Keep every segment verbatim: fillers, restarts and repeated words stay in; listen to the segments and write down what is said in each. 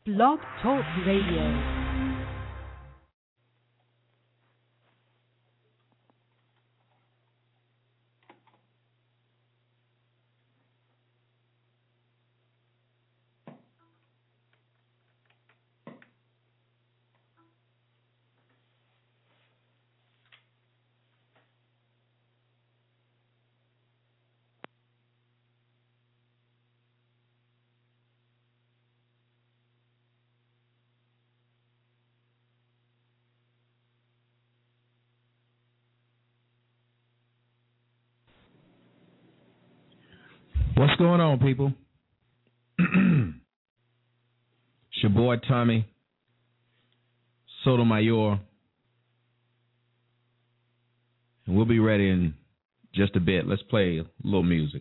Blog Talk Radio. What's going on, people? It's your boy Tommy Sotomayor, and we'll be ready in just a bit. Let's play a little music.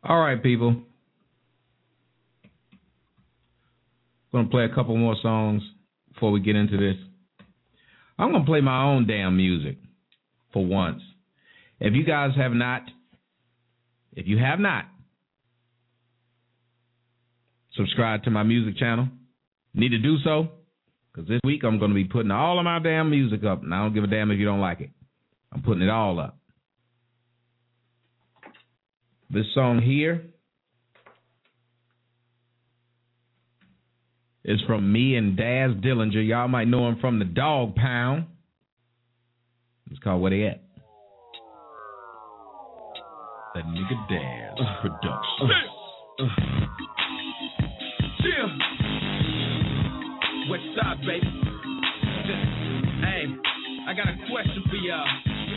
All right, people. I'm going to play a couple more songs before we get into this. I'm going to play my own damn music for once. If you guys have not, if you have not subscribed to my music channel, need to do so, because this week I'm going to be putting all of my damn music up, and I don't give a damn if you don't like it. I'm putting it all up. This song here is from me and Daz Dillinger. Y'all might know him from the Dog Pound. It's called Where They At. That nigga Daz uh, production. Uh, uh. Chill. West side, baby. Hey, I got a question for y'all.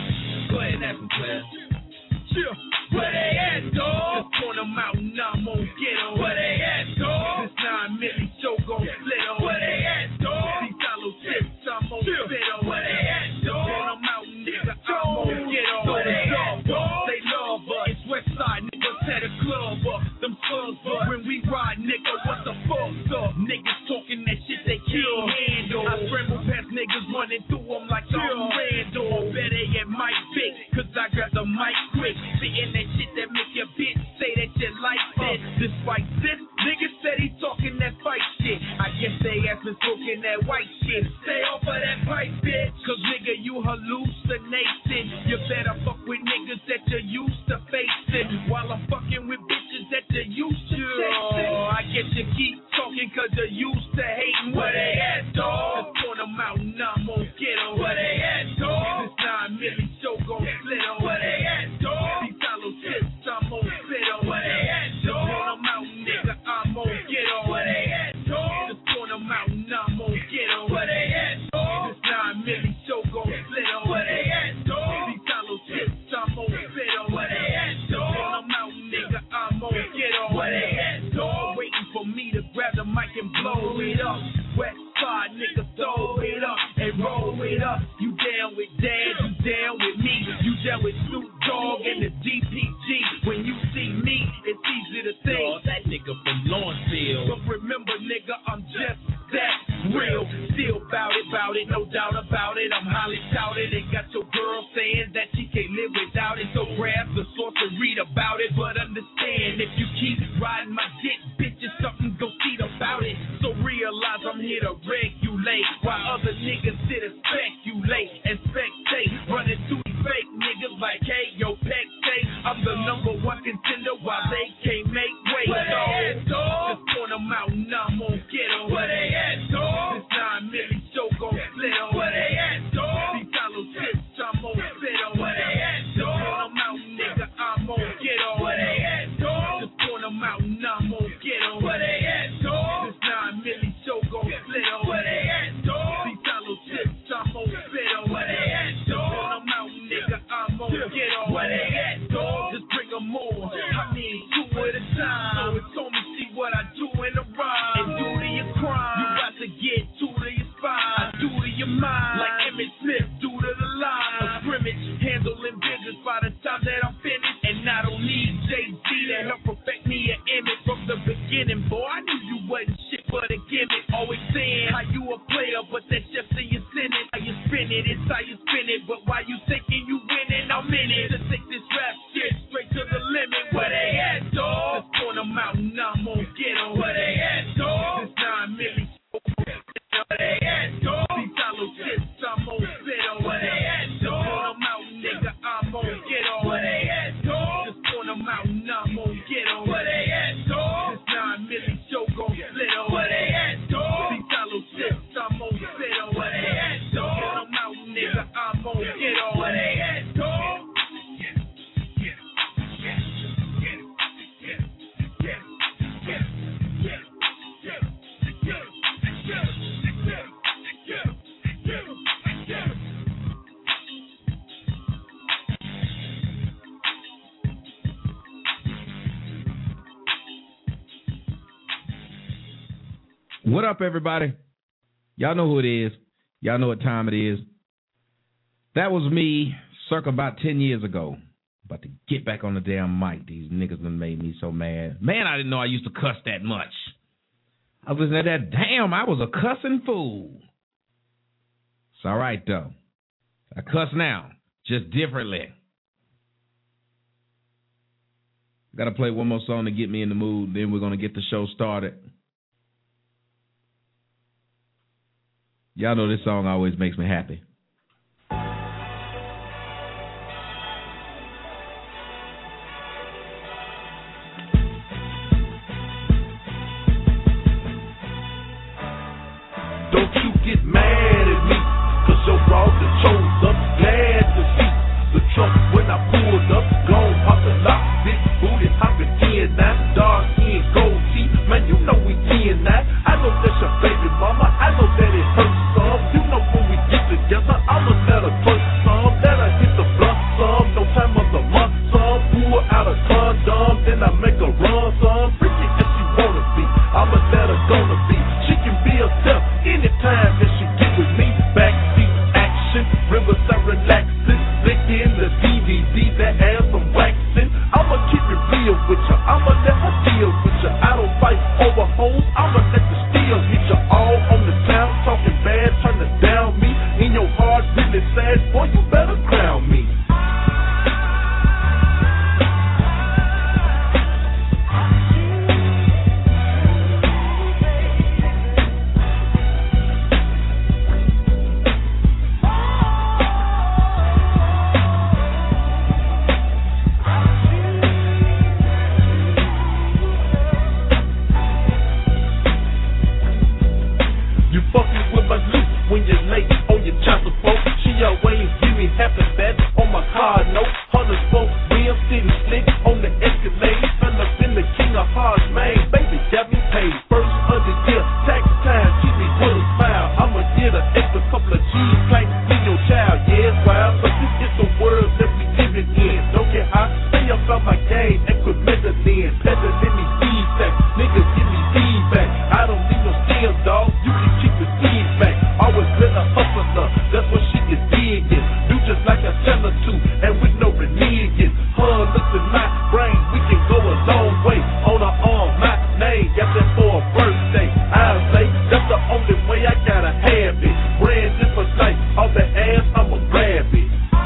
Go ahead and ask them, Claire. Chill. Where they at, dog? Just on the mountain, I'm gon' get on. Where they at, dog? This nine milli show gon' split on. Where they at, dog? These hollow tips, I'm gon' spit on. Where they at, dog? On the mountain, nigga, I'm gon' get on. Where they at, dog? They love us. It's west side, nigga, tear the club up. Them slugs up. When we ride, nigga, what the fuck's up? Niggas talking that shit they can't handle. I scramble past niggas running through them like I'm Randall. Better at Mike Vick, cause I got the mic quick. Spitting that shit that make your bitch say that you like this. Despite this, nigga said he talking that fight shit. I guess they ass been smoking that white shit. Stay off of that pipe, bitch. Cause nigga, you hallucinating. You better fuck with niggas that you're used to facing. While I'm fucking with bitches that you're used to chasing. Oh, I guess you keep talking cause you're used to hating. Where they at, dog? Just on the mountain, I'm gon' get on. Where they at, dog? This nine milli show gon' split on. Where they at, dog? These hollow tips, I'm gon' spit on. Where they at, dog? On the mountain, nigga, I'm gon' get on. Where they at, dog? Just on the mountain, I'm gon' get on. Where they at, dog? This nine milli show gon' split on. Where they at, dog? These hollow tips, I'm gon' spit on. Where they at, dog? On the mountain, nigga, I'm gon' get on. Where they at, dog? Waiting for me to grab the mic and blow it up. West side, nigga, throw it up and roll it up. You down with Dad, you down with me. You down with Snoop Dogg and the D P G. When you see me, it's easy to think, oh, that nigga from Lawrenceville. But remember, nigga, I'm just that real. Still bout it, bout it, no doubt about it. I'm highly touted and got your girl saying that she can't live without it. So grab the source and read about it. But understand, if you keep riding my dick, bitches, something go see about it. So realize I'm here to regulate while other niggas sit and speculate and spectate. Running through these fake niggas like, hey, yo, Peck say I'm the number one contender while they can't make weight. Where they at, dog? Just on the mountain, I'm gon' get on. Where they at, dog? This nine milli show gon' split on. Where they at, dog? These hollow tips, I'm gon' spit on. Where they at, dog? On the mountain, nigga, I'm gon' get on. Where they at, dog? Just on the mountain, I'm gon' get on. Where they at, dog? This nine milli show gon' split on. Where they at, dog? These hollow tips, I'm gon' spit on. Where they at, dog? On the mountain, nigga, I'm gon' get on. Where they at, dog? Just bring them more. I mean, two at a time. So it's on me, see what I do in the rhyme. And do to your crime. You about to get two to your spine. I do to your mind. Like Emmitt Smith, do to the line. A scrimmage, handling business by the time that I'm finished. And I don't need Jay-Z to help perfect me an image from the beginning. Boy, I knew you wasn't shit but a gimmick. Always saying how you a player, but that's just in your sentence. How you spin it, it's how you spin it. But while you thinking you winning, I'm in it. To take this rap shit straight to the limit. Where they at, dog? Just on the mountain, I'm gon' get on. Where they at, dog? This nine milli. Where they at, dog? These hollow tips, I'm gon' spit on. Where they at, dog? On the mountain, nigga, I'm gon' get on. Where they at, dog? Just on the mountain, I'm gon' get on. Where they at, dog? This nine milli show gon' split on. Where they at, dog? These hollow tips, I'm gon' spit on. Where they at, dog? On the mountain, nigga, I'm gon' get on. Where they at, dog? What up, everybody? Y'all know who it is. Y'all know what time it is. That was me circa about ten years ago. About to get back on the damn mic. These niggas done made me so mad. Man, I didn't know I used to cuss that much. I was listening to that. Damn, I was a cussing fool. It's all right, though. I cuss now, just differently. Got to play one more song to get me in the mood. Then we're going to get the show started. Y'all know this song always makes me happy. Don't you get mad at me, cause your brother chose up. Glad to see the truck when I pulled up. Gone pop the lock, big booty hopping in now. Dark skin, gold teeth, man, you know we in now. I know that's your baby mama, I know that it hurts some. You know when we get together, I'ma let her twerk some. Let her hit the blunt some, no time of the month some. Pull out a condom, then I make her run some. Freaky if she wanna be, I'ma let her gonna be. She can be herself anytime that she get with me. Backseat action, riverside relaxing, licking the D V D that has some waxing. I'ma keep it real with you, I'ma let her deal with you. I don't fight over hoes, I'ma let the steel hit you. All on the town, talking bad, trying to down me. In your heart, really sad, boy, you better crown me. When you're late on your child support, she always give me half of that on my card note. Hundred spoke, real city slick on the Escalade. Fell up in the king of hearts, man. Baby got me paid. First of the year, tax time, keep me with a smile. I'ma get an extra couple of G's, like in your child. Yeah, it's wild, but this is the world that we living in. Don't get high, stay up on my game and quit meddling. Peddling me feedback, niggas give me feedback. I don't need no steel, dog. You can keep the seeds back. Always been a hustler, that's what she is digging. Do just like I tell her to, and with no reneging. Her looks in my brain, we can go a long way. On her arm, my name, got that for a birthday. I'll say, that's the only way I gotta have it. Brand just for life, all the ass, I'ma grab it.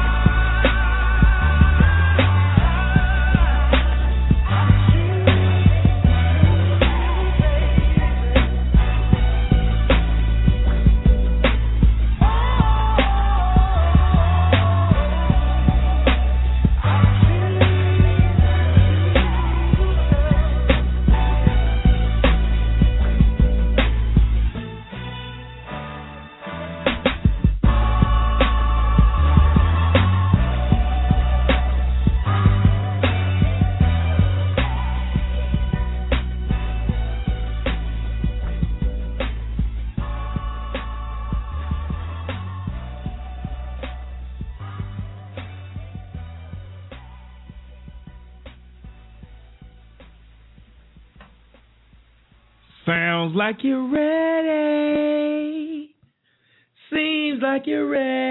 Sounds like you're ready. Seems like you're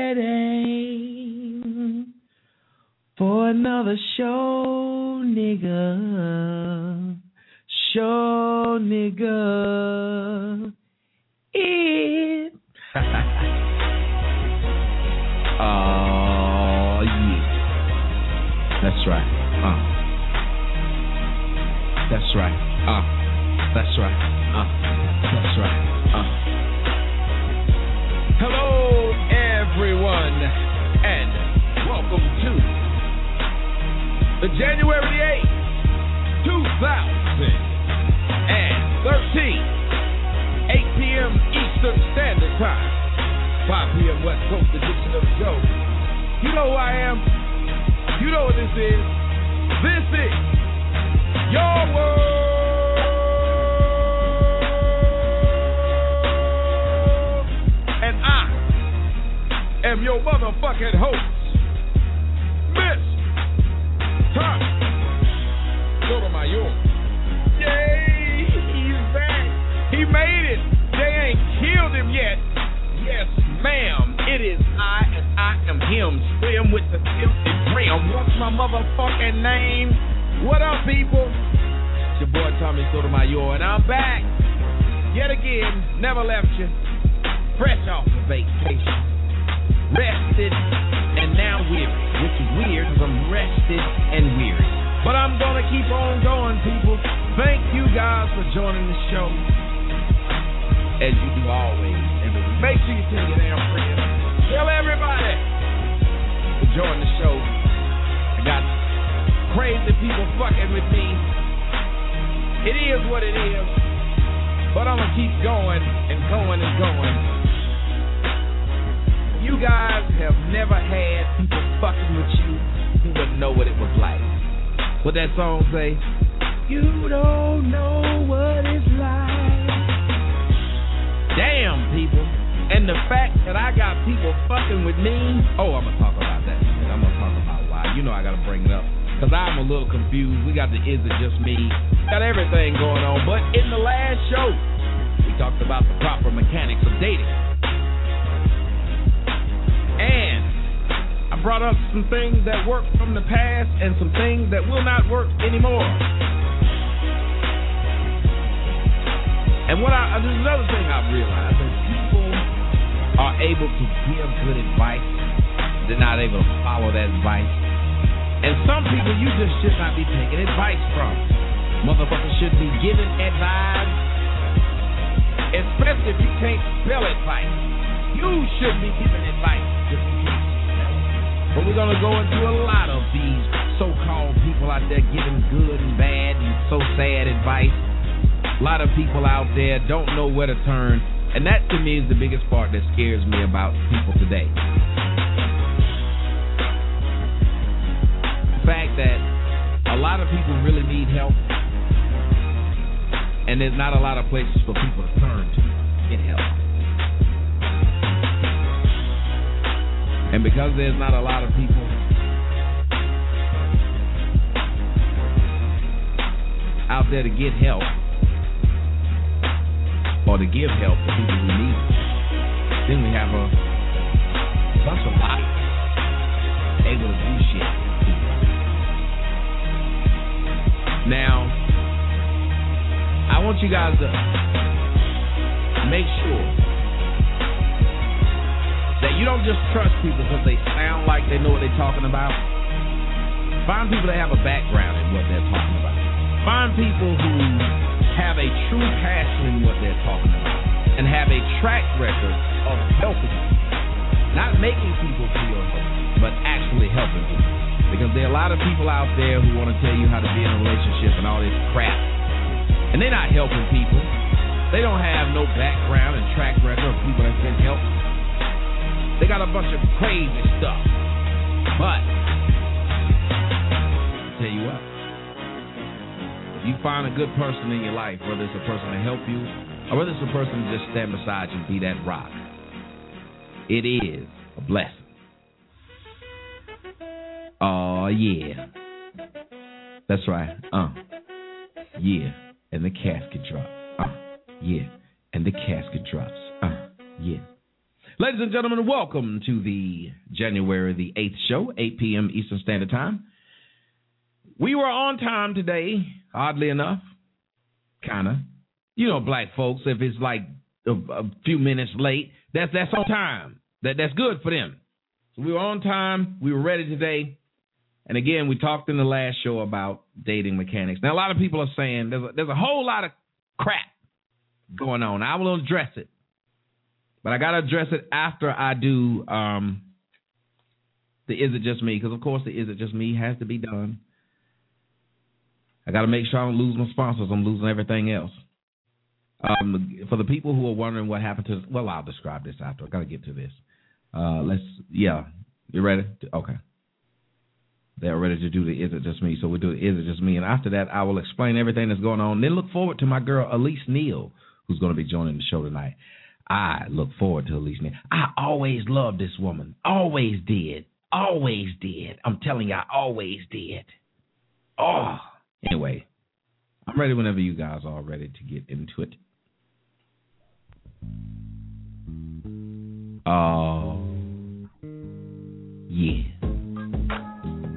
ready for another show, nigga. Show, nigga. It. Oh, yeah. That's right. Uh. That's right. Uh. That's right. Uh, that's right. Uh. Hello, everyone, and welcome to the January eighth, two thousand thirteen, eight p.m. Eastern Standard Time, five p.m. West Coast edition of the show. You know who I am. You know what this is. This is your world. And I am your motherfucking host, Miss Tommy Sotomayor. Yay, he's back. He made it. They ain't killed him yet. Yes, ma'am. It is I, and I am him. Swim with the filthy Graham. What's my motherfucking name? What up, people? It's your boy Tommy Sotomayor, and I'm back yet again. Never left you. Fresh off of vacation. Rested and now weary, which is weird because I'm rested and weary. But I'm going to keep on going, people. Thank you guys for joining the show, as you do always. Every week. Make sure you tell your damn friends. Tell everybody to join the show. I got crazy people fucking with me. It is what it is. But I'm going to keep going and going and going. You guys have never had people fucking with you who wouldn't know what it was like. What that song say? You don't know what it's like. Damn, people. And the fact that I got people fucking with me. Oh, I'm going to talk about that. I'm going to talk about why. You know I got to bring it up. Because I'm a little confused. We got the Is It Just Me? Got everything going on. But in the last show, we talked about the proper mechanics of dating. And I brought up some things that worked from the past and some things that will not work anymore. And what I, there's another thing I've realized, that people are able to give good advice. They're not able to follow that advice. And some people you just should not be taking advice from. Motherfuckers should be giving advice, especially if you can't spell advice. You should be giving advice if you can't spell it. But we're going to go into a lot of these so-called people out there giving good and bad and so sad advice. A lot of people out there don't know where to turn. And that to me is the biggest part that scares me about people today. The fact that a lot of people really need help, and there's not a lot of places for people to turn to get help. And because there's not a lot of people out there to get help or to give help to people who need it, then we have a bunch of liars able to do shit. Now, I want you guys to make sure that you don't just trust people because they sound like they know what they're talking about. Find people that have a background in what they're talking about. Find people who have a true passion in what they're talking about and have a track record of helping people. Not making people feel helped, but actually helping people. Because there are a lot of people out there who want to tell you how to be in a relationship and all this crap. And they're not helping people. They don't have no background and track record of people that's been helped. They got a bunch of crazy stuff. But, I'll tell you what. If you find a good person in your life, whether it's a person to help you or whether it's a person to just stand beside you and be that rock, it is a blessing. Oh, yeah. That's right. Uh, yeah. And the casket drops. Uh, yeah. And the casket drops. Uh, yeah. Ladies and gentlemen, welcome to the January the eighth show, eight p.m. Eastern Standard Time. We were on time today, oddly enough. Kind of. You know, black folks, if it's like a, a few minutes late, that's that's on time. That That's good for them. So we were on time. We were ready today. And again, we talked in the last show about dating mechanics. Now, a lot of people are saying there's a, there's a whole lot of crap going on. I will address it. But I got to address it after I do um, the Is It Just Me? Because, of course, the Is It Just Me has to be done. I got to make sure I don't lose my sponsors. I'm losing everything else. Um, for the people who are wondering what happened to, well, I'll describe this after. I got to get to this. Uh, let's, yeah. You ready? Okay. They're ready to do the Is It Just Me? So we'll do the Is It Just Me? And after that, I will explain everything that's going on. Then look forward to my girl, Elise Neal, who's going to be joining the show tonight. I look forward to Elise Neal. I always loved this woman. Always did. Always did. I'm telling you, I always did. Oh, anyway, I'm ready whenever you guys are ready to get into it. Oh, yeah.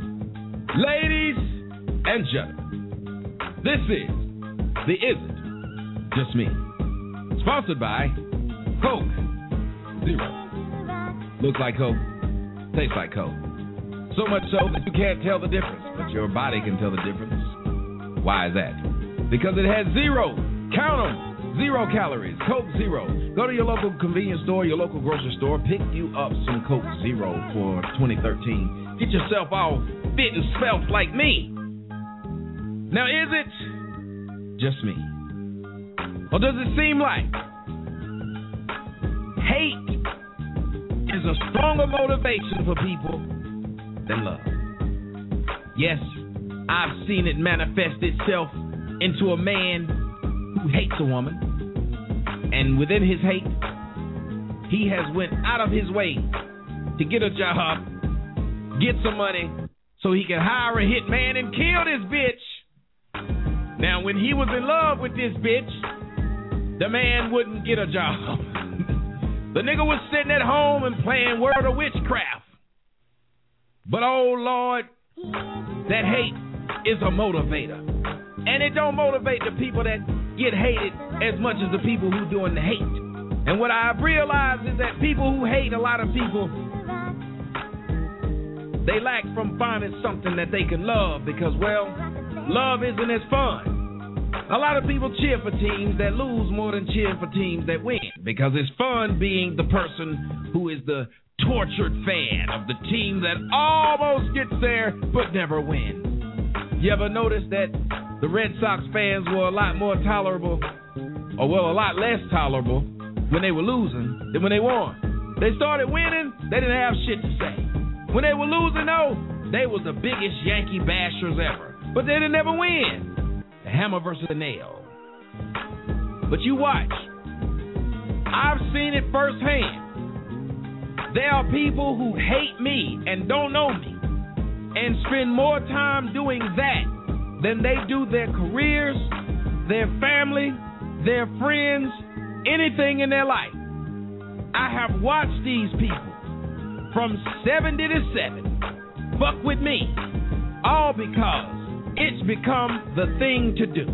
Ladies and gentlemen, this is the Is It Just Me? Sponsored by Coke Zero. Looks like Coke, tastes like Coke. So much so that you can't tell the difference, but your body can tell the difference. Why is that? Because it has zero, count them, zero calories, Coke Zero. Go to your local convenience store, your local grocery store, pick you up some Coke Zero for twenty thirteen. Get yourself all fit and svelte like me. Now, is it just me? Or does it seem like hate is a stronger motivation for people than love? Yes, I've seen it manifest itself into a man who hates a woman. And within his hate, he has went out of his way to get a job, get some money, so he can hire a hitman and kill this bitch. Now, when he was in love with this bitch, the man wouldn't get a job. The nigga was sitting at home and playing Word of Witchcraft. But, oh, Lord, that hate is a motivator. And it don't motivate the people that get hated as much as the people who doing the hate. And what I've realized is that people who hate a lot of people, they lack from finding something that they can love because, well, love isn't as fun. A lot of people cheer for teams that lose more than cheer for teams that win because it's fun being the person who is the tortured fan of the team that almost gets there but never wins. You ever notice that the Red Sox fans were a lot more tolerable, or well, a lot less tolerable when they were losing than when they won? They started winning, they didn't have shit to say. When they were losing, though, they were the biggest Yankee bashers ever. But they didn't ever win. The hammer versus the nail. But you watch. I've seen it firsthand. There are people who hate me and don't know me and spend more time doing that than they do their careers, their family, their friends, anything in their life. I have watched these people from seventy to seven fuck with me, all because it's become the thing to do.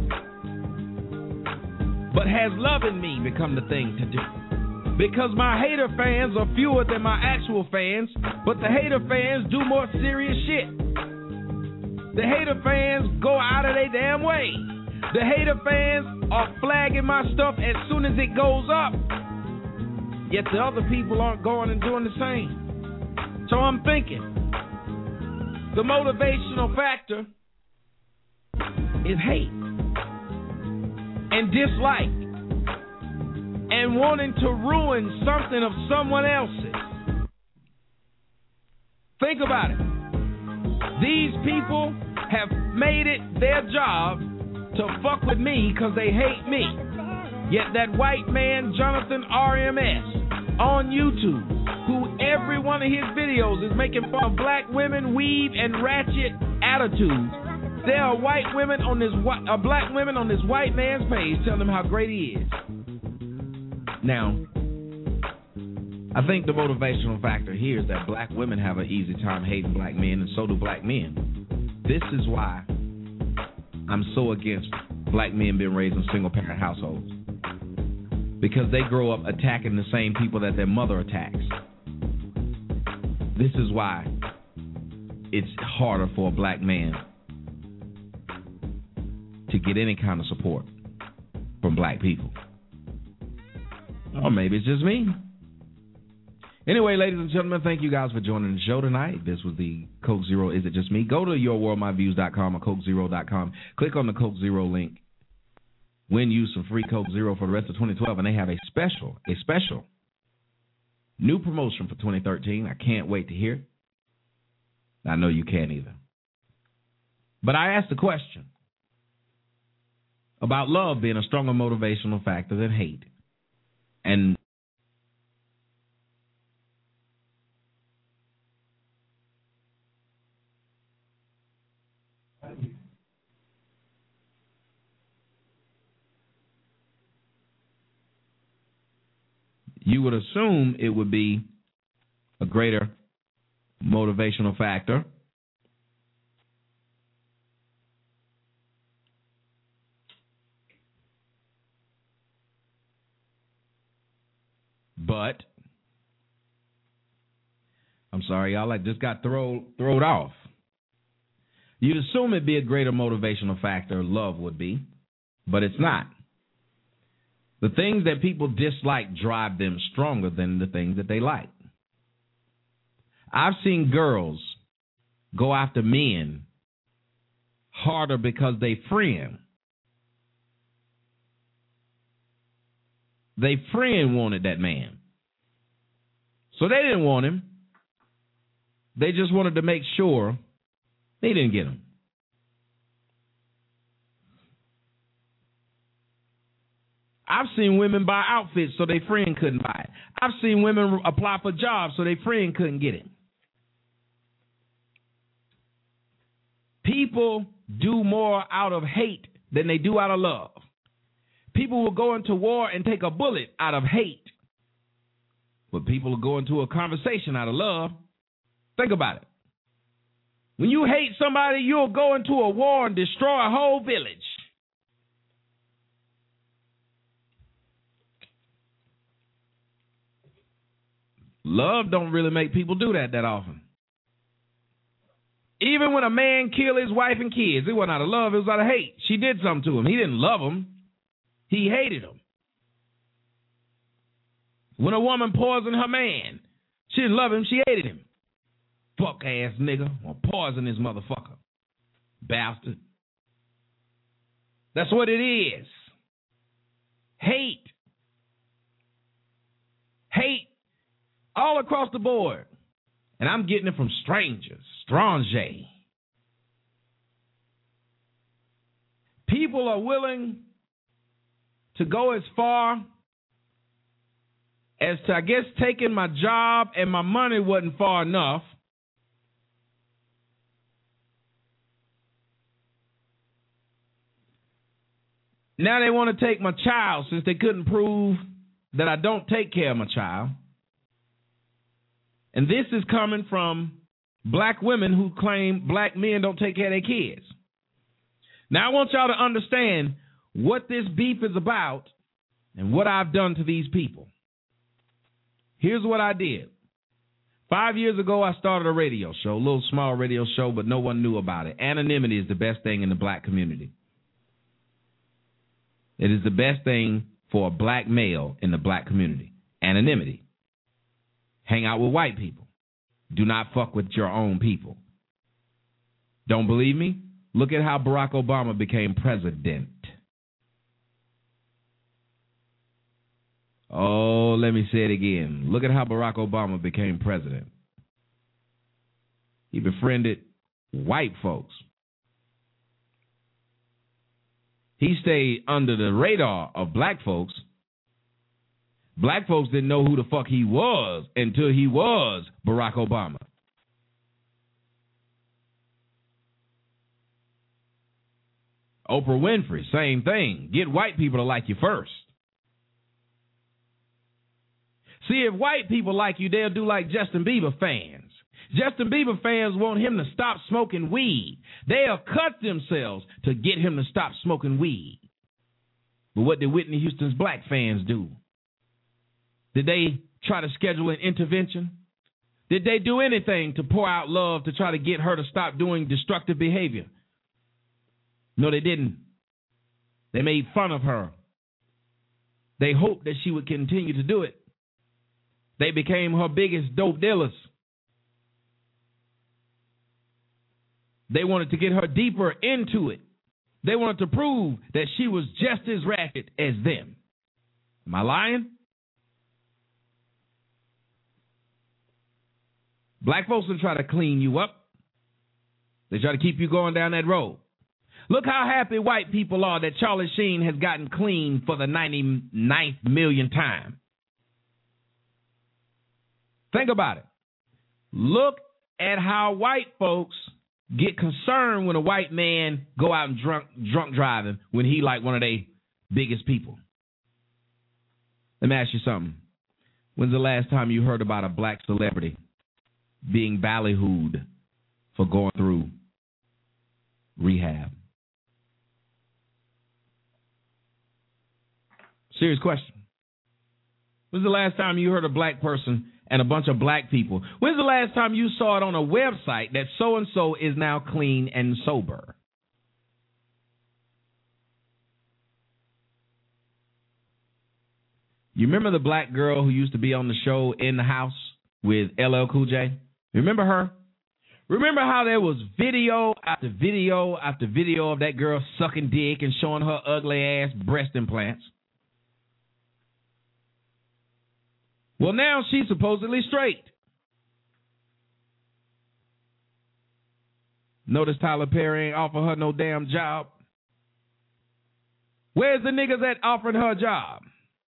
But has loving me become the thing to do? Because my hater fans are fewer than my actual fans, but the hater fans do more serious shit. The hater fans go out of their damn way. The hater fans are flagging my stuff as soon as it goes up. Yet the other people aren't going and doing the same. So I'm thinking, the motivational factor is hate and dislike and wanting to ruin something of someone else's. Think about it. These people have made it their job to fuck with me because they hate me. Yet that white man, Jonathan R M S, on YouTube, who every one of his videos is making fun of black women, weave, and ratchet attitudes. There are white women on this, uh, black women on this white man's page telling him how great he is. Now, I think the motivational factor here is that black women have an easy time hating black men, and so do black men. This is why I'm so against black men being raised in single-parent households. Because they grow up attacking the same people that their mother attacks. This is why it's harder for a black man to get any kind of support from black people. Or maybe it's just me. Anyway, ladies and gentlemen, thank you guys for joining the show tonight. This was the Coke Zero Is It Just Me? Go to your world my views dot com or coke zero dot com. Click on the Coke Zero link. Win you some free Coke Zero for the rest of twenty twelve, and they have a special, a special new promotion for twenty thirteen. I can't wait to hear. I know you can't either. But I asked the question about love being a stronger motivational factor than hate. And you would assume it would be a greater motivational factor But, I'm sorry, y'all, I just got thrown thrown off. You'd assume it'd be a greater motivational factor, love would be, but it's not. The things that people dislike drive them stronger than the things that they like. I've seen girls go after men harder because they friend. They friend wanted that man. So they didn't want him. They just wanted to make sure they didn't get him. I've seen women buy outfits so their friend couldn't buy it. I've seen women apply for jobs so their friend couldn't get it. People do more out of hate than they do out of love. People will go into war and take a bullet out of hate. But people will go into a conversation out of love. Think about it. When you hate somebody, you'll go into a war and destroy a whole village. Love don't really make people do that that often. Even when a man killed his wife and kids, it wasn't out of love, it was out of hate. She did something to him. He didn't love him. He hated him. When a woman poisoned her man, she didn't love him, she hated him. Fuck ass nigga, or poison this motherfucker. Bastard. That's what it is. Hate. Hate all across the board. And I'm getting it from strangers. Stranger. People are willing to go as far as to, I guess, taking my job and my money wasn't far enough. Now they want to take my child since they couldn't prove that I don't take care of my child. And this is coming from black women who claim black men don't take care of their kids. Now I want y'all to understand what this beef is about and what I've done to these people. Here's what I did. Five years ago, I started a radio show, a little small radio show, but no one knew about it. Anonymity is the best thing in the black community. It is the best thing for a black male in the black community. Anonymity. Hang out with white people. Do not fuck with your own people. Don't believe me? Look at how Barack Obama became president. Oh, let me say it again. Look at how Barack Obama became president. He befriended white folks. He stayed under the radar of black folks. Black folks didn't know who the fuck he was until he was Barack Obama. Oprah Winfrey, same thing. Get white people to like you first. See, if white people like you, they'll do like Justin Bieber fans. Justin Bieber fans want him to stop smoking weed. They'll cut themselves to get him to stop smoking weed. But what did Whitney Houston's black fans do? Did they try to schedule an intervention? Did they do anything to pour out love to try to get her to stop doing destructive behavior? No, they didn't. They made fun of her. They hoped that she would continue to do it. They became her biggest dope dealers. They wanted to get her deeper into it. They wanted to prove that she was just as ratchet as them. Am I lying? Black folks will try to clean you up. They try to keep you going down that road. Look how happy white people are that Charlie Sheen has gotten clean for the ninety-ninth millionth time. Think about it. Look at how white folks get concerned when a white man go out and drunk drunk driving when he like one of their biggest people. Let me ask you something. When's the last time you heard about a black celebrity being ballyhooed for going through rehab? Serious question. When's the last time you heard a black person and a bunch of black people? When's the last time you saw it on a website that so-and-so is now clean and sober? You remember the black girl who used to be on the show In the House with L L Cool J? Remember her? Remember how there was video after video after video of that girl sucking dick and showing her ugly ass breast implants? Well, now she's supposedly straight. Notice Tyler Perry ain't offer her no damn job. Where's the niggas that offered her a job?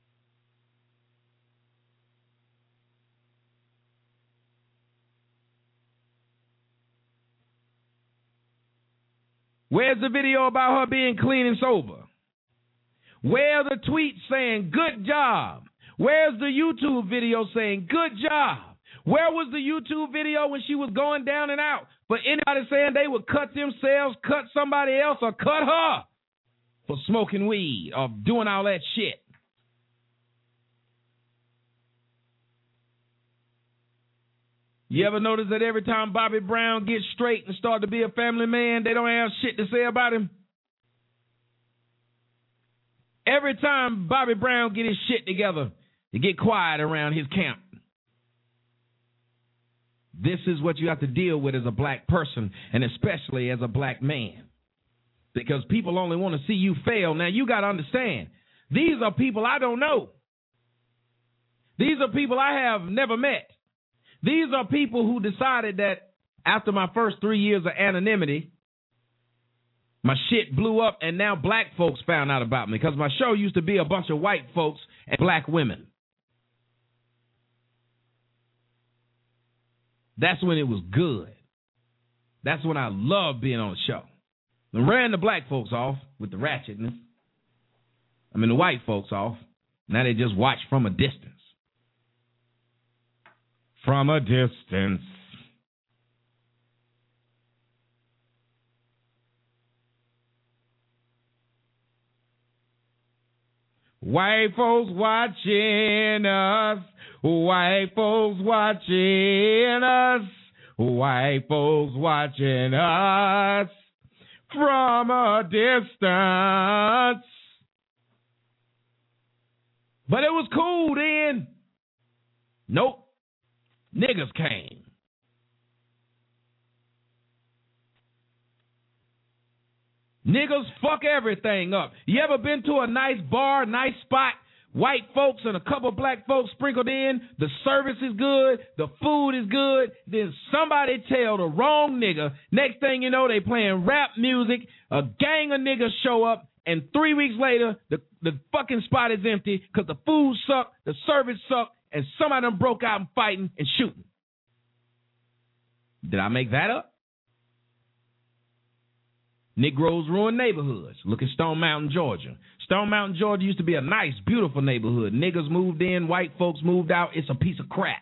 Where's the video about her being clean and sober? Where are the tweets saying, good job? Where's the YouTube video saying, good job? Where was the YouTube video when she was going down and out? For anybody saying they would cut themselves, cut somebody else, or cut her for smoking weed or doing all that shit? You ever notice that every time Bobby Brown gets straight and start to be a family man, they don't have shit to say about him? Every time Bobby Brown get his shit together, they get quiet around his camp. This is what you have to deal with as a black person, and especially as a black man. Because people only want to see you fail. Now, you got to understand, these are people I don't know. These are people I have never met. These are people who decided that after my first three years of anonymity, my shit blew up, and now black folks found out about me because my show used to be a bunch of white folks and black women. That's when it was good. That's when I loved being on the show. I ran the black folks off with the ratchetness. I mean, the white folks off. Now they just watch from a distance. From a distance. White folks watching us. White folks watching us. White folks watching us from a distance. But it was cool then. Nope. Niggas came. Niggas fuck everything up. You ever been to a nice bar, nice spot, white folks and a couple black folks sprinkled in, the service is good, the food is good, then somebody tell the wrong nigga, next thing you know, they playing rap music, a gang of niggas show up, and three weeks later, the, the fucking spot is empty because the food sucked, the service sucked, and some of them broke out and fighting and shooting. Did I make that up? Negroes ruin neighborhoods. Look at Stone Mountain, Georgia. Stone Mountain, Georgia used to be a nice, beautiful neighborhood. Niggas moved in, white folks moved out. It's a piece of crap.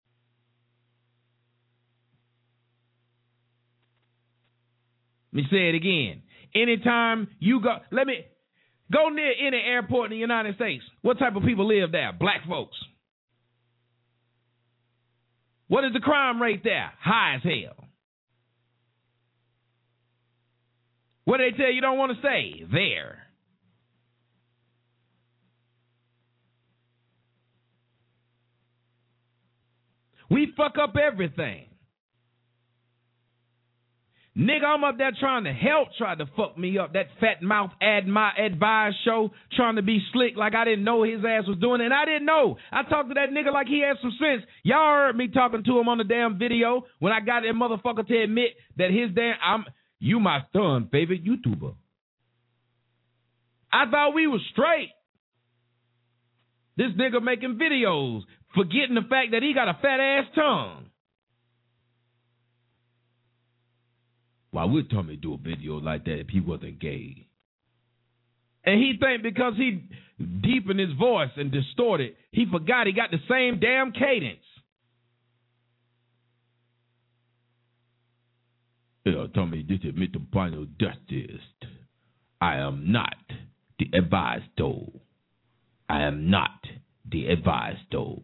Let me say it again. Anytime you go, let me go near any airport in the United States. What type of people live there? Black folks. What is the crime rate there? High as hell. What do they tell you don't want to say? There. We fuck up everything. Nigga, I'm up there trying to help, tried to fuck me up. That fat mouth ad my advise show, trying to be slick like I didn't know his ass was doing it. And I didn't know. I talked to that nigga like he had some sense. Y'all heard me talking to him on the damn video when I got that motherfucker to admit that his damn, I'm, you my son, favorite YouTuber. I thought we was straight. This nigga making videos, forgetting the fact that he got a fat ass tongue. Why would Tommy do a video like that if he wasn't gay? And he think because he deepened his voice and distorted, he forgot he got the same damn cadence. Yeah, Tommy, this is Mister Final Justice. I am not the advised though. I am not the advised though.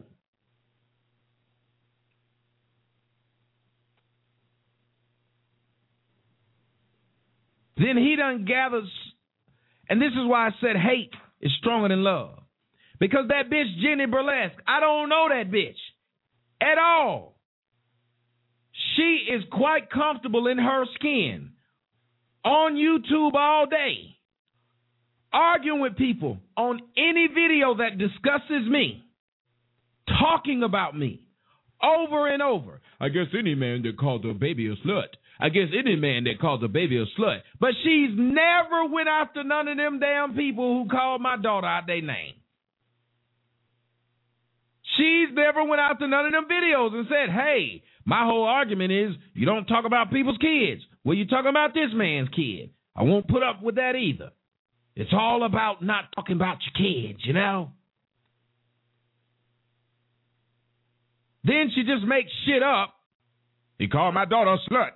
Then he done gathers, and this is why I said hate is stronger than love. Because that bitch Jenny Burlesque, I don't know that bitch at all. She is quite comfortable in her skin on YouTube all day, arguing with people on any video that discusses me, talking about me over and over. I guess any man that calls a baby a slut. I guess any man that calls a baby a slut. But she's never went after none of them damn people who called my daughter out their name. She's never went out to none of them videos and said, hey, my whole argument is you don't talk about people's kids. Well, you talking about this man's kid. I won't put up with that either. It's all about not talking about your kids, you know? Then she just makes shit up. He called my daughter a slut.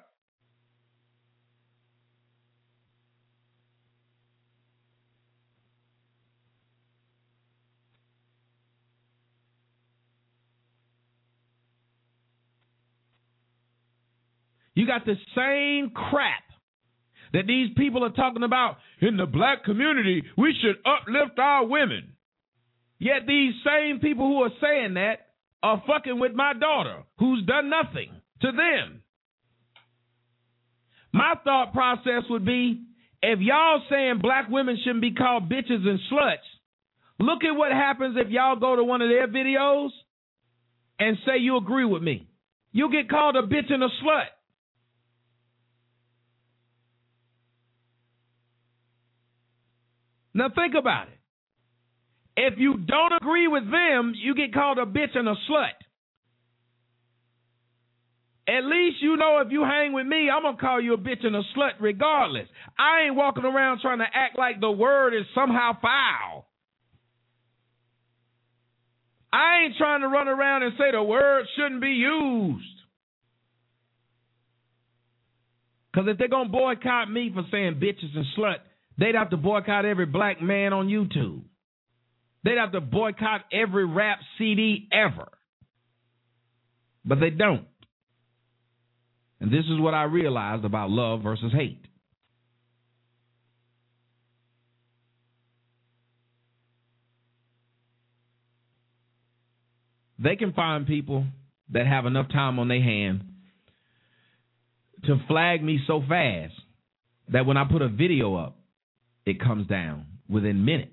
You got the same crap that these people are talking about in the black community. We should uplift our women. Yet these same people who are saying that are fucking with my daughter, who's done nothing to them. My thought process would be, if y'all saying black women shouldn't be called bitches and sluts, look at what happens if y'all go to one of their videos and say you agree with me. You'll get called a bitch and a slut. Now think about it. If you don't agree with them, you get called a bitch and a slut. At least you know if you hang with me, I'm going to call you a bitch and a slut regardless. I ain't walking around trying to act like the word is somehow foul. I ain't trying to run around and say the word shouldn't be used. Because if they're going to boycott me for saying bitches and slut, they'd have to boycott every black man on YouTube. They'd have to boycott every rap C D ever. But they don't. And this is what I realized about love versus hate. They can find people that have enough time on their hand to flag me so fast that when I put a video up, it comes down within minutes.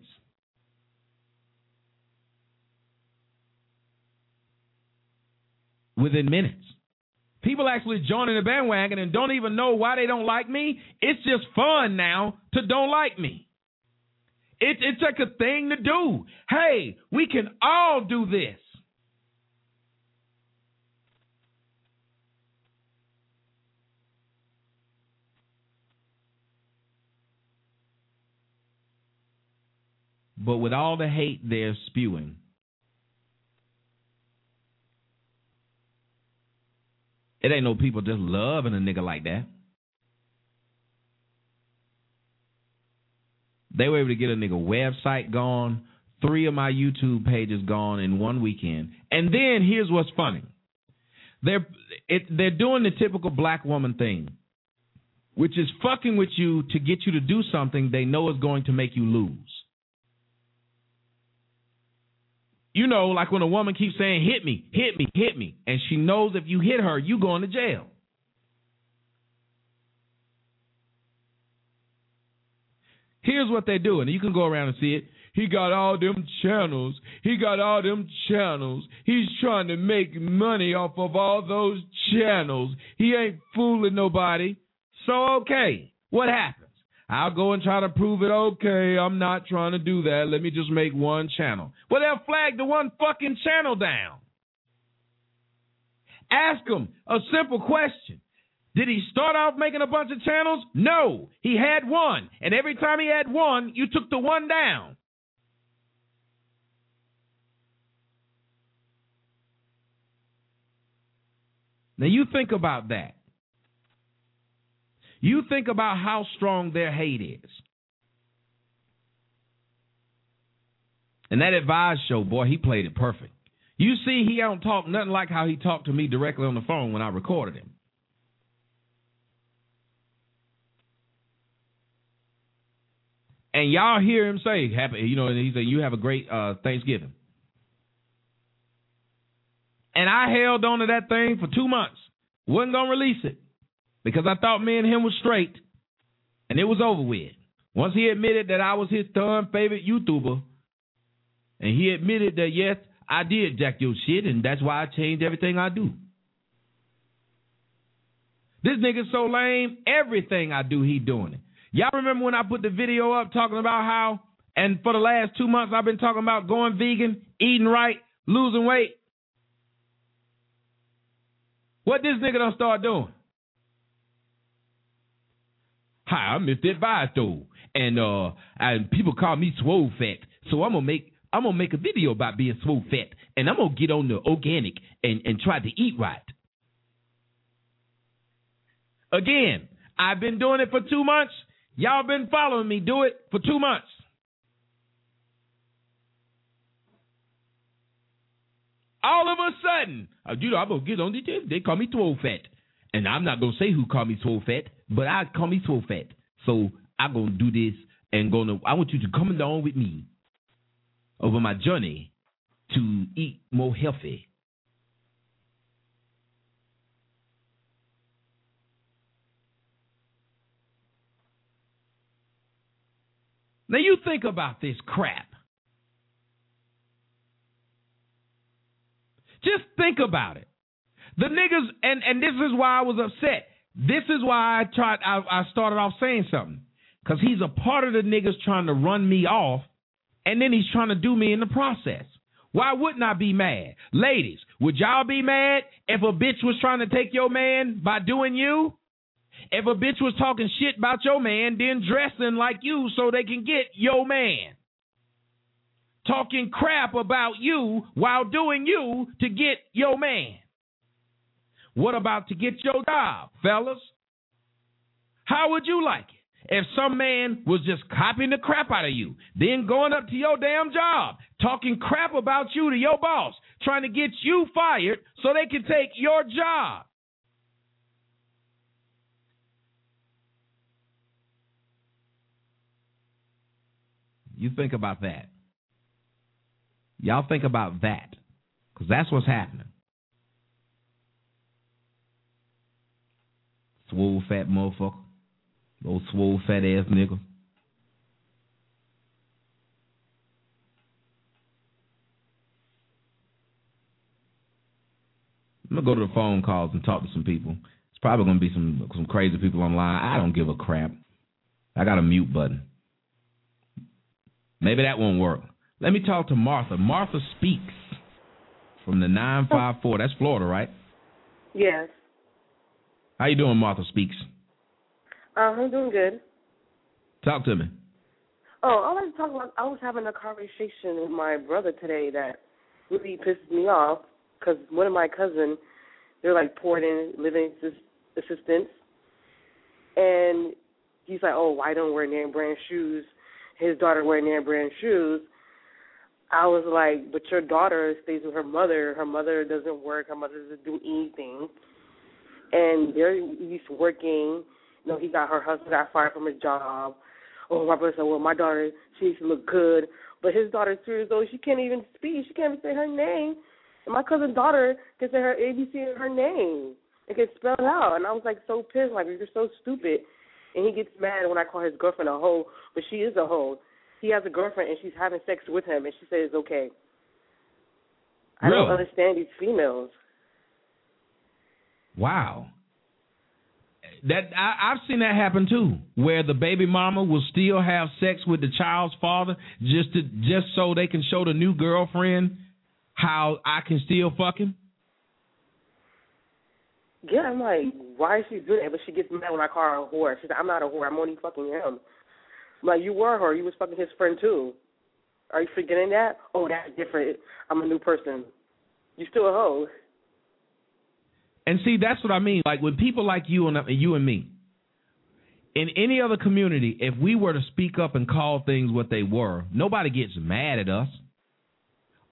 Within minutes. People actually joining the bandwagon and don't even know why they don't like me. It's just fun now to don't like me. It, it's like a thing to do. Hey, we can all do this. But with all the hate they're spewing, it ain't no people just loving a nigga like that. They were able to get a nigga website gone, three of my YouTube pages gone in one weekend. And then here's what's funny. They're, it, they're doing the typical black woman thing, which is fucking with you to get you to do something they know is going to make you lose. You know, like when a woman keeps saying, hit me, hit me, hit me, and she knows if you hit her, you going to jail. Here's what they're doing. You can go around and see it. He got all them channels. He got all them channels. He's trying to make money off of all those channels. He ain't fooling nobody. So, okay, what happens? I'll go and try to prove it. Okay, I'm not trying to do that. Let me just make one channel. Well, they'll flag the one fucking channel down. Ask them a simple question. Did he start off making a bunch of channels? No, he had one. And every time he had one, you took the one down. Now, you think about that. You think about how strong their hate is. And that Advice show, boy, he played it perfect. You see, he don't talk nothing like how he talked to me directly on the phone when I recorded him. And y'all hear him say, "Happy," you know, and he said, "You have a great uh, Thanksgiving." And I held on to that thing for two months. Wasn't going to release it because I thought me and him was straight. And it was over with. Once he admitted that I was his third favorite YouTuber, and he admitted that, yes, I did jack your shit, and that's why I changed everything I do. This nigga's so lame, everything I do, he doing it. Y'all remember when I put the video up talking about how, and for the last two months I've been talking about going vegan, eating right, losing weight? What this nigga done start doing? Hi, I'm Mister Advice though, and uh, and people call me swole fat, so I'm gonna make I'm gonna make a video about being swole fat, and I'm gonna get on the organic and and try to eat right. Again, I've been doing it for two months. Y'all been following me do it for two months. All of a sudden, uh, you know, I'm going to get on the tip. They call me swole fat. And I'm not going to say who called me swole fat, but I call me swole fat. So I'm going to do this and going to, I want you to come along with me over my journey to eat more healthy. Now you think about this crap. Just think about it. The niggas, and, and this is why I was upset. This is why I tried. I, I started off saying something, because he's a part of the niggas trying to run me off, and then he's trying to do me in the process. Why wouldn't I be mad? Ladies, would y'all be mad if a bitch was trying to take your man by doing you? If a bitch was talking shit about your man, then dressing like you so they can get your man? Talking crap about you while doing you to get your man. What about to get your job, fellas? How would you like it if some man was just copying the crap out of you, then going up to your damn job, talking crap about you to your boss, trying to get you fired so they can take your job? You think about that. Y'all think about that, because that's what's happening. Swole fat motherfucker. Old swole fat ass nigga. I'm going to go to the phone calls and talk to some people. It's probably going to be some, some crazy people online. I don't give a crap. I got a mute button. Maybe that won't work. Let me talk to Martha. Martha Speaks from the nine five four. That's Florida, right? Yes. How you doing, Martha Speaks? Uh, I'm doing good. Talk to me. Oh, I want to talk about, I was having a conversation with my brother today that really pissed me off, because one of my cousins, they're like poured in living assistance, and he's like, oh, why don't wear name brand shoes? His daughter wear name brand shoes. I was like, but your daughter stays with her mother. Her mother doesn't work. Her mother doesn't do anything. And they're used to working. You know, he got, her husband got fired from his job. Oh, my brother said, well, my daughter, she needs to look good. But his daughter's two years old. She can't even speak. She can't even say her name. And my cousin's daughter can say her A B C and her name. It gets spelled out. And I was like so pissed, like, you're so stupid. And he gets mad when I call his girlfriend a hoe, but she is a hoe. He has a girlfriend, and she's having sex with him, and she says it's okay. I really? don't understand these females. Wow. That I, I've seen that happen too, where the baby mama will still have sex with the child's father just to just so they can show the new girlfriend how I can still fuck him. Yeah, I'm like, why is she doing that? But she gets mad when I call her a whore. She's like, I'm not a whore. I'm only fucking him. I'm like, you were her. You was fucking his friend too. Are you forgetting that? Oh, that's different. I'm a new person. You still a hoe. And see, that's what I mean. Like when people like you and you and me, in any other community, if we were to speak up and call things what they were, nobody gets mad at us.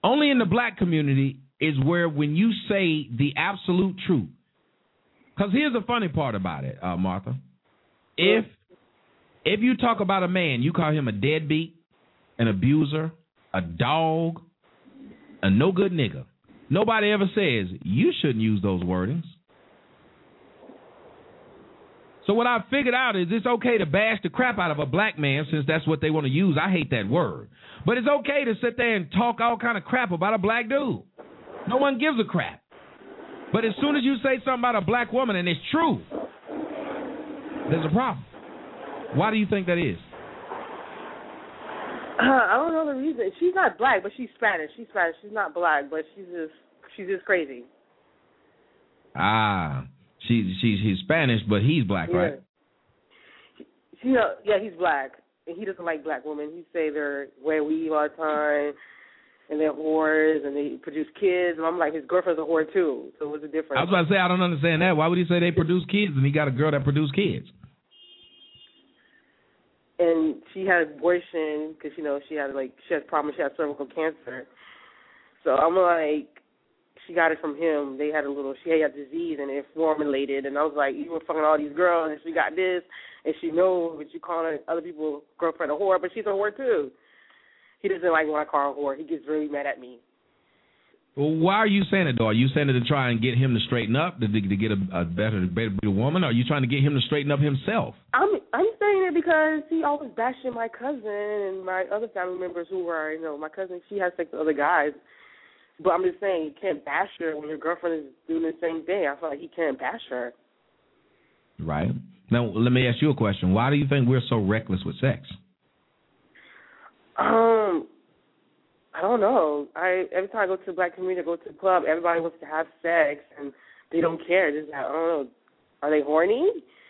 Only in the black community is where when you say the absolute truth. Because here's the funny part about it, uh, Martha. If if you talk about a man, you call him a deadbeat, an abuser, a dog, a no good nigga. Nobody ever says you shouldn't use those wordings. So what I've figured out is it's okay to bash the crap out of a black man since that's what they want to use. I hate that word. But it's okay to sit there and talk all kind of crap about a black dude. No one gives a crap. But as soon as you say something about a black woman and it's true, there's a problem. Why do you think that is? Uh, I don't know the reason. She's not black, but she's Spanish. She's Spanish. She's not black, but she's just she's just crazy. Ah, she she's she's Spanish, but he's black, yeah. right? She, you know, yeah, he's black, and he doesn't like black women. He say they're wear weave all the time, and they're whores, and they produce kids. And I'm like, his girlfriend's a whore too. So what's the difference? I was about to say I don't understand that. Why would he say they produce kids and he got a girl that produce kids? And she had an abortion because, you know, she had, like, she had problems. She had cervical cancer. So I'm like, she got it from him. They had a little, she had a disease and it formulated. And I was like, you were fucking all these girls and she got this. And she knows that you calling other people's girlfriend a whore, but she's a whore too. He doesn't like when I call her a whore. He gets really mad at me. Well, why are you saying it, though? Are you saying it to try and get him to straighten up, to, to get a, a better, better, better woman? Or are you trying to get him to straighten up himself? I'm I'm saying it because he always bashing my cousin and my other family members who are, you know, my cousin, she has sex with other guys. But I'm just saying, you can't bash her when your girlfriend is doing the same thing. I feel like he can't bash her. Right. Now, let me ask you a question. Why do you think we're so reckless with sex? Um... I don't know. I every time I go to the black community, I go to the club, everybody wants to have sex, and they don't care. Just, I don't know. Are they horny?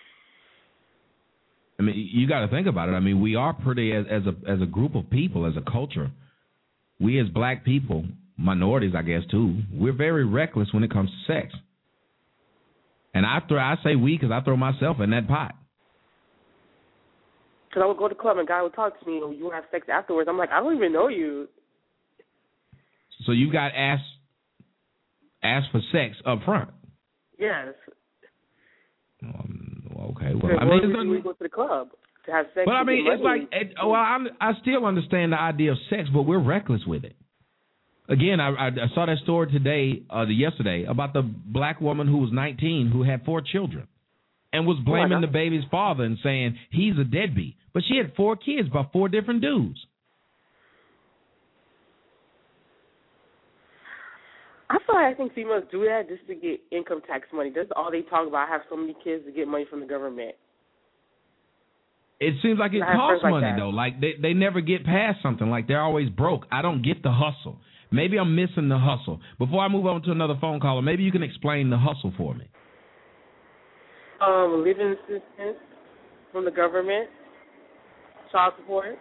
I mean, you got to think about it. I mean, we are pretty, as, as a as a group of people, as a culture, we as black people, minorities, I guess, too, we're very reckless when it comes to sex. And I throw, I say we because I throw myself in that pot. Because I would go to the club and a guy would talk to me, and you would have sex afterwards. I'm like, I don't even know you. So you got asked asked for sex up front? Yes. Um, okay. Well, I mean, mean, we go to the club to have sex. But I mean, it's like, it, well, I'm, I still understand the idea of sex, but we're reckless with it. Again, I, I, I saw that story today, uh, the yesterday, about the black woman who was nineteen who had four children and was blaming oh, the baby's father and saying he's a deadbeat. But she had four kids by four different dudes. I feel like I think females do that just to get income tax money. That's all they talk about, have so many kids to get money from the government. It seems like it costs money, like though. Like, they, they never get past something. Like, they're always broke. I don't get the hustle. Maybe I'm missing the hustle. Before I move on to another phone caller, maybe you can explain the hustle for me. Um, living assistance from the government, child support.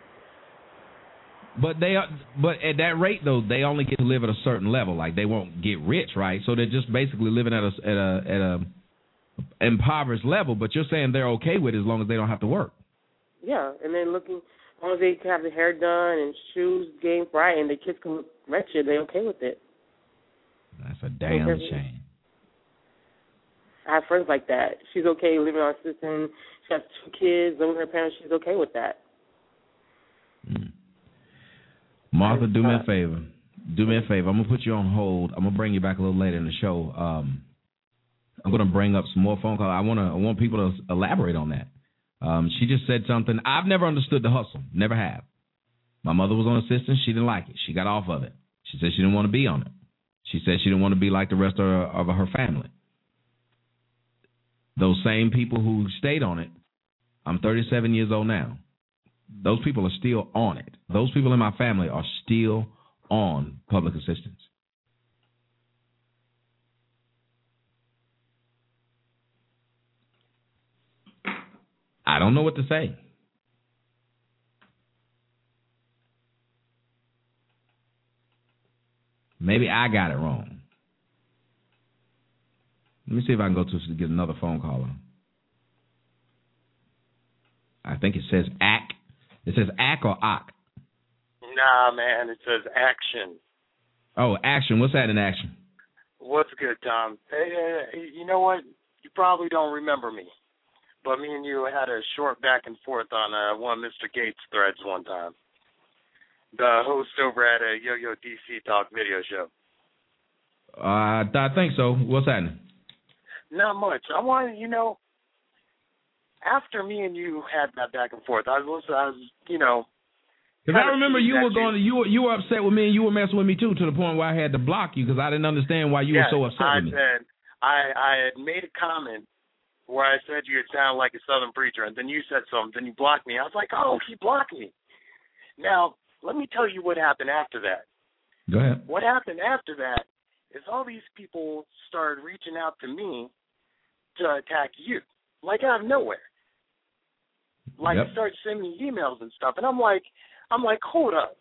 But they are, but at that rate though, they only get to live at a certain level. Like, they won't get rich, right? So they're just basically living at a at a at a impoverished level. But you're saying they're okay with it as long as they don't have to work. Yeah, and then looking, as long as they can have their hair done and shoes game right, and the kids can look wretched, they're okay with it. That's a damn okay. shame. I have friends like that. She's okay living on assistance. She has two kids, living with her parents. She's okay with that. Mm. Martha, do me a favor. Do me a favor. I'm going to put you on hold. I'm going to bring you back a little later in the show. Um, I'm going to bring up some more phone calls. I want to. I want people to elaborate on that. Um, she just said something. I've never understood the hustle. Never have. My mother was on assistance. She didn't like it. She got off of it. She said she didn't want to be on it. She said she didn't want to be like the rest of her, of her family. Those same people who stayed on it, I'm thirty-seven years old now. Those people are still on it. Those people in my family are still on public assistance. I don't know what to say. Maybe I got it wrong. Let me see if I can go to get another phone caller. I think it says A C. It says A C or A C? Nah, man, it says action. Oh, Action. What's that in Action? What's good, Tom? Hey, uh, you know what? You probably don't remember me, but me and you had a short back and forth on uh, one of Mister Gates' threads one time. The host over at a Yo-Yo D C Talk video show. Uh, I think so. What's happening? Not much. I wanted, you know, after me and you had that back and forth, I was, I was, you know. Because I remember you were going, you, you were, you were upset with me, and you were messing with me too, to the point where I had to block you because I didn't understand why you yes, were so upset I with me. Said, I I had made a comment where I said you had sounded like a Southern preacher, and then you said something, then you blocked me. I was like, oh, he blocked me. Now, let me tell you what happened after that. Go ahead. What happened after that is all these people started reaching out to me to attack you, like out of nowhere. Like, yep. They started sending me emails and stuff, and I'm like, I'm like, hold up.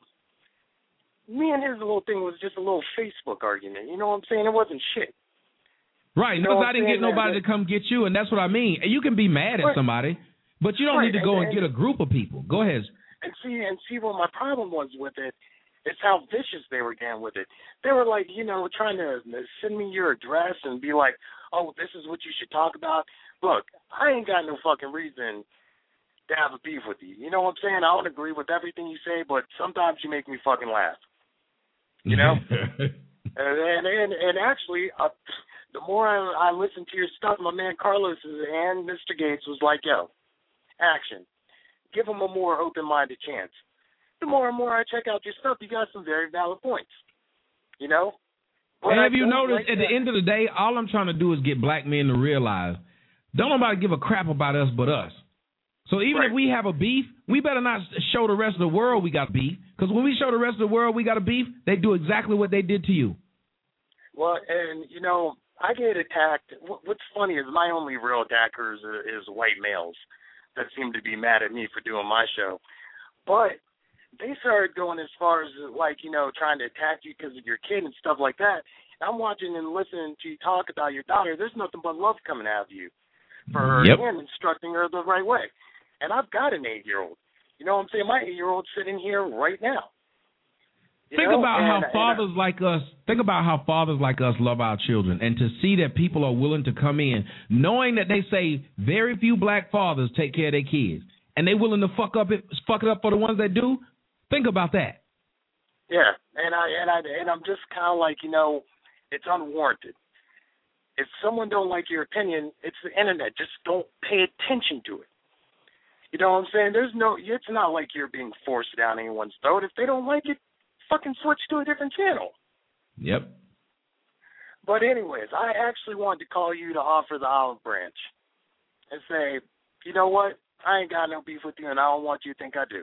Me and his little thing was just a little Facebook argument. You know what I'm saying? It wasn't shit. Right, because I didn't get nobody to come get you, and that's what I mean. And you can be mad at somebody, but you don't right, need to go and, and get a group of people. Go ahead. And see, and see what my problem was with it is how vicious they were getting with it. They were like, you know, trying to send me your address and be like, oh, this is what you should talk about. Look, I ain't got no fucking reason to have a beef with you. You know what I'm saying? I don't agree with everything you say, but sometimes you make me fucking laugh. You know? and, and and and actually, uh, the more I, I listened to your stuff, my man Carlos and Mister Gates was like, yo, Action. Give them a more open-minded chance. The more and more I check out your stuff, you got some very valid points. You know? But and have I you noticed, like at that. the end of the day, all I'm trying to do is get black men to realize, don't nobody give a crap about us but us. So even right. if we have a beef, we better not show the rest of the world we got beef. Because when we show the rest of the world we got a beef, they do exactly what they did to you. Well, and, you know, I get attacked. What's funny is my only real attackers is white males that seem to be mad at me for doing my show. But they started going as far as, like, you know, trying to attack you because of your kid and stuff like that. I'm watching and listening to you talk about your daughter. There's nothing but love coming out of you for her yep. and instructing her the right way. And I've got an eight-year-old. You know what I'm saying? My eight-year-old's sitting here right now. You think know? about and, how fathers and, like us, think about how fathers like us love our children, and to see that people are willing to come in, knowing that they say very few black fathers take care of their kids, and they willing to fuck up it, fuck it up for the ones that do. Think about that. Yeah, and I and I and I'm just kind of like, you know, it's unwarranted. If someone don't like your opinion, it's the internet. Just don't pay attention to it. You know what I'm saying? There's no. It's not like you're being forced down anyone's throat. If they don't like it, fucking switch to a different channel. Yep. But anyways, I actually wanted to call you to offer the olive branch and say, you know what? I ain't got no beef with you, and I don't want you to think I do.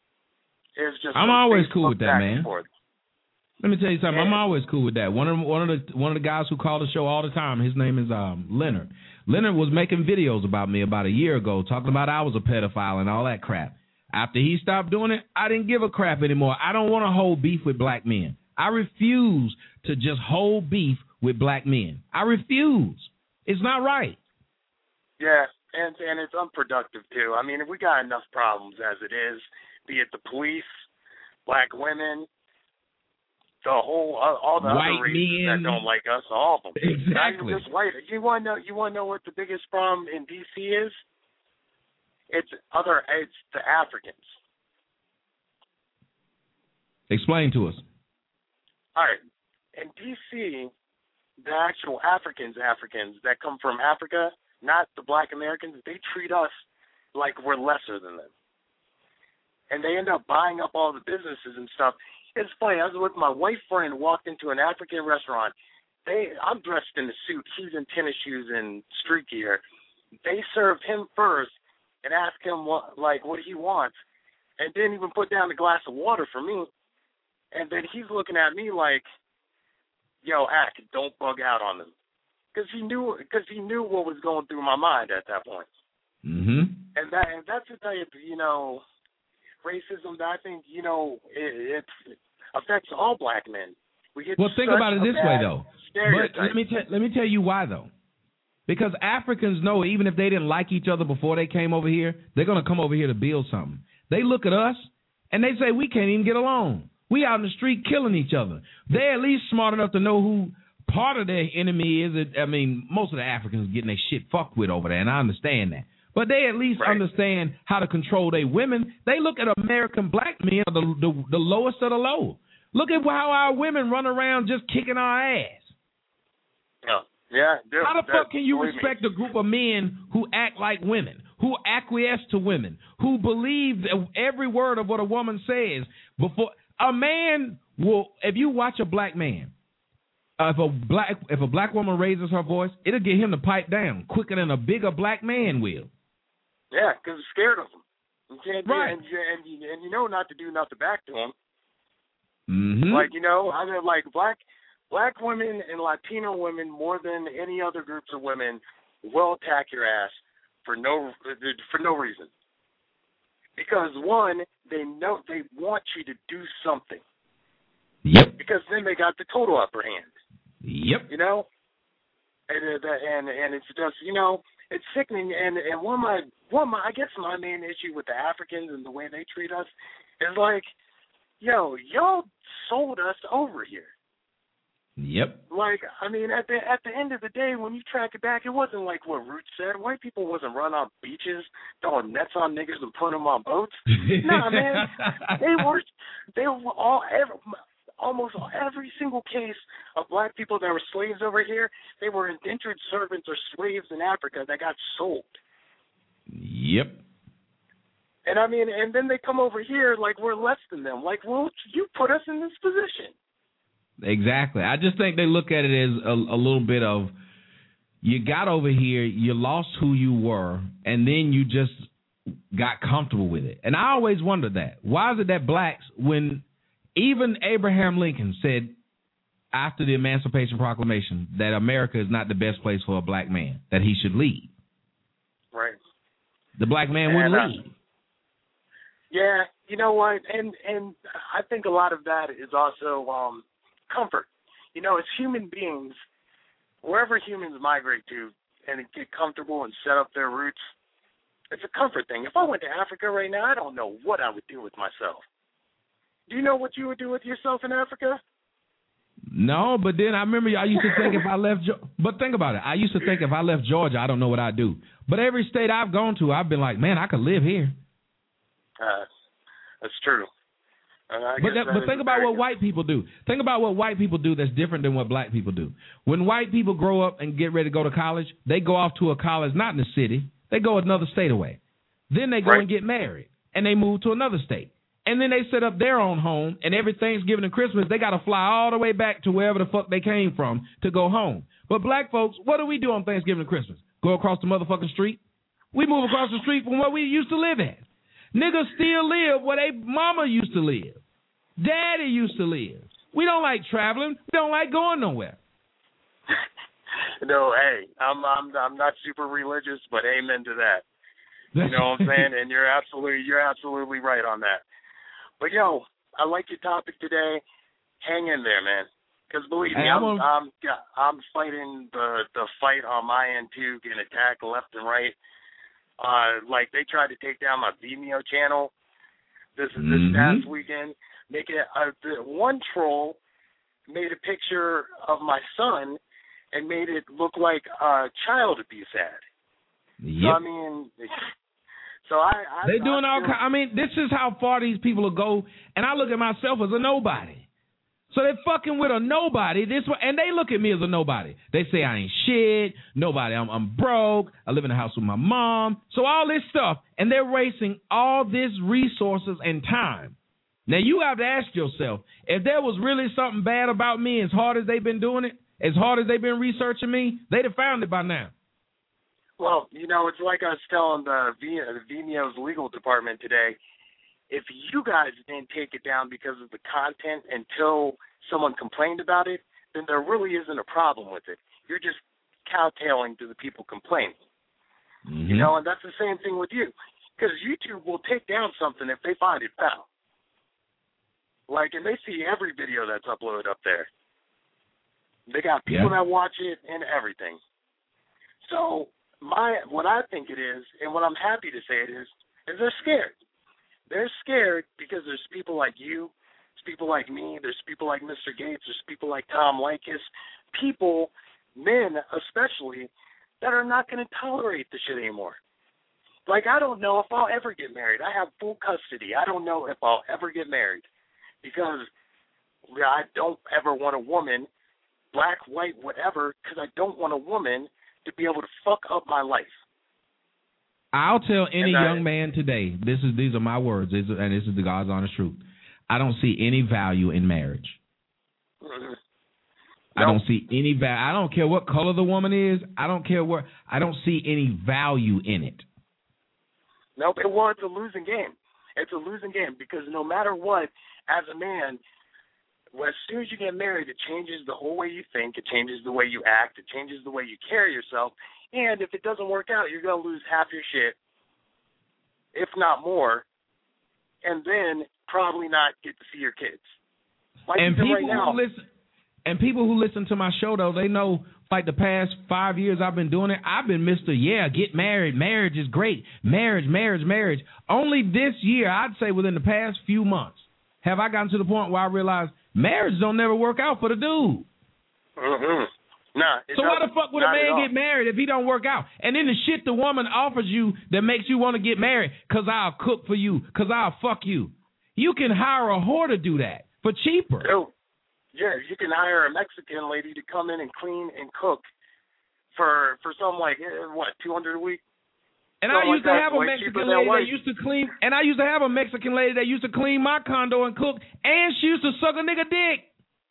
It's just I'm always Facebook cool with that, man. forth. Let me tell you something. Yeah. I'm always cool with that. One of one of the one of the guys who call the show all the time, his name is um, Leonard. Leonard was making videos about me about a year ago, talking about I was a pedophile and all that crap. After he stopped doing it, I didn't give a crap anymore. I don't want to hold beef with black men. I refuse to just hold beef with black men. I refuse. It's not right. Yeah, and and it's unproductive too. I mean, we got enough problems as it is, be it the police, black women, the whole uh, all the white other races men. that don't like us, all of them. Exactly. Not even just white. You want to know? You want to know what the biggest problem in D C is? It's other. It's the Africans. Explain to us. All right. In D C, the actual Africans, Africans that come from Africa, not the black Americans, they treat us like we're lesser than them. And they end up buying up all the businesses and stuff. It's funny. I was with my white friend, walked into an African restaurant. They, I'm dressed in a suit. He's in tennis shoes and street gear. They served him first and asked him what, like, what he wants, and didn't even put down a glass of water for me. And then he's looking at me like, "Yo, Ack, don't bug out on them," because he knew, because he knew what was going through my mind at that point. Mm-hmm. And that, and that's the type, you know, racism that I think, you know, it, it affects all black men. We get well, think about it this way, though. But let me tell let me tell you why, though. Because Africans know even if they didn't like each other before they came over here, they're going to come over here to build something. They look at us and they say we can't even get along. We out in the street killing each other. They're at least smart enough to know who part of their enemy is. I mean, most of the Africans getting their shit fucked with over there, and I understand that. But they at least right. understand how to control their women. They look at American black men, the, the, the lowest of the low. Look at how our women run around just kicking our ass. Yeah, yeah. Dude, how the fuck can you respect me. a group of men who act like women, who acquiesce to women, who believe every word of what a woman says? Before a man will, if you watch a black man, uh, if a black if a black woman raises her voice, it'll get him to pipe down quicker than a bigger black man will. Yeah, because he's scared of them. You can't do right. and, and, and, and you know not to do nothing back to him. Mm-hmm. Like, you know, I mean, like black black women and Latino women more than any other groups of women will attack your ass for no for no reason. Because one, they know they want you to do something. Yep. Because then they got the total upper hand. Yep. You know, and and and it's just you know it's sickening. And and one of my one of my I guess my main issue with the Africans and the way they treat us is like, yo, y'all sold us over here. Yep. Like, I mean, at the at the end of the day, when you track it back, it wasn't like what Roots said. White people wasn't run on beaches, throwing nets on niggas and putting them on boats. Nah, man, they were they were all every, almost every single case of black people that were slaves over here. They were indentured servants or slaves in Africa that got sold. Yep. And I mean, and then they come over here like we're less than them. Like, well, you put us in this position. Exactly. I just think they look at it as a, a little bit of, you got over here, you lost who you were, and then you just got comfortable with it. And I always wondered that. Why is it that blacks, when even Abraham Lincoln said after the Emancipation Proclamation that America is not the best place for a black man, that he should lead. Right. The black man and, wouldn't uh, lead. Yeah, you know what? And and I think a lot of that is also um, comfort. You know, as human beings, wherever humans migrate to and get comfortable and set up their roots, it's a comfort thing. If I went to Africa right now, I don't know what I would do with myself. Do you know what you would do with yourself in Africa? No, but then I remember I used to think if I left, but think about it. I used to think if I left Georgia, I don't know what I'd do. But every state I've gone to, I've been like, man, I could live here. Uh, that's true. Uh, but that, but think about what good. white people do. Think about what white people do that's different than what black people do. When white people grow up and get ready to go to college, they go off to a college not in the city. They go another state away. Then they go right. and get married, and they move to another state. And then they set up their own home, and every Thanksgiving and Christmas, they got to fly all the way back to wherever the fuck they came from to go home. But black folks, what do we do on Thanksgiving and Christmas? Go across the motherfucking street? We move across the street from where we used to live at. Niggas still live where they mama used to live. Daddy used to live. We don't like traveling. We don't like going nowhere. No, hey, I'm I'm I'm not super religious, but amen to that. You know what I'm saying? And you're absolutely you're absolutely right on that. But yo, I like your topic today. Hang in there, man. Because believe me, hey, I'm I'm, I'm I'm fighting the the fight on my end too, getting attacked left and right. Uh, like they tried to take down my Vimeo channel this this mm-hmm. past weekend. Make it uh, the one troll made a picture of my son and made it look like a child abuse ad. Yep. So I mean, so I, I they doing I all. Kind, I mean, this is how far these people will go. And I look at myself as a nobody. So they're fucking with a nobody. This and they look at me as a nobody. They say I ain't shit. Nobody. I'm, I'm broke. I live in a house with my mom. So all this stuff, and they're wasting all this resources and time. Now you have to ask yourself, if there was really something bad about me, as hard as they've been doing it, as hard as they've been researching me, they'd have found it by now. Well, you know, it's like I was telling the, v- the Vimeo's legal department today. If you guys didn't take it down because of the content until someone complained about it, then there really isn't a problem with it. You're just cowtailing to the people complaining. Mm-hmm. You know, and that's the same thing with you. Because YouTube will take down something if they find it foul. Like, and they see every video that's uploaded up there. They got people yeah. that watch it and everything. So my what I think it is, and what I'm happy to say it is, is they're scared. They're scared because there's people like you There's people like me. There's people like Mister Gates. There's people like Tom Likas. People, men especially, that are not going to tolerate the shit anymore. Like, I don't know if I'll ever get married. I have full custody. I don't know if I'll ever get married because I don't ever want a woman, black, white, whatever, because I don't want a woman to be able to fuck up my life. I'll tell any I, young man today, this is these are my words, this is, and this is the God's honest truth. I don't see any value in marriage. Mm-hmm. I don't see any value. I don't care what color the woman is. I don't care what. I don't see any value in it. Nope. Well, it's a losing game. It's a losing game because no matter what, as a man, well, as soon as you get married, it changes the whole way you think. It changes the way you act. It changes the way you carry yourself. And if it doesn't work out, you're going to lose half your shit, if not more, and then probably not get to see your kids. Like and people right now, who listen, and people who listen to my show, though, they know, like the past five years I've been doing it, I've been Mister Yeah, get married. Marriage is great. Marriage, marriage, marriage. Only this year, I'd say within the past few months, have I gotten to the point where I realized marriage don't never work out for the dude. Mm-hmm. Nah, so why the fuck would a man get married if he don't work out? And then the shit the woman offers you that makes you want to get married, because I'll cook for you, because I'll fuck you. You can hire a whore to do that for cheaper. Oh, yeah, you can hire a Mexican lady to come in and clean and cook for for something like, what, two hundred a week? And I used to have a Mexican lady that used to clean, and I used to have a Mexican lady that used to clean my condo and cook, and she used to suck a nigga dick.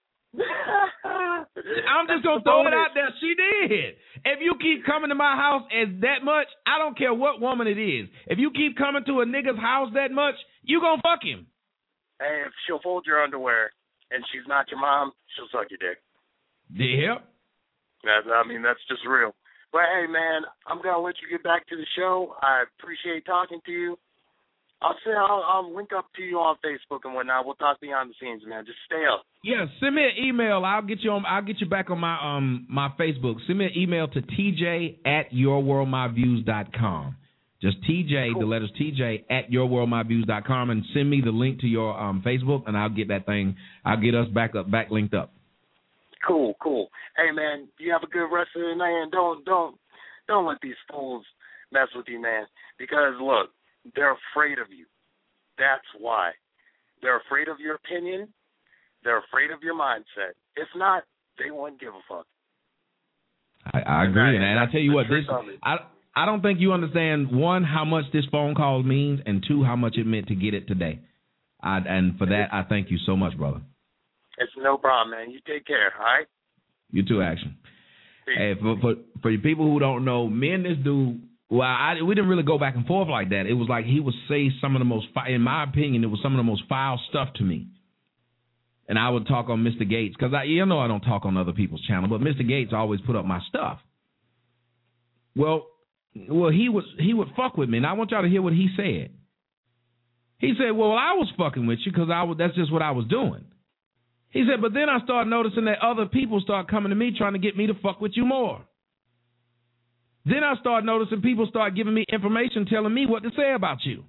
I'm just going to throw it out there. She did. If you keep coming to my house as that much, I don't care what woman it is. If you keep coming to a nigga's house that much, you going to fuck him. Hey, if she'll fold your underwear and she's not your mom, she'll suck your dick. Yeah. That, I mean, that's just real. But, hey, man, I'm going to let you get back to the show. I appreciate talking to you. I'll say I'll, I'll link up to you on Facebook and whatnot. We'll talk behind the scenes, man. Just stay up. Yeah, send me an email. I'll get you on. I'll get you back on my um my Facebook. Send me an email to T J at your world my views dot com. Just T J, cool. The letters T J at your world my views dot com, and send me the link to your um Facebook, and I'll get that thing. I'll get us back up, back linked up. Cool, cool. Hey, man, you have a good rest of the night, and don't don't don't let these fools mess with you, man. Because look. They're afraid of you. That's why. They're afraid of your opinion. They're afraid of your mindset. If not, they won't give a fuck. I, I agree, and, and I tell you what, this I I don't think you understand, one, how much this phone call means, and two, how much it meant to get it today. I, and for that, I thank you so much, brother. It's no problem, man. You take care, all right? You too, Action. Peace. Hey, for, for for you people who don't know, me and this dude. Well, I, we didn't really go back and forth like that. It was like he would say some of the most, in my opinion, it was some of the most foul stuff to me. And I would talk on Mister Gates, because I, you know I don't talk on other people's channel, but Mister Gates always put up my stuff. Well, well, he was he would fuck with me, and I want y'all to hear what he said. He said, well, I was fucking with you because I was, that's just what I was doing. He said, but then I started noticing that other people start coming to me trying to get me to fuck with you more. Then I started noticing people start giving me information telling me what to say about you.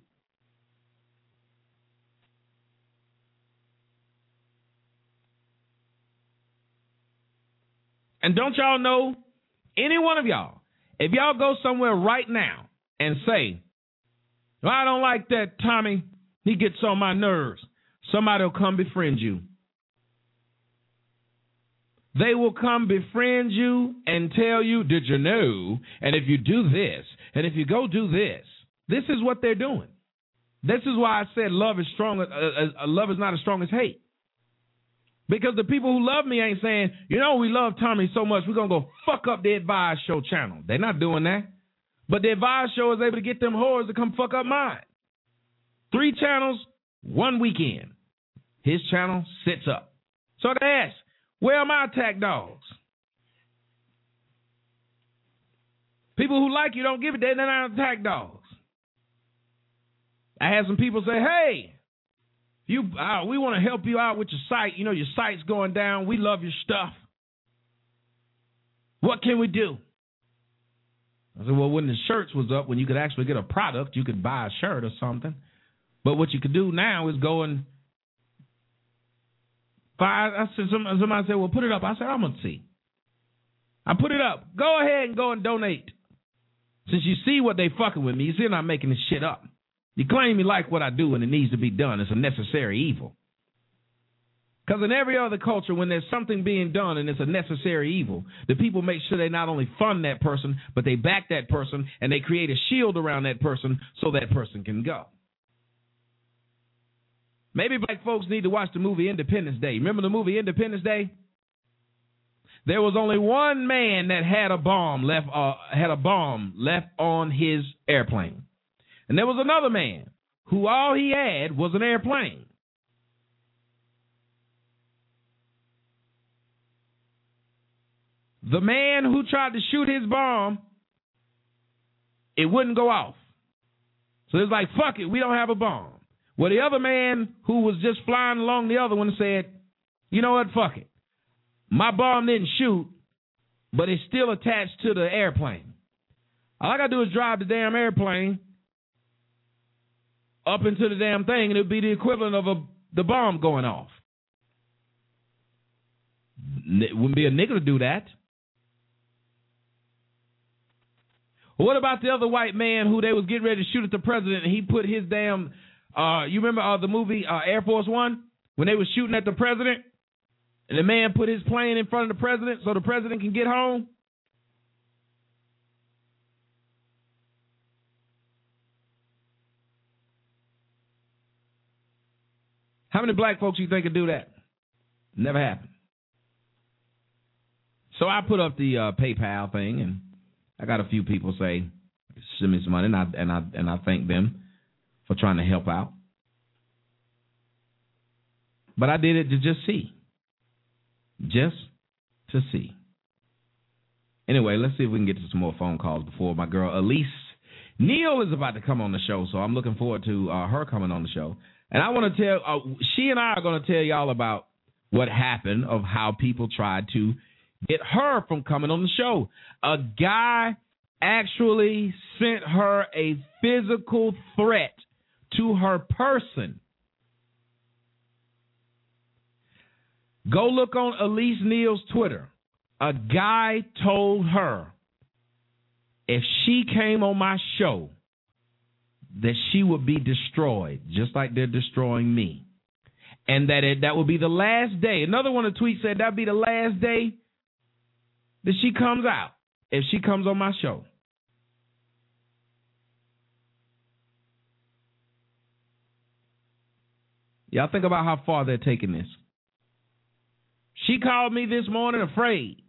And don't y'all know, any one of y'all, if y'all go somewhere right now and say, well, I don't like that Tommy, he gets on my nerves, somebody will come befriend you. They will come befriend you and tell you, did you know? And if you do this, and if you go do this, this is what they're doing. This is why I said love is strong. Uh, uh, love is not as strong as hate. Because the people who love me ain't saying, you know, we love Tommy so much, we're going to go fuck up the Advice Show channel. They're not doing that. But the Advice Show is able to get them whores to come fuck up mine. Three channels, one weekend. His channel sits up. So they ask, where are my attack dogs? People who like you don't give it, they're not attack dogs. I had some people say, hey, you, uh, we want to help you out with your site. You know, your site's going down. We love your stuff. What can we do? I said, well, when the shirts was up, when you could actually get a product, you could buy a shirt or something. But what you could do now is go and Five. I said, somebody, somebody said, well, put it up. I said, I'm going to see. I put it up. Go ahead and go and donate. Since you see what they fucking with me, you see I'm not making this shit up. You claim you like what I do and it needs to be done. It's a necessary evil. Because in every other culture, when there's something being done and it's a necessary evil, the people make sure they not only fund that person, but they back that person and they create a shield around that person so that person can go. Maybe black folks need to watch the movie Independence Day. Remember the movie Independence Day? There was only one man that had a bomb left uh, had a bomb left on his airplane. And there was another man who all he had was an airplane. The man who tried to shoot his bomb, it wouldn't go off. So it's like, fuck it, we don't have a bomb. Well, the other man who was just flying along the other one said, you know what, fuck it. My bomb didn't shoot, but it's still attached to the airplane. All I got to do is drive the damn airplane up into the damn thing, and it would be the equivalent of a, the bomb going off. It wouldn't be a nigga to do that. What about the other white man who they was getting ready to shoot at the president, and he put his damn, uh, you remember uh, the movie uh, Air Force One? When they was shooting at the president, and the man put his plane in front of the president so the president can get home? How many black folks you think could do that? Never happened. So I put up the uh, PayPal thing, and I got a few people say, send me some money, and I, and I, and I thank them for trying to help out. But I did it to just see. Just to see. Anyway, let's see if we can get to some more phone calls before my girl Elise Neal is about to come on the show, so I'm looking forward to uh, her coming on the show. And I want to tell, uh, she and I are going to tell y'all about what happened, of how people tried to get her from coming on the show. A guy actually sent her a physical threat to her person. Go look on Elise Neal's Twitter. A guy told her if she came on my show that she would be destroyed, just like they're destroying me. And that it, that would be the last day. Another one of the tweets said that would be the last day that she comes out, if she comes on my show. Y'all think about how far they're taking this. She called me this morning afraid.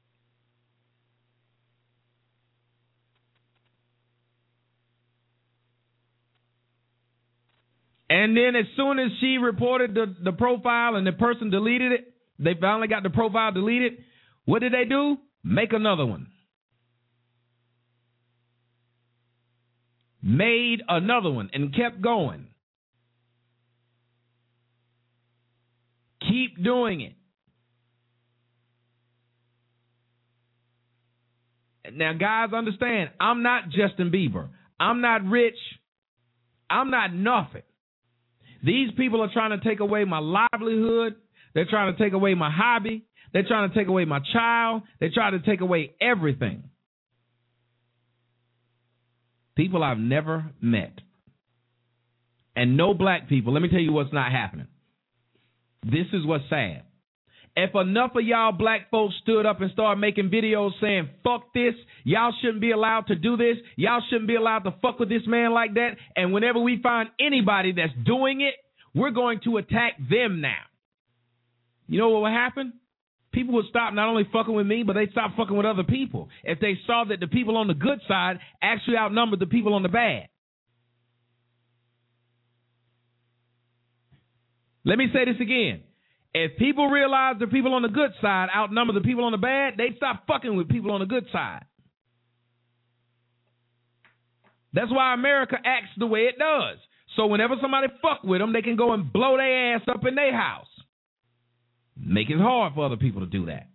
And then as soon as she reported the, the profile and the person deleted it, they finally got the profile deleted, what did they do? Make another one. Made another one and kept going. Keep doing it. Now, guys, understand, I'm not Justin Bieber. I'm not rich. I'm not nothing. These people are trying to take away my livelihood. They're trying to take away my hobby. They're trying to take away my child. They're trying to take away everything. People I've never met. And no black people. Let me tell you what's not happening. This is what's sad. If enough of y'all black folks stood up and started making videos saying, fuck this, y'all shouldn't be allowed to do this, y'all shouldn't be allowed to fuck with this man like that, and whenever we find anybody that's doing it, we're going to attack them now. You know what will happen? People would stop not only fucking with me, but they'd stop fucking with other people if they saw that the people on the good side actually outnumbered the people on the bad. Let me say this again. If people realize the people on the good side outnumber the people on the bad, they'd stop fucking with people on the good side. That's why America acts the way it does. So whenever somebody fuck with them, they can go and blow their ass up in their house. Make it hard for other people to do that.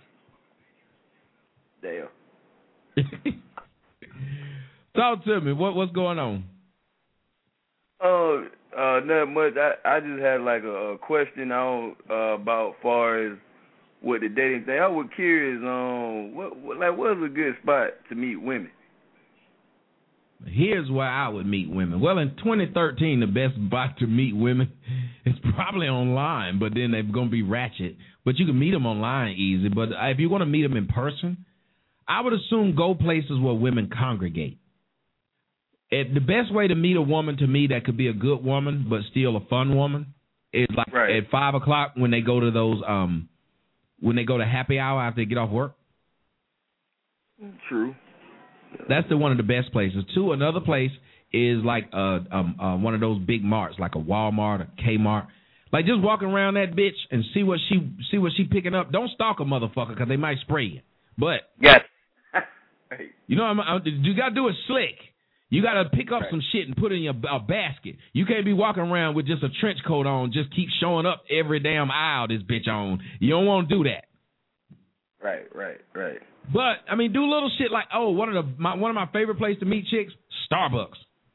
Damn. Talk to me. What what's going on? Oh, uh, not much. I, I just had like a, a question on uh, about far as what the dating thing. I was curious on what, what like what's a good spot to meet women. Here's where I would meet women. Well, in twenty thirteen, the best spot to meet women is probably online, but then they're going to be ratchet. But you can meet them online easy. But if you want to meet them in person, I would assume go places where women congregate. It, the best way to meet a woman, to me, that could be a good woman but still a fun woman, is like right. at five o'clock when they go to those um when they go to happy hour after they get off work. True. That's the one of the best places. Two, another place is like uh, um, uh, one of those big marts, like a Walmart, a Kmart. Like just walking around that bitch and see what she see what she picking up. Don't stalk a motherfucker because they might spray you. But yes, you know I'm, I'm, you gotta do it slick. You gotta pick up right. some shit and put it in your a basket. You can't be walking around with just a trench coat on, just keep showing up every damn aisle this bitch on. You don't want to do that. Right, right, right. But I mean, do little shit like oh, one of the my, one of my favorite places to meet chicks, Starbucks.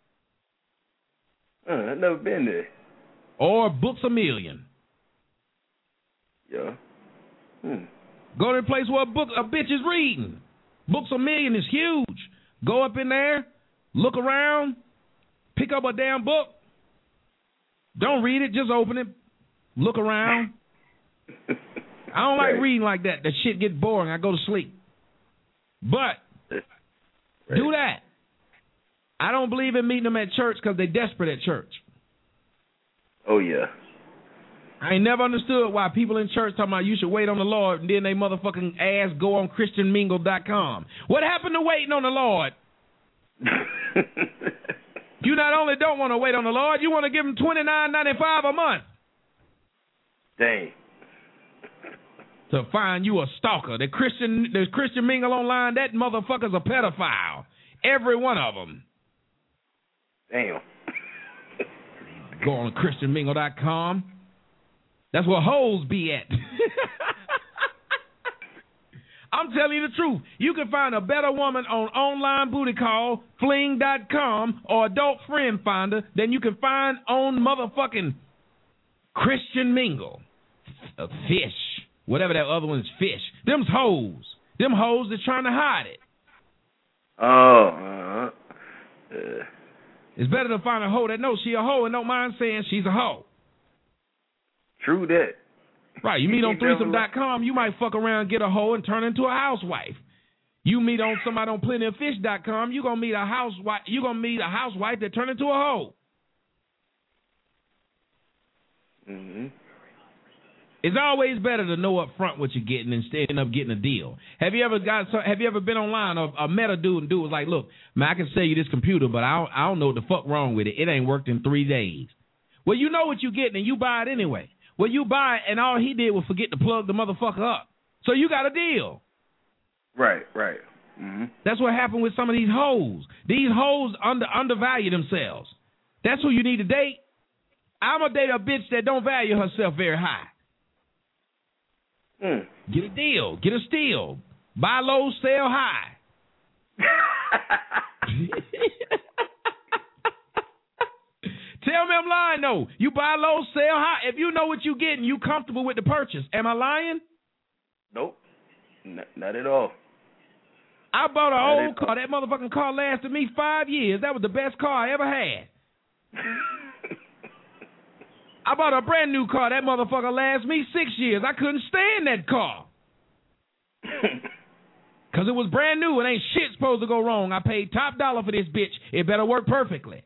Uh, I've never been there. Or Books A Million. Yeah. Hmm. Go to a place where a book a bitch is reading. Books A Million is huge. Go up in there, look around, pick up a damn book. Don't read it, just open it. Look around. I don't like right. reading like that. That shit get boring. I go to sleep. But right. do that. I don't believe in meeting them at church because they desperate at church. Oh, yeah. I ain't never understood why people in church talking about you should wait on the Lord and then they motherfucking ass go on Christian Mingle dot com. What happened to waiting on the Lord? You not only don't want to wait on the Lord, you want to give him twenty-nine ninety-five a month. Dang. To find you a stalker. The Christian, the Christian Mingle online, that motherfucker's a pedophile. Every one of them. Damn. Go on Christian Mingle dot com. That's where hoes be at. I'm telling you the truth. You can find a better woman on online booty call, fling dot com, or Adult Friend Finder than you can find on motherfucking Christian Mingle. A fish. Whatever that other one's fish. Them's hoes. Them hoes that's trying to hide it. Oh, uh, uh. It's better to find a hoe that knows she a hoe and don't mind saying she's a hoe. True that. Right, you meet on threesome dot com, you might fuck around, get a hoe, and turn into a housewife. You meet on somebody on plenty of fish dot com, you're gonna meet a housewife. You're gonna meet a housewife that turn into a hoe. Mm-hmm. It's always better to know up front what you're getting and end up getting a deal. Have you ever got? Have you ever been online or, or met a dude and dude was like, "Look, man, I can sell you this computer, but I don't, I don't know what the fuck wrong with it. It ain't worked in three days." Well, you know what you're getting and you buy it anyway. Well, you buy it and all he did was forget to plug the motherfucker up. So you got a deal. Right, right. Mm-hmm. That's what happened with some of these hoes. These hoes under undervalue themselves. That's who you need to date. I'm gonna date a bitch that don't value herself very high. Mm. Get a deal. Get a steal. Buy low, sell high. Tell me I'm lying, though. You buy low, sell high. If you know what you're getting, you comfortable with the purchase. Am I lying? Nope. N- not at all. I bought an old car. That motherfucking car lasted me five years. That was the best car I ever had. I bought a brand new car. That motherfucker lasted me six years. I couldn't stand that car. Because it was brand new and ain't shit supposed to go wrong. I paid top dollar for this bitch. It better work perfectly.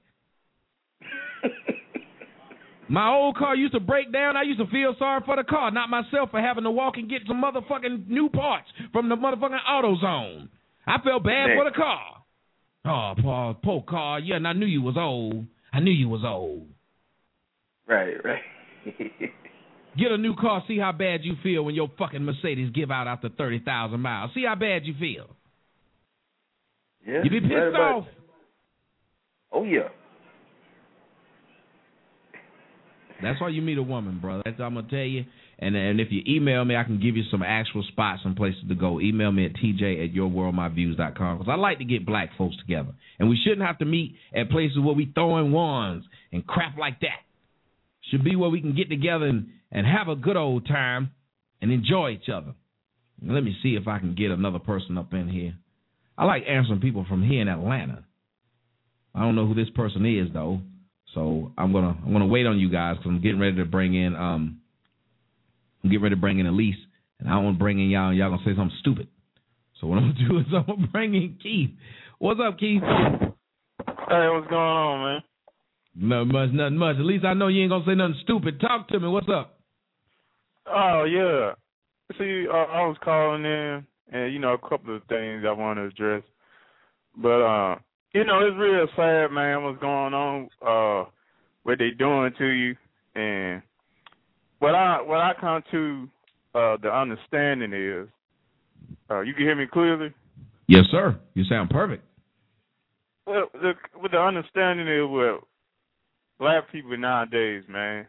My old car used to break down. I used to feel sorry for the car, not myself for having to walk and get some motherfucking new parts from the motherfucking AutoZone. I felt bad Man. for the car. Oh, poor, poor car. Yeah, and I knew you was old. I knew you was old. Right, right. Get a new car, see how bad you feel when your fucking Mercedes give out after thirty thousand miles. See how bad you feel. Yeah, you be pissed right off. Oh, yeah. That's why you meet a woman, brother. That's what I'm going to tell you. And and if you email me, I can give you some actual spots and places to go. Email me at t j at your world my views dot com because I like to get black folks together. And we shouldn't have to meet at places where we throwing wands and crap like that. Should be where we can get together and, and have a good old time and enjoy each other. And let me see if I can get another person up in here. I like answering people from here in Atlanta. I don't know who this person is though, so I'm gonna I'm gonna wait on you guys because I'm getting ready to bring in um. I'm getting ready to bring in Elise, and I don't want to bring in y'all, and y'all going to say something stupid. So what I'm going to do is I'm going to bring in Keith. What's up, Keith? Hey, what's going on, man? Nothing much, nothing much. At least I know you ain't going to say nothing stupid. Talk to me. What's up? Oh, yeah. See, uh, I was calling in, and, you know, a couple of things I want to address. But, uh, you know, it's real sad, man, what's going on, uh, what they doing to you, and What I what I come to uh, the understanding is, uh, you can hear me clearly? Yes, sir. You sound perfect. Well, the, with the understanding is, well, black people nowadays, man.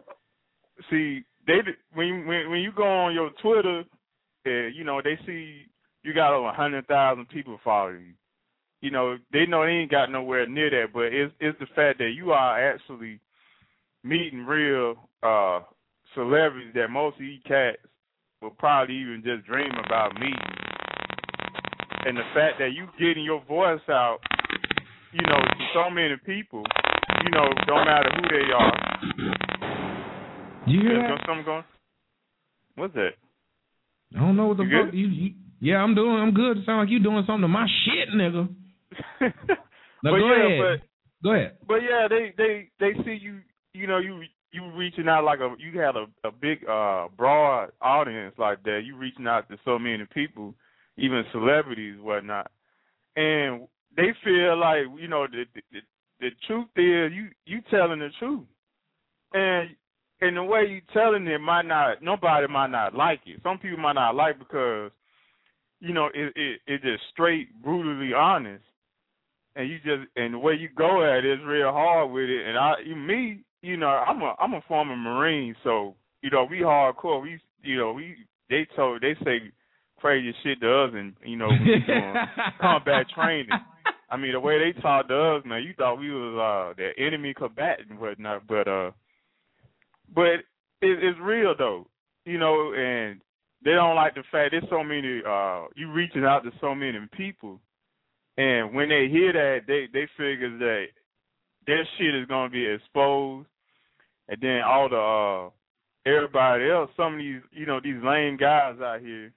See, they when when when you go on your Twitter, uh, you know they see you got over a hundred thousand people following you. You know they know they ain't got nowhere near that, but it's it's the fact that you are actually meeting real. Uh, celebrities that most of these cats will probably even just dream about meeting. And the fact that you getting your voice out, you know, to so many people, you know, don't matter who they are. Do you hear There's that? something going? What's that? I don't know what the you fuck you, you. Yeah, I'm doing. I'm good. It sounds like you doing something to my shit, nigga. Now, but go yeah, ahead. But, go ahead. But yeah, they they they see you. You know, you. You reaching out like a you had a, a big uh, broad audience like that. You reaching out to so many people, even celebrities, whatnot, and they feel like you know the the, the truth is you you telling the truth, and and the way you telling it might not nobody might not like it. Some people might not like because you know it it it's just straight brutally honest, and you just and the way you go at it is real hard with it. And I you, me. You know, I'm a I'm a former Marine, so you know we hardcore. We you know we they told they say crazy shit to us, and you know we doing combat training. I mean the way they talk to us, man, you thought we was uh their enemy combatant and whatnot, but uh, but it, it's real though, you know, and they don't like the fact there's so many uh you reaching out to so many people, and when they hear that, they they figure that their shit is gonna be exposed, and then all the uh, everybody else, some of these, you know, these lame guys out here,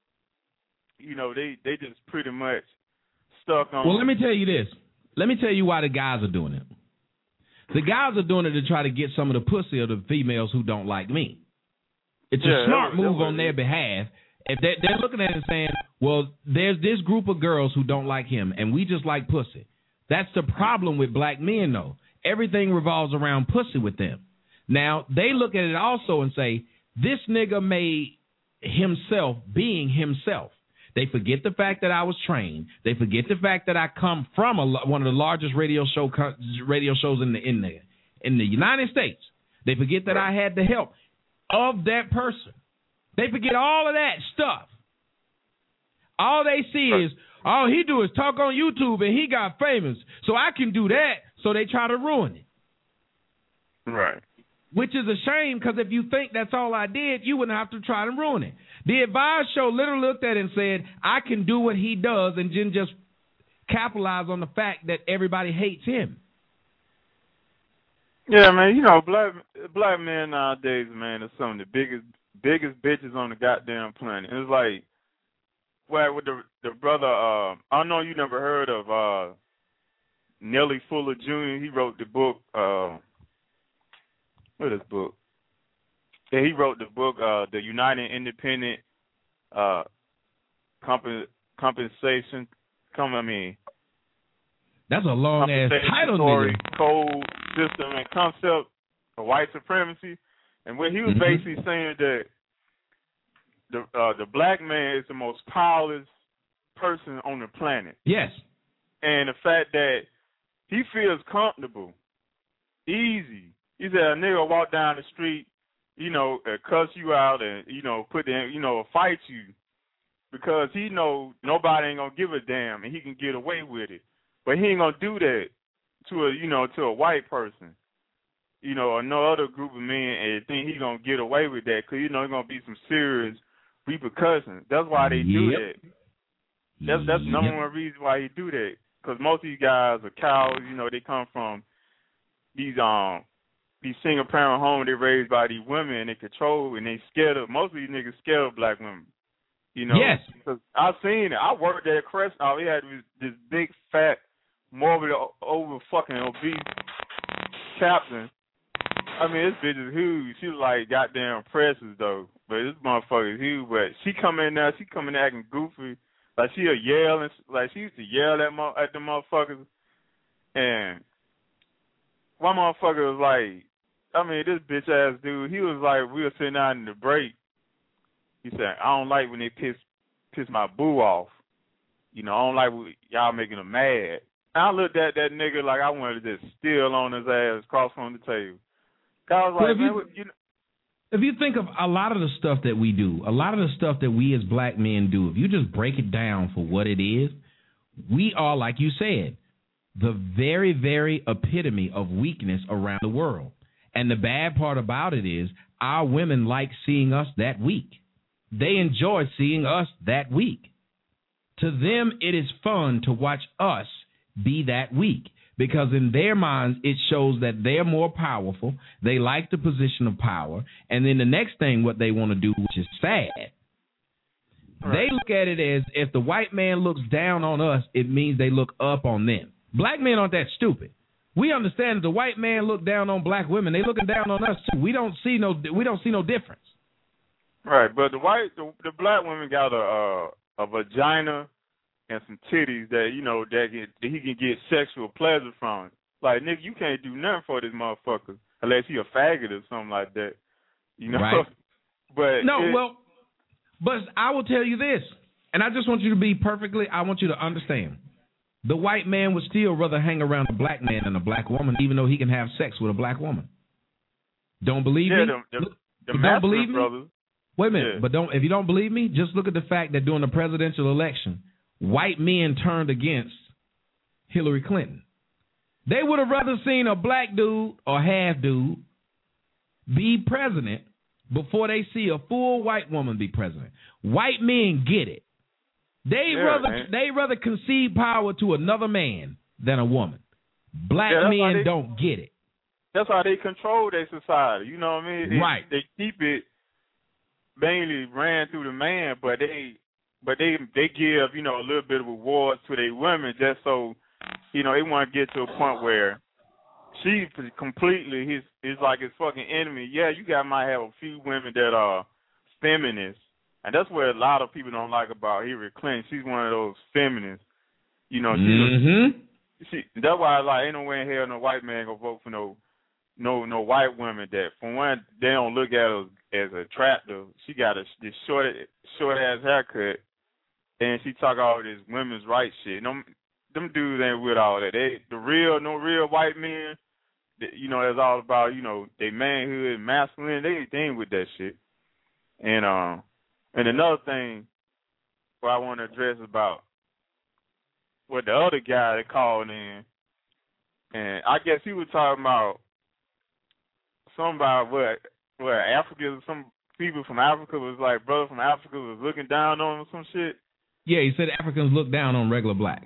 you know, they they just pretty much stuck on. Well, let me tell you this. Let me tell you why the guys are doing it. The guys are doing it to try to get some of the pussy of the females who don't like me. It's yeah, a smart that, move that on their behalf. If they're, they're looking at it and saying, well, there's this group of girls who don't like him, and we just like pussy. That's the problem with black men, though. Everything revolves around pussy with them. Now, they look at it also and say, this nigga made himself being himself. They forget the fact that I was trained. They forget the fact that I come from a, one of the largest radio show radio shows in the in the in the United States. They forget that I had the help of that person. They forget all of that stuff. All they see is, all he do is talk on YouTube and he got famous, so I can do that. So they try to ruin it. Right. Which is a shame, because if you think that's all I did, you wouldn't have to try to ruin it. The Advice Show literally looked at it and said, I can do what he does, and then just capitalize on the fact that everybody hates him. Yeah, man, you know, black black men nowadays, man, are some of the biggest biggest bitches on the goddamn planet. It's like, well, with the the brother, uh, I know you never heard of uh, Nelly Fuller Junior He wrote the book. Uh, what is this book? Yeah, he wrote the book, uh, The United Independent uh, Comp- Compensation. Come, I mean, that's a long ass title, nigga. Code, system, and concept of white supremacy. And what he was mm-hmm. basically saying that the uh, the black man is the most powerless person on the planet. Yes. And the fact that he feels comfortable, easy. He said a nigga walk down the street you know, uh, cuss you out and, you know, put in, you know, fight you because he know nobody ain't gonna give a damn and he can get away with it. But he ain't gonna do that to a, you know, to a white person, you know, or no other group of men and think he gonna get away with that because, you know, there's gonna be some serious repercussions. That's why they do yep. that. That's that's the yep. number one reason why he do that. Because most of these guys are cowards, you know, they come from these um these single parent homes they raised by these women and they control and they scared of most of these niggas scared of black women. You know, yes. Because I've seen it. I worked at Crest. All he had was this big, fat, morbid, over fucking obese captain. I mean, this bitch is huge. She was like goddamn presses though, but this motherfucker is huge. But she come in there, she come in there acting goofy, like she'll yell and like she used to yell at mo- at the motherfuckers. And one motherfucker was like, I mean, this bitch ass dude, he was like, we were sitting out in the break. He said, I don't like when they piss piss my boo off. You know, I don't like when y'all making him mad. And I looked at that nigga like I wanted to just steal on his ass across from the table. I was like, if, man, you, what, you know, if you think of a lot of the stuff that we do, a lot of the stuff that we as black men do, if you just break it down for what it is, we are, like you said, the very, very epitome of weakness around the world. And the bad part about it is our women like seeing us that weak. They enjoy seeing us that weak. To them, it is fun to watch us be that weak because in their minds, it shows that they're more powerful. They like the position of power. And then the next thing, what they want to do, which is sad, right. They look at it as if the white man looks down on us, it means they look up on them. Black men aren't that stupid. We understand that the white man look down on black women. They looking down on us too. We don't see no. We don't see no difference. Right, but the white, the, the black women got a uh, a vagina and some titties that you know that, get, that he can get sexual pleasure from. Like nigga, you can't do nothing for this motherfucker unless he a faggot or something like that. You know. Right. But no, it, well, but I will tell you this, and I just want you to be perfectly. I want you to understand. The white man would still rather hang around a black man than a black woman, even though he can have sex with a black woman. Don't believe yeah, me? The, the, the don't believe me? Brothers. Wait a minute, yeah. but don't if you don't believe me, just look at the fact that during the presidential election, white men turned against Hillary Clinton. They would have rather seen a black dude or half dude be president before they see a full white woman be president. White men get it. They yeah, rather man. they rather concede power to another man than a woman. Black yeah, men they, don't get it. That's how they control their society. You know what I mean? They, right. They keep it mainly ran through the man, but they but they they give, you know, a little bit of rewards to their women just so, you know, they want to get to a point where she completely his is like his fucking enemy. Yeah, you got might have a few women that are feminists, and that's what a lot of people don't like about Hillary Clinton. She's one of those feminists. You know, she's mm-hmm. a, she that's why like ain't no way in hell no white man gonna vote for no no no white women that for one they don't look at her as attractive. She got a this short short ass haircut, and she talk all this women's rights shit. Them them dudes ain't with all that. They the real no real white men. You know, it's all about, you know, they manhood, masculine. They, they ain't with that shit. And um, and another thing what I want to address is about what the other guy that called in, and I guess he was talking about somebody what what Africans, some people from Africa was like, brother from Africa was looking down on him or some shit. Yeah, he said Africans look down on regular blacks.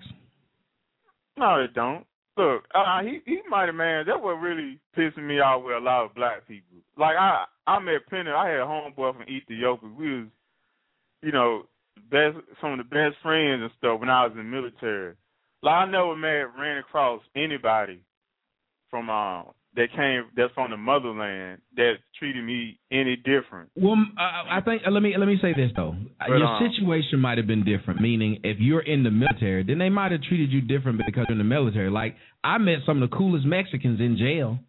No, they don't. Look, uh, he he might have, man. That's what really pissing me off with a lot of black people. Like I, I met Penny. I had a homeboy from Ethiopia. We was, you know, best some of the best friends and stuff when I was in the military. Like I never met ran across anybody from uh that came that's from the motherland that treated me any different. Well, uh, I think uh, let me let me say this though. But, Your um, situation might have been different. Meaning, if you're in the military, then they might have treated you different because you're in the military. Like I met some of the coolest Mexicans in jail.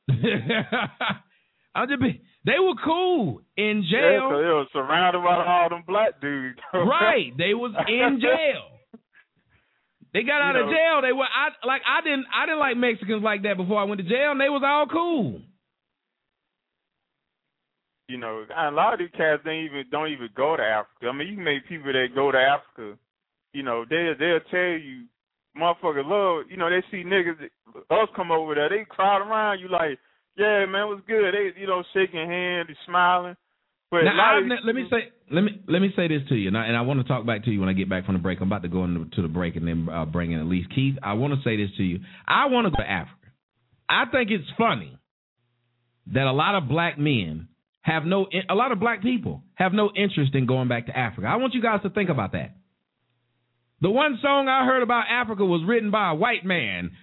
I'm just be, they were cool in jail. Yeah, 'cause they were surrounded by all them black dudes. Right, they was in jail. They got out you of know, jail. They were I like I didn't I didn't like Mexicans like that before I went to jail, and they was all cool. You know, a lot of these cats don't even don't even go to Africa. I mean, you can make people that go to Africa, you know, they they'll tell you, motherfucker love, you know, they see niggas us come over there, they crowd around you like, yeah, man, what's good? They, you know, shaking hands, they smiling. But now, I, let me say, let me let me say this to you, and I, and I want to talk back to you when I get back from the break. I'm about to go into to the break and then uh, bring in at least Keith. I want to say this to you. I want to go to Africa. I think it's funny that a lot of black men have no, a lot of black people have no interest in going back to Africa. I want you guys to think about that. The one song I heard about Africa was written by a white man.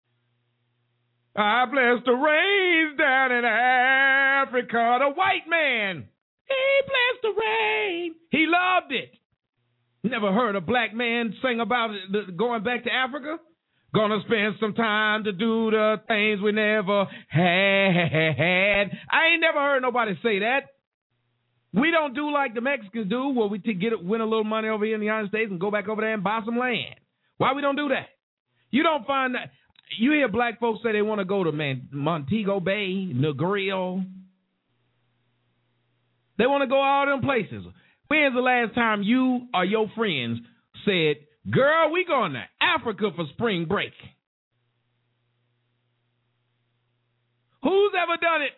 I bless the rains down in Africa. The white man. He blessed the rain. He loved it. Never heard a black man sing about it, going back to Africa? Gonna spend some time to do the things we never had. I ain't never heard nobody say that. We don't do like the Mexicans do, where we t- get win a little money over here in the United States and go back over there and buy some land. Why we don't do that? You don't find that. You hear black folks say they want to go to man, Montego Bay, Negril. They want to go all them places. When's the last time you or your friends said, girl, we going to Africa for spring break? Who's ever done it?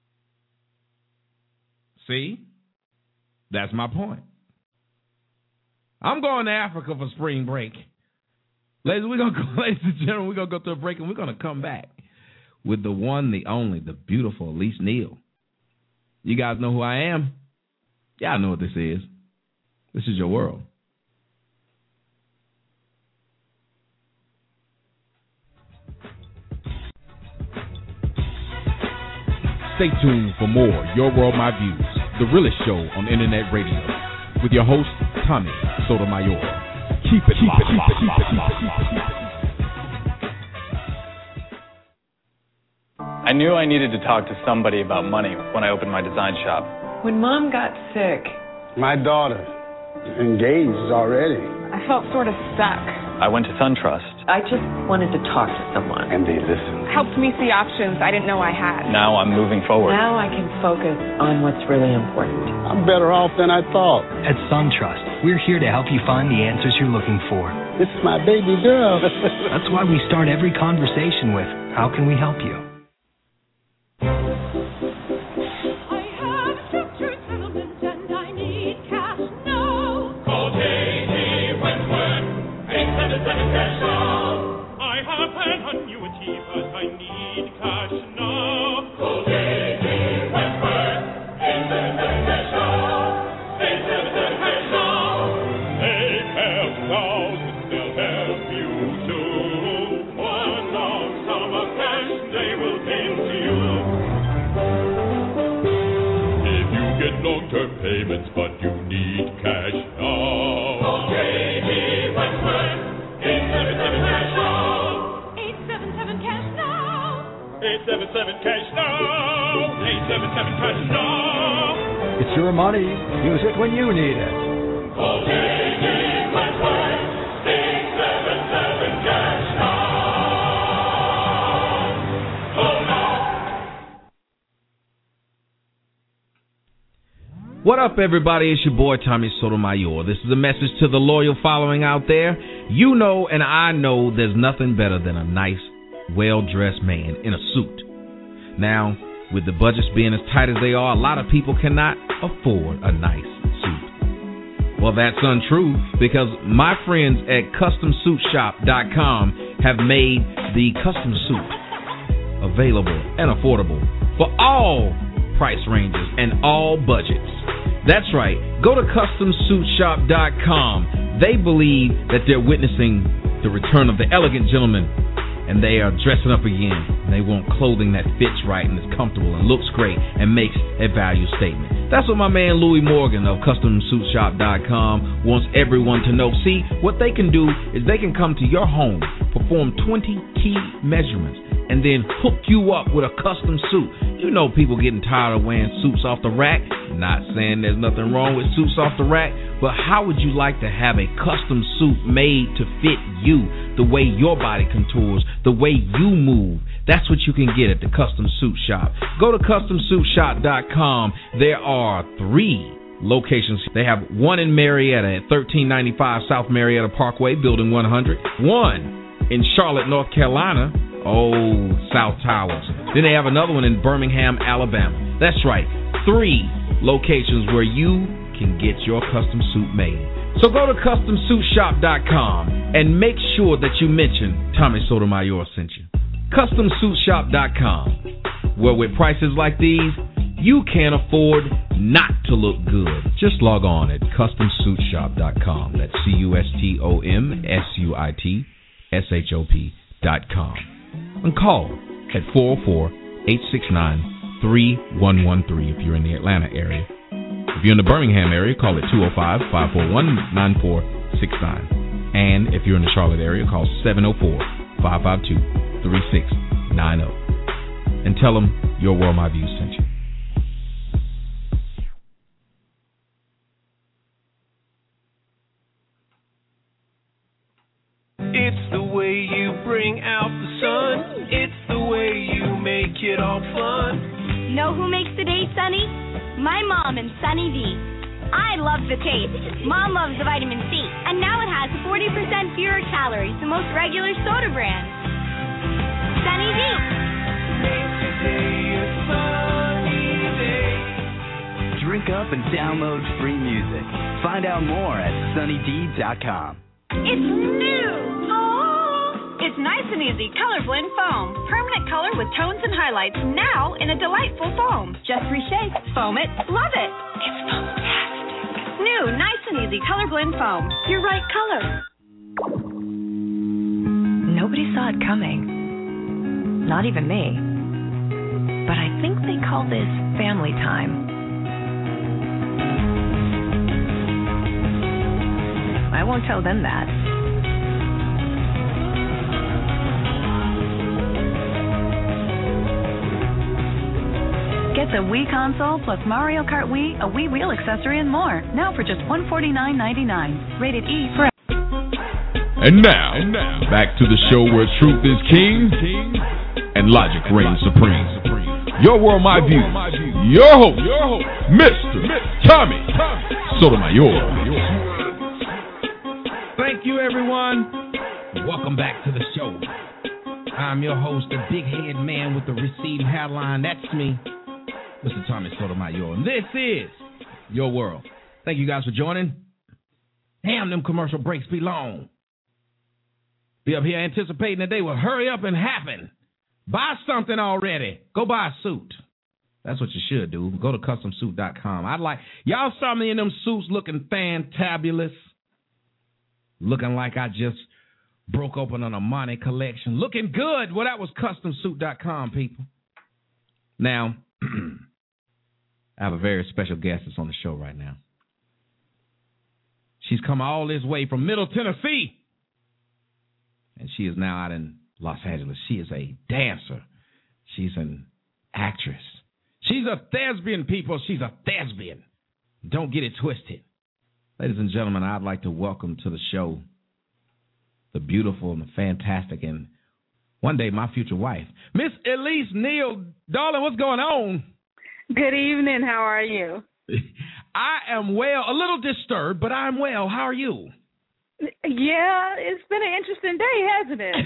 See? That's my point. I'm going to Africa for spring break. Ladies, we're gonna go, ladies and gentlemen, we're going to go to a break and we're going to come back with the one, the only, the beautiful Elise Neal. You guys know who I am? Y'all know what this is. This is your world. Stay tuned for more Your World, My Views, the realest show on internet radio, with your host, Tommy Sotomayor. Keep it, keep it, keep it, keep it, keep it, keep it, keep it. I knew I needed to talk to somebody about money when I opened my design shop. When Mom got sick, my daughter, engaged already. I felt sort of stuck. I went to SunTrust. I just wanted to talk to someone. And they listened. Helped me see options I didn't know I had. Now I'm moving forward. Now I can focus on what's really important. I'm better off than I thought. At SunTrust, we're here to help you find the answers you're looking for. This is my baby girl. That's why we start every conversation with, how can we help you? I have an annuity, but I need cash now. Call J D Wentworth, eight seven seven cash now. eight seven seven cash now. They help thousands, they'll help you too. One long sum of cash they will give to you. If you get long-term payments, but you need cash now. Call J D Wentworth. eight seven seven cash now. eight seven seven cash now. eight seven seven cash now. eight seven seven cash now. It's your money. Use it when you need it. Call J D Wentworth. eight seven seven cash now. Call now. What up, everybody? It's your boy, Tommy Sotomayor. This is a message to the loyal following out there. You know and I know there's nothing better than a nice, well-dressed man in a suit. Now, with the budgets being as tight as they are, a lot of people cannot afford a nice suit. Well, that's untrue, because my friends at custom suit shop dot com have made the custom suit available and affordable for all price ranges and all budgets. That's right. Go to custom suit shop dot com. They believe that they're witnessing the return of the elegant gentleman, and they are dressing up again. And they want clothing that fits right and is comfortable and looks great and makes a value statement. That's what my man Louis Morgan of custom suit shop dot com wants everyone to know. See, what they can do is they can come to your home, perform twenty key measurements, and then hook you up with a custom suit. You know people getting tired of wearing suits off the rack. Not saying there's nothing wrong with suits off the rack, but how would you like to have a custom suit made to fit you? the way your body contours, the way you move. That's what you can get at the Custom Suit Shop. Go to custom suit shop dot com. There are three locations. They have one in Marietta at thirteen ninety-five South Marietta Parkway, Building one hundred. One in Charlotte, North Carolina. Oh, South Towers. Then they have another one in Birmingham, Alabama. That's right. Three locations where you can get your custom suit made. So go to custom suit shop dot com and make sure that you mention Tommy Sotomayor sent you. custom suit shop dot com, where with prices like these, you can't afford not to look good. Just log on at custom suit shop dot com. That's C U S T O M S U I T S H O P dot com. And call at four oh four, eight six nine, three one one three if you're in the Atlanta area. If you're in the Birmingham area, call it two oh five, five four one, nine four six nine. And if you're in the Charlotte area, call seven oh four, five five two, three six nine oh. And tell them Your World My Views sent you. It's the way you bring out the sun. It's the way you make it all fun. Know who makes the day sunny? My mom and Sunny D. I love the taste. Mom loves the vitamin C. And now it has forty percent fewer calories than most regular soda brands. Sunny D. Makes your day a sunny day. Drink up and download free music. Find out more at sunny d dot com. It's new! Oh! It's Nice and Easy Color Blend Foam. Permanent color with tones and highlights now in a delightful foam. Just reshake, foam it, love it. It's fantastic. New Nice and Easy Color Blend Foam. Your right color. Nobody saw it coming. Not even me. But I think they call this family time. I won't tell them that. Get the Wii console plus Mario Kart Wii, a Wii wheel accessory, and more. Now for just one hundred forty-nine ninety-nine. Rated E for. And now, and now, back to the show where truth is king and logic reigns supreme. Your World, My Views. Your host, Mister Tommy Sotomayor. Thank you, everyone. Welcome back to the show. I'm your host, the big-head man with the receding hairline. That's me, Mister Tommy Sotomayor. And this is Your World. Thank you guys for joining. Damn, them commercial breaks be long. Be up here anticipating that they will hurry up and happen. Buy something already. Go buy a suit. That's what you should do. Go to custom suit dot com. I'd like, y'all saw me in them suits looking fantabulous. Looking like I just broke open an Armani collection. Looking good. Well, that was custom suit dot com, people. Now, I have a very special guest that's on the show right now. She's come all this way from Middle Tennessee. And she is now out in Los Angeles. She is a dancer. She's an actress. She's a thespian, people. She's a thespian. Don't get it twisted. Ladies and gentlemen, I'd like to welcome to the show the beautiful and the fantastic and one day my future wife, Miss Elise Neal. Darling, what's going on? Good evening. How are you? I am well. A little disturbed, but I'm well. How are you? Yeah, it's been an interesting day, hasn't it?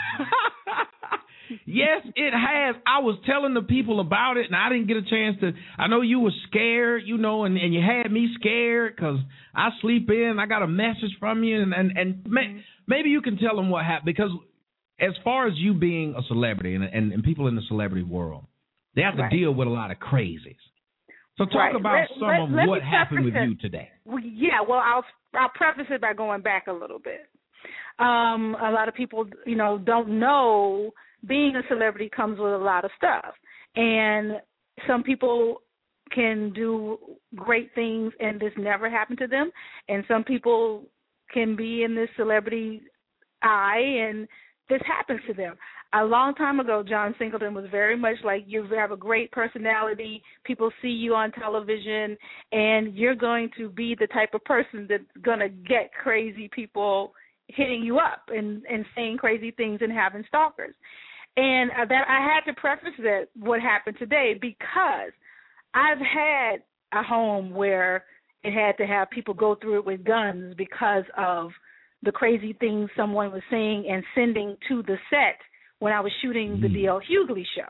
Yes, it has. I was telling the people about it, and I didn't get a chance to. I know you were scared, you know, and, and you had me scared because I sleep in. I got a message from you, and, and, and may, maybe you can tell them what happened. Because as far as you being a celebrity and, and, and people in the celebrity world, they have to right. deal with a lot of crazies. So talk right. about let, some let, of let what happened with it. you today. Yeah, well, I'll I'll preface it by going back a little bit. Um, a lot of people, you know, don't know being a celebrity comes with a lot of stuff. And some people can do great things and this never happened to them. And some people can be in this celebrity eye and this happens to them. A long time ago, John Singleton was very much like, you have a great personality, people see you on television, and you're going to be the type of person that's going to get crazy people hitting you up and, and saying crazy things and having stalkers. And uh, that I had to preface that what happened today because I've had a home where it had to have people go through it with guns because of the crazy things someone was saying and sending to the set when I was shooting the D L Hughley show.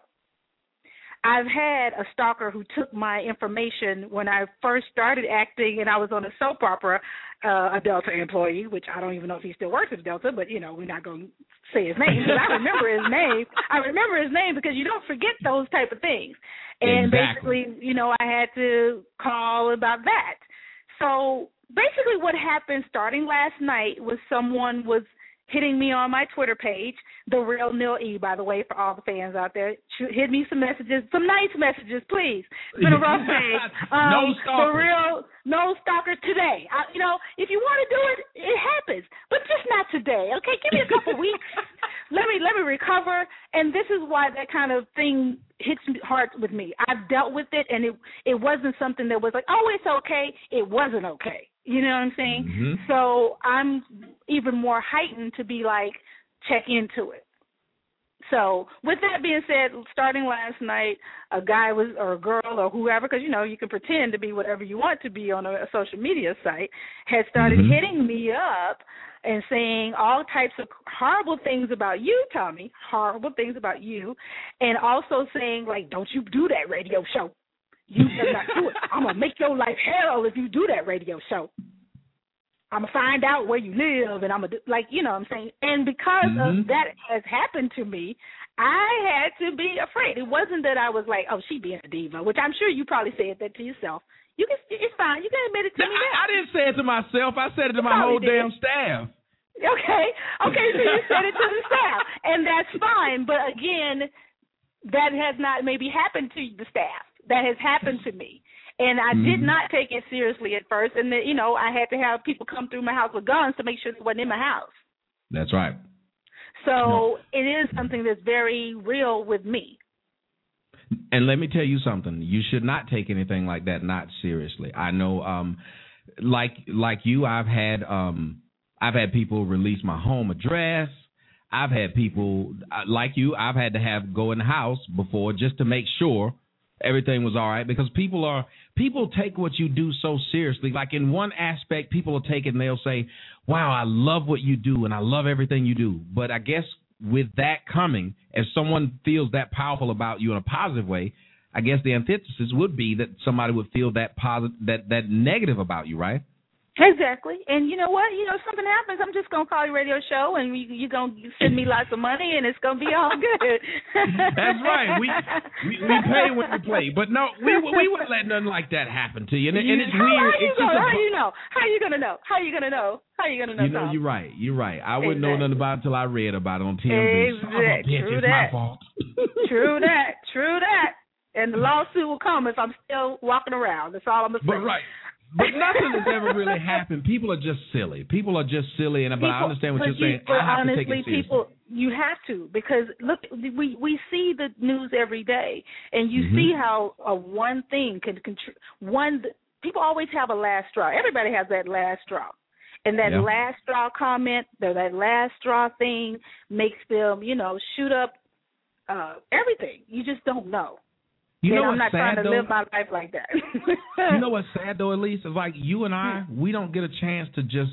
I've had a stalker who took my information when I first started acting and I was on a soap opera, uh, a Delta employee, which I don't even know if he still works at Delta, but, you know, we're not going to say his name. But I remember his name. I remember his name because you don't forget those type of things. And exactly. basically, you know, I had to call about that. So basically what happened starting last night was someone was hitting me on my Twitter page, The Real Neil E., by the way, for all the fans out there. Hit me some messages, some nice messages, please. It's been a rough day. Um, no stalkers. The real, no stalkers today. I, you know, if you want to do it, it happens, but just not today, okay? Give me a couple weeks. Let me let me recover, and this is why that kind of thing hits hard with me. I've dealt with it, and it it wasn't something that was like, oh, it's okay. It wasn't okay. You know what I'm saying? Mm-hmm. So I'm even more heightened to be like, check into it. So with that being said, starting last night, a guy was, or a girl or whoever, because, you know, you can pretend to be whatever you want to be on a, a social media site, had started Mm-hmm. hitting me up and saying all types of horrible things about you, Tommy, horrible things about you, and also saying, like, don't you do that radio show. You better not do it. I'm going to make your life hell if you do that radio show. I'm going to find out where you live, and I'm going to, like, you know what I'm saying? And because mm-hmm. of that has happened to me, I had to be afraid. It wasn't that I was like, oh, she being a diva, which I'm sure you probably said that to yourself. You can, it's fine. You can admit it to no, me now. I, I didn't say it to myself. I said it to You my whole did. damn staff. Okay. Okay, so you said it to the staff, and that's fine. But, again, that has not maybe happened to the staff. That has happened to me. And I mm-hmm. did not take it seriously at first. And, the, you know, I had to have people come through my house with guns to make sure they wasn't in my house. That's right. So no. it is something that's very real with me. And let me tell you something. You should not take anything like that not seriously. I know, um, like like you, I've had um, I've had people release my home address. I've had people, like you, I've had to have go in the house before just to make sure everything was all right, because people are people take what you do so seriously. Like in one aspect, people will take it and they'll say, wow, I love what you do and I love everything you do. But I guess with that coming, if someone feels that powerful about you in a positive way, I guess the antithesis would be that somebody would feel that positive, that, that negative about you, right? Exactly. And you know what? You know, if something happens, I'm just going to call your radio show and you, you're going to send me lots of money and it's going to be all good. That's right. We, we we pay when we play. But no, we we wouldn't let nothing like that happen to you. And, and it's how weird. Are you it's gonna, just a, how you know? How are you going to know? How are you going to know? How are you going to know? You know, Tom? you're right. You're right. I wouldn't exactly. know nothing about it until I read about it on T M Z. Exactly. True it's that. my fault. True that. True that. And the lawsuit will come if I'm still walking around. That's all I'm going to say. But right. But nothing has ever really happened. People are just silly. People are just silly, and people, but I understand what you're you, saying. But I have honestly, to take it seriously. people, you have to, because look, we we see the news every day, and you mm-hmm. see how uh, one thing can contribute. One, people always have a last straw. Everybody has that last straw, and that yeah. last straw comment, or that last straw thing, makes them, you know, shoot up uh, everything. You just don't know. You know and I'm what's not sad, trying to though? live my life like that. You know what's sad, though, Elise? It's like you and I, we don't get a chance to just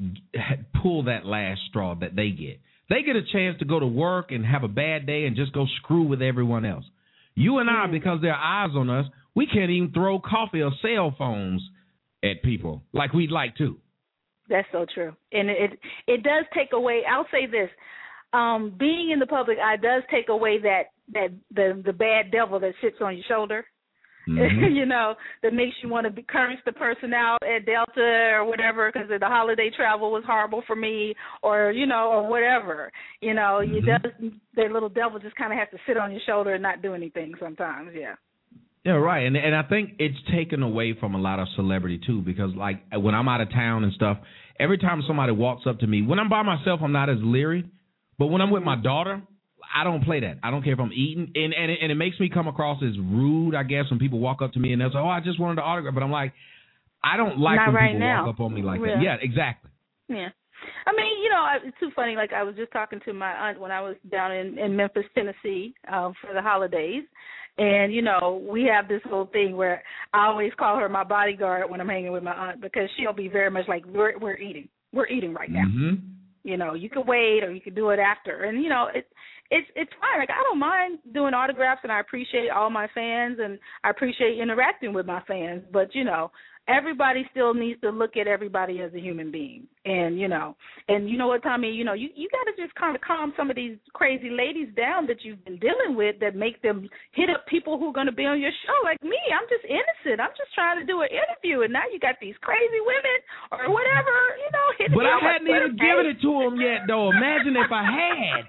pull that last straw that they get. They get a chance to go to work and have a bad day and just go screw with everyone else. You and I, because there are eyes on us, we can't even throw coffee or cell phones at people like we'd like to. That's so true. And it it does take away, I'll say this, um, being in the public eye does take away that, that the the bad devil that sits on your shoulder, mm-hmm. you know, that makes you want to be, curse the person out at Delta or whatever because the holiday travel was horrible for me, or, you know, or whatever. You know, mm-hmm. you does, that little devil just kind of has to sit on your shoulder and not do anything sometimes, yeah. Yeah, right. And and I think it's taken away from a lot of celebrity, too, because, like, when I'm out of town and stuff, every time somebody walks up to me, when I'm by myself, I'm not as leery. But when I'm with my daughter, I don't play that. I don't care if I'm eating. And and it, and it makes me come across as rude, I guess, when people walk up to me and they'll say, oh, I just wanted to autograph. But I'm like, I don't like Not when right people now. walk up on me like yeah. that. Yeah, exactly. Yeah. I mean, you know, I- it's too funny. Like, I was just talking to my aunt when I was down in, in Memphis, Tennessee, uh, for the holidays. And, you know, we have this whole thing where I always call her my bodyguard when I'm hanging with my aunt, because she'll be very much like, we're, we're eating. We're eating right now. Mm-hmm. You know, you can wait or you can do it after. And, you know, it, it's it's fine. Like, I don't mind doing autographs, and I appreciate all my fans, and I appreciate interacting with my fans. But, you know, everybody still needs to look at everybody as a human being. And, you know, and you know what, Tommy, you know, you, you got to just kind of calm some of these crazy ladies down that you've been dealing with that make them hit up people who are going to be on your show. Like me, I'm just innocent. I'm just trying to do an interview, and now you got these crazy women or whatever, you know, hitting But me I on my hadn't even Twitter given page. it to him yet, though. Imagine if I had.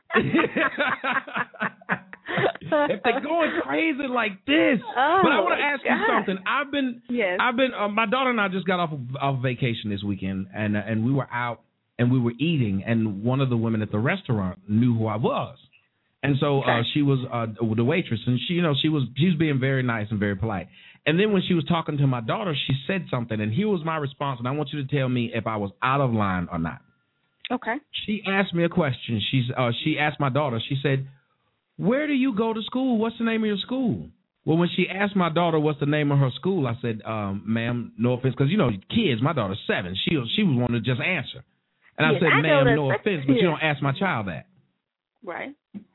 If they're going crazy like this. Oh, But I want to ask God. you something. I've been, yes. I've been. Uh, my daughter and I just got off of, off vacation this weekend, and uh, and we were out and we were eating, and one of the women at the restaurant knew who I was, and so uh, she was uh, the waitress, and she, you know, she was she was being very nice and very polite. And then when she was talking to my daughter, she said something, and here was my response, and I want you to tell me if I was out of line or not. Okay. She asked me a question. She's uh, she asked my daughter. She said, "Where do you go to school? What's the name of your school?" Well, when she asked my daughter what's the name of her school, I said, um, "Ma'am, no offense," because you know, kids. My daughter's seven. She she was wanting to just answer, and I Yes, said, I know "Ma'am, that. no offense, but you don't ask my child that." Right.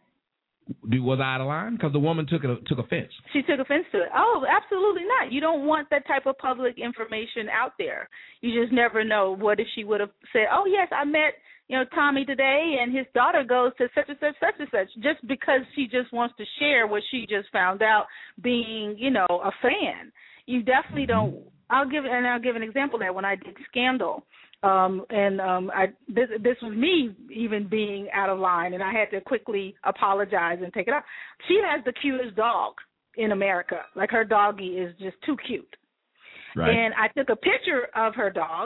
Do, was I out of line? Because the woman took it took offense. She took offense to it. Oh, absolutely not. You don't want that type of public information out there. You just never know. What if she would have said, "Oh, yes, I met, you know, Tommy today, and his daughter goes to such and such, such and such," just because she just wants to share what she just found out, being, you know, a fan. You definitely don't. I'll give and I'll give an example of that when I did Scandal. Um, and um, I this this was me even being out of line, and I had to quickly apologize and take it out. She has the cutest dog in America. Like, her doggie is just too cute. Right. And I took a picture of her dog,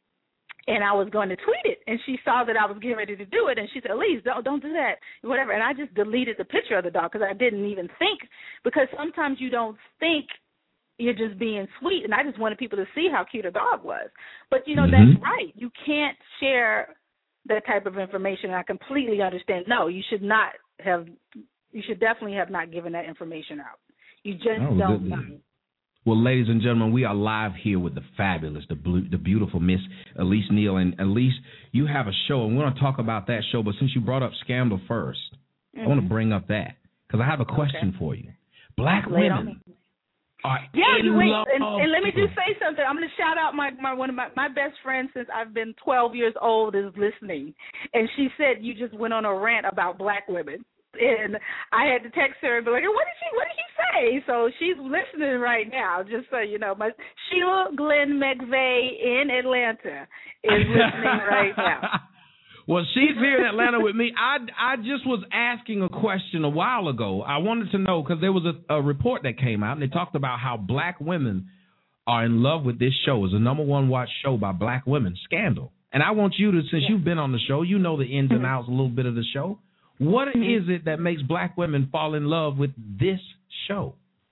and I was going to tweet it, and she saw that I was getting ready to do it, and she said, "Elise, don't don't do that," whatever. And I just deleted the picture of the dog because I didn't even think, because sometimes you don't think. You're just being sweet, and I just wanted people to see how cute a dog was. But, you know, Mm-hmm. that's right. You can't share that type of information. I completely understand. No, you should not have – you should definitely have not given that information out. You just Oh, don't good. know. Well, ladies and gentlemen, we are live here with the fabulous, the blue, the beautiful Miss Elise Neal. And Elise, you have a show, and we're going to talk about that show. But since you brought up Scandal first, Mm-hmm. I want to bring up that because I have a question Okay. for you. Black Lay it on women me. are Yeah, in you wait, love. and, and let me just say something. I'm going to shout out my, my one of my, my best friends since I've been twelve years old is listening, and she said you just went on a rant about black women, and I had to text her and be like, "What did she? What did he say?" So she's listening right now. Just so you know, my Sheila Glenn McVeigh in Atlanta is listening right now. Well, she's here in Atlanta with me. I, I just was asking a question a while ago. I wanted to know because there was a, a report that came out, and they talked about how black women are in love with this show. It's the number one watched show by black women, Scandal. And I want you to, since yeah. you've been on the show, you know the ins and outs a little bit of the show. What mm-hmm. is it that makes black women fall in love with this show?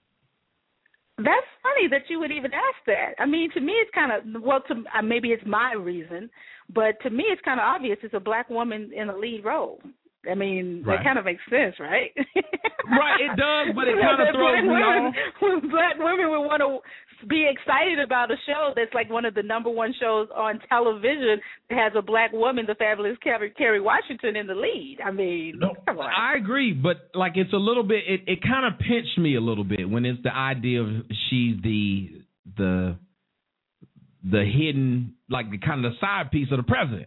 That's funny that you would even ask that. I mean, to me, it's kind of, well, to uh, maybe it's my reason, but to me, it's kind of obvious. It's a black woman in a lead role. I mean, right. that kind of makes sense, right? Right, it does, but it kind of throws me off. When black women would want to be excited about a show that's like one of the number one shows on television that has a black woman, the fabulous Kerry, Kerry Washington, in the lead. I mean, no, come on. I agree, but like it's a little bit, it, it kind of pinched me a little bit when it's the idea of she's the the the hidden, like the kind of the side piece of the president.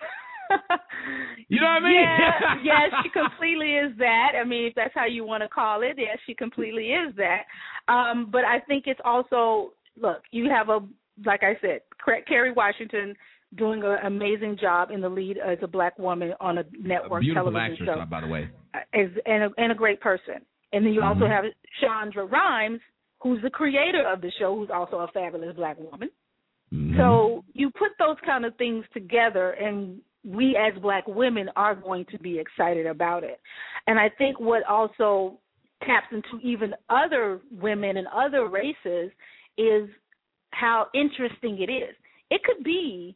You know what I mean? Yeah, yes, she completely is that. I mean, if that's how you want to call it, yes, she completely is that. Um, but I think it's also, look, you have a, like I said, Kerry Washington doing an amazing job in the lead as a black woman on a network a beautiful television actress, show. by the way. As, and, a, and a great person. And then you mm-hmm. also have Chandra Rhimes, who's the creator of the show, who's also a fabulous black woman. Mm-hmm. So you put those kind of things together, and we as black women are going to be excited about it. And I think what also taps into even other women and other races is how interesting it is. It could be,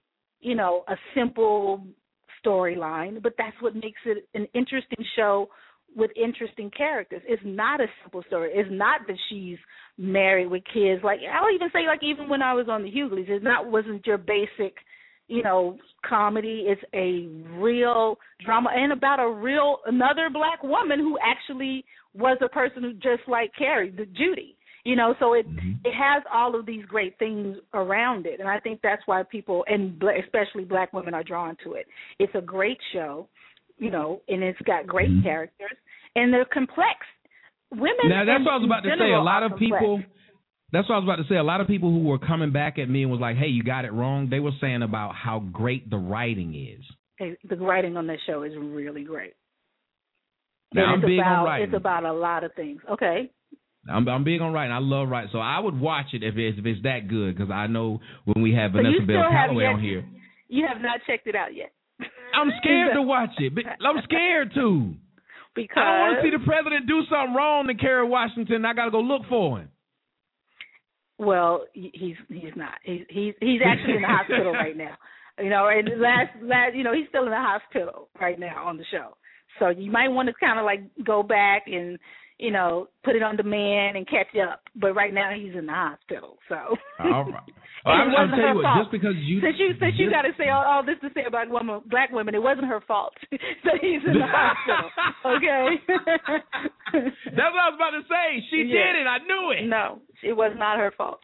you know, a simple storyline, but that's what makes it an interesting show with interesting characters. It's not a simple story. It's not that she's married with kids. Like, I'll even say, like, even when I was on the Hughleys, it's not wasn't your basic, you know, comedy. It's a real drama and about a real another black woman who actually was a person who just like Carrie, the Judy. You know, so it mm-hmm. it has all of these great things around it, and I think that's why people, and especially black women, are drawn to it. It's a great show, you know, and it's got great mm-hmm. characters, and they're complex. Women. Now that's in, what I was about to say. A lot of complex. people. That's what I was about to say. A lot of people who were coming back at me and was like, "Hey, you got it wrong." They were saying about how great the writing is. Hey, the writing on this show is really great. Now, I'm big about, on writing. It's about a lot of things. Okay. I'm, I'm big on writing. I love writing, so I would watch it if it's if it's that good, because I know when we have so Vanessa Bell Calloway on here. You have not checked it out yet. I'm scared to watch it. But I'm scared to. Because I don't want to see the president do something wrong to Kerry Washington. I got to go look for him. Well, he's he's not. He's he's he's actually in the hospital right now. You know, and last last you know he's still in the hospital right now on the show. So you might want to kind of like go back and, you know, put it on demand and catch up. But right now he's in the hospital. So. All right. Well, I'm, I'm telling you what, fault. just because you since you since you got to say all, all this to say about women, black women, it wasn't her fault that he's in the hospital. Okay. That's what I was about to say. She yeah. did it. I knew it. No, it was not her fault.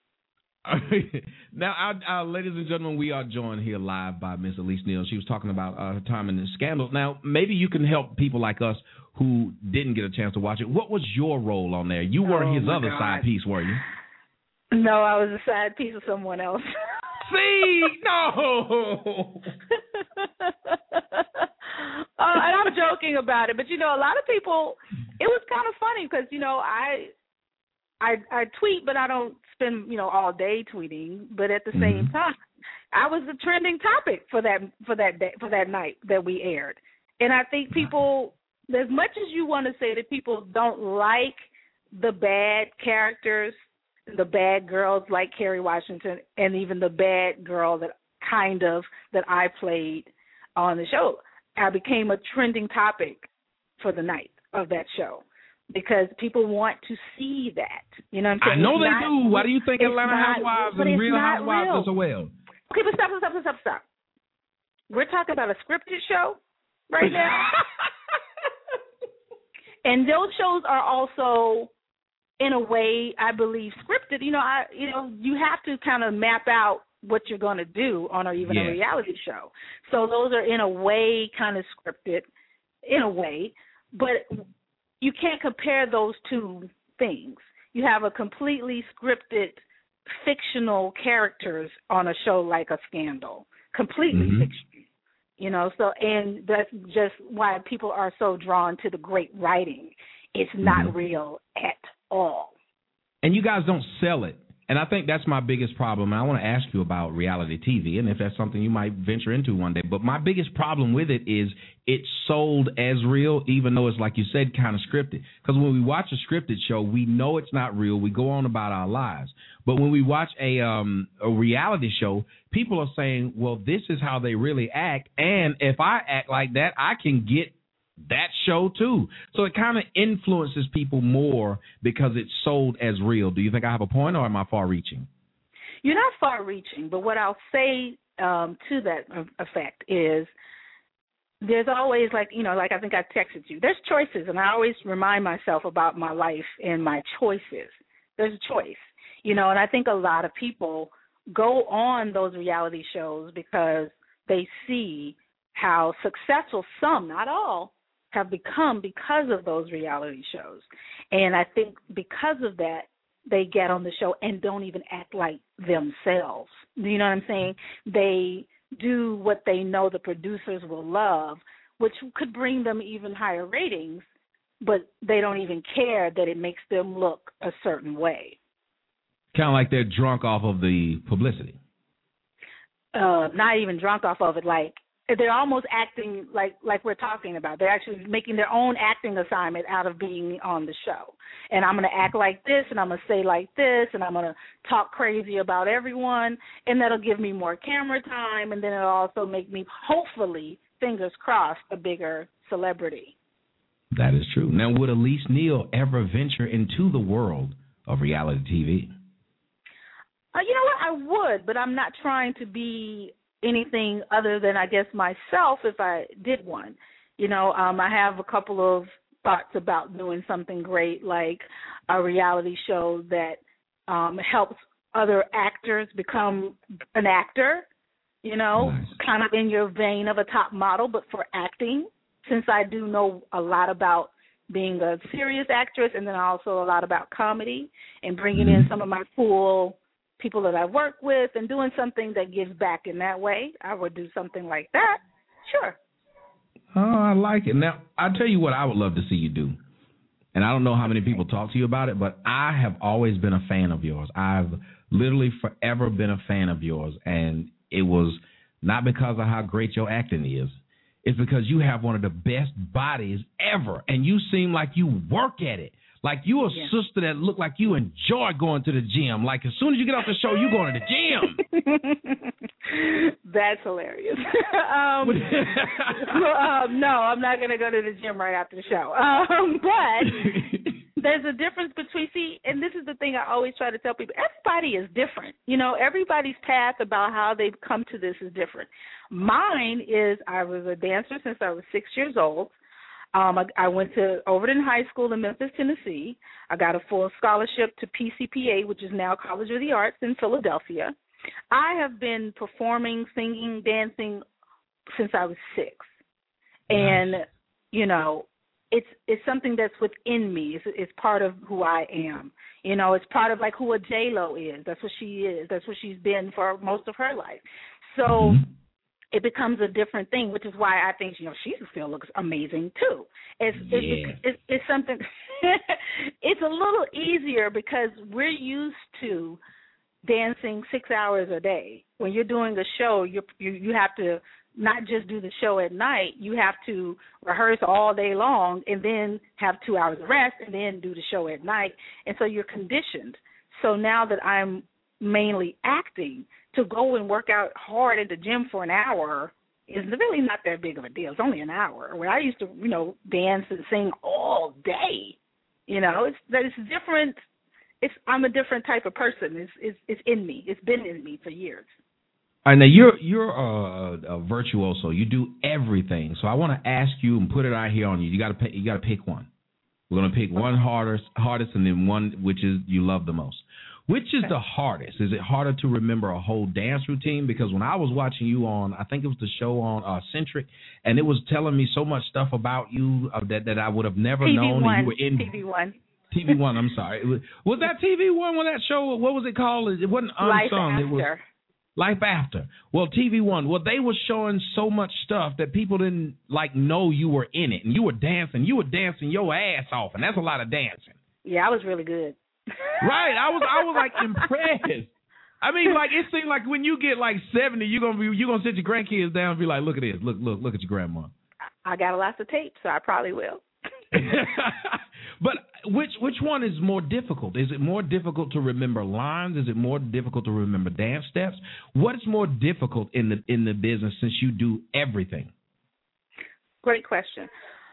Now, our, our, ladies and gentlemen, we are joined here live by Miss Elise Neal. She was talking about uh, her time in the scandals. Now, maybe you can help people like us who didn't get a chance to watch it. What was your role on there? You were oh his other God. side piece, were you? No, I was a side piece of someone else. See, no. uh, and I'm joking about it, but you know, a lot of people. It was kind of funny because you know I. I, I tweet, but I don't spend, you know, all day tweeting. But at the mm-hmm. same time, I was the trending topic for that for that day, for that night that we aired. And I think people, as much as you want to say that people don't like the bad characters, the bad girls like Kerry Washington, and even the bad girl that kind of that I played on the show, I became a trending topic for the night of that show. Because people want to see that. You know what I'm saying? I know it's they not, do. Why do you think Atlanta not, Housewives and Real Housewives real. are so well? Okay, but stop, stop, stop, stop, stop. We're talking about a scripted show right now. And those shows are also, in a way, I believe, scripted. You know, I, you know, you have to kind of map out what you're going to do on a, even yeah. a reality show. So those are, in a way, kind of scripted, in a way. But you can't compare those two things. You have a completely scripted, fictional characters on a show like a Scandal, completely mm-hmm. fictional. You know, so and that's just why people are so drawn to the great writing. It's not mm-hmm. real at all. And you guys don't sell it. And I think that's my biggest problem. And I want to ask you about reality T V and if that's something you might venture into one day. But my biggest problem with it is it's sold as real, even though it's, like you said, kind of scripted. Because when we watch a scripted show, we know it's not real. We go on about our lives. But when we watch a um, a reality show, people are saying, well, this is how they really act. And if I act like that, I can get that show too. So it kind of influences people more because it's sold as real. Do you think I have a point, or am I far reaching? You're not far reaching, but what I'll say um, to that effect is there's always, like, you know, like I think I texted you, there's choices, and I always remind myself about my life and my choices. There's a choice, you know, and I think a lot of people go on those reality shows because they see how successful some, not all, have become because of those reality shows. And I think because of that, they get on the show and don't even act like themselves. You know what I'm saying? They do what they know the producers will love, which could bring them even higher ratings, but they don't even care that it makes them look a certain way. Kind of like they're drunk off of the publicity. Uh, not even drunk off of it, like they're almost acting like like we're talking about. They're actually making their own acting assignment out of being on the show. And I'm going to act like this, and I'm going to say like this, and I'm going to talk crazy about everyone, and that'll give me more camera time, and then it'll also make me, hopefully, fingers crossed, a bigger celebrity. That is true. Now, would Elise Neal ever venture into the world of reality T V? Uh, you know what? I would, but I'm not trying to be anything other than, I guess, myself if I did one. You know, um, I have a couple of thoughts about doing something great, like a reality show that um, helps other actors become an actor, you know, nice. Kind of in your vein of a top model, but for acting, since I do know a lot about being a serious actress and then also a lot about comedy and bringing in some of my cool people that I work with and doing something that gives back in that way. I would do something like that. Sure. Oh, I like it. Now, I'll tell you what I would love to see you do. And I don't know how many people talk to you about it, but I have always been a fan of yours. I've literally forever been a fan of yours. And it was not because of how great your acting is. It's because you have one of the best bodies ever. And you seem like you work at it. Like you a yeah. sister that look like you enjoy going to the gym. Like as soon as you get off the show, you going to the gym. That's hilarious. um, um, no, I'm not going to go to the gym right after the show. Um, but there's a difference between, see, and this is the thing I always try to tell people, everybody is different. You know, everybody's path about how they've come to this is different. Mine is I was a dancer since I was six years old. Um, I, I went to Overton High School in Memphis, Tennessee. I got a full scholarship to P C P A, which is now College of the Arts in Philadelphia. I have been performing, singing, dancing since I was six. And, nice. you know, it's it's something that's within me. It's, it's part of who I am. You know, it's part of like who a J-Lo is. That's what she is. That's what she's been for most of her life. So mm-hmm. it becomes a different thing, which is why I think, you know, she still looks amazing too. It's yeah. it's, it's, it's something. It's a little easier because we're used to dancing six hours a day. When you're doing a show, you you you have to not just do the show at night. You have to rehearse all day long and then have two hours of rest and then do the show at night. And so you're conditioned. So now that I'm mainly acting, to go and work out hard at the gym for an hour is really not that big of a deal. It's only an hour. Where I used to, you know, dance and sing all day. You know, it's that it's different. It's I'm a different type of person. It's it's it's in me. It's been in me for years. All right, now you're you're a, a virtuoso. You do everything. So I want to ask you and put it out here on you. You got to you got to pick one. We're gonna pick one hardest hardest and then one which is you love the most. Which is the hardest? Is it harder to remember a whole dance routine? Because when I was watching you on, I think it was the show on uh, Centric, and it was telling me so much stuff about you uh, that, that I would have never T V known one. that you were in. T V one. T V one, I'm sorry. Was, was that T V one when that show, what was it called? It wasn't unsung. Life After. It was Life After. Well, T V one, well, they were showing so much stuff that people didn't, like, know you were in it. And you were dancing. You were dancing your ass off, and that's a lot of dancing. Yeah, I was really good. Right, I was, I was like impressed. I mean, like it seemed like when you get like seventy, you're gonna be, you're gonna sit your grandkids down and be like, look at this, look, look, look at your grandma. I got a lot of tape, so I probably will. But which which one is more difficult? Is it more difficult to remember lines? Is it more difficult to remember dance steps? What's more difficult in the in the business since you do everything? Great question.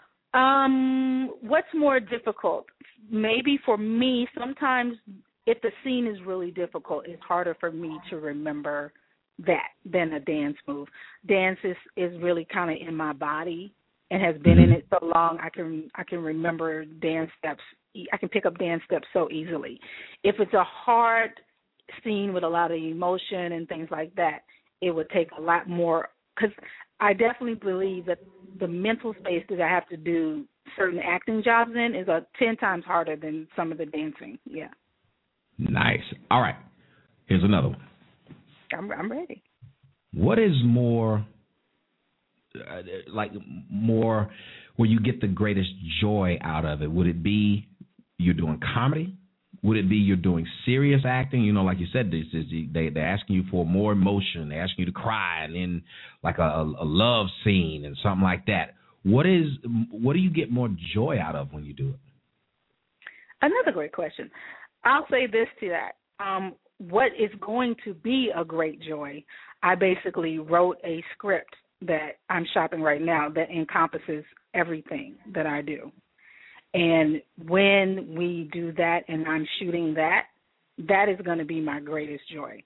Um, what's more difficult? Maybe for me, sometimes if the scene is really difficult, it's harder for me to remember that than a dance move. Dance is, is really kind of in my body and has been in it so long. I can I can remember dance steps. I can pick up dance steps so easily. If it's a hard scene with a lot of emotion and things like that, it would take a lot more, because I definitely believe that the mental space that I have to do certain acting jobs in is a ten times harder than some of the dancing. Yeah. Nice. All right. Here's another one. I'm I'm ready. What is more, uh, like more, where you get the greatest joy out of it? Would it be you're doing comedy? Would it be you're doing serious acting? You know, like you said, this is they they're asking you for more emotion. They're asking you to cry, and then like a, a love scene and something like that. What is what do you get more joy out of when you do it? Another great question. I'll say this to that. Um, what is going to be a great joy? I basically wrote a script that I'm shopping right now that encompasses everything that I do. And when we do that and I'm shooting that, that is going to be my greatest joy.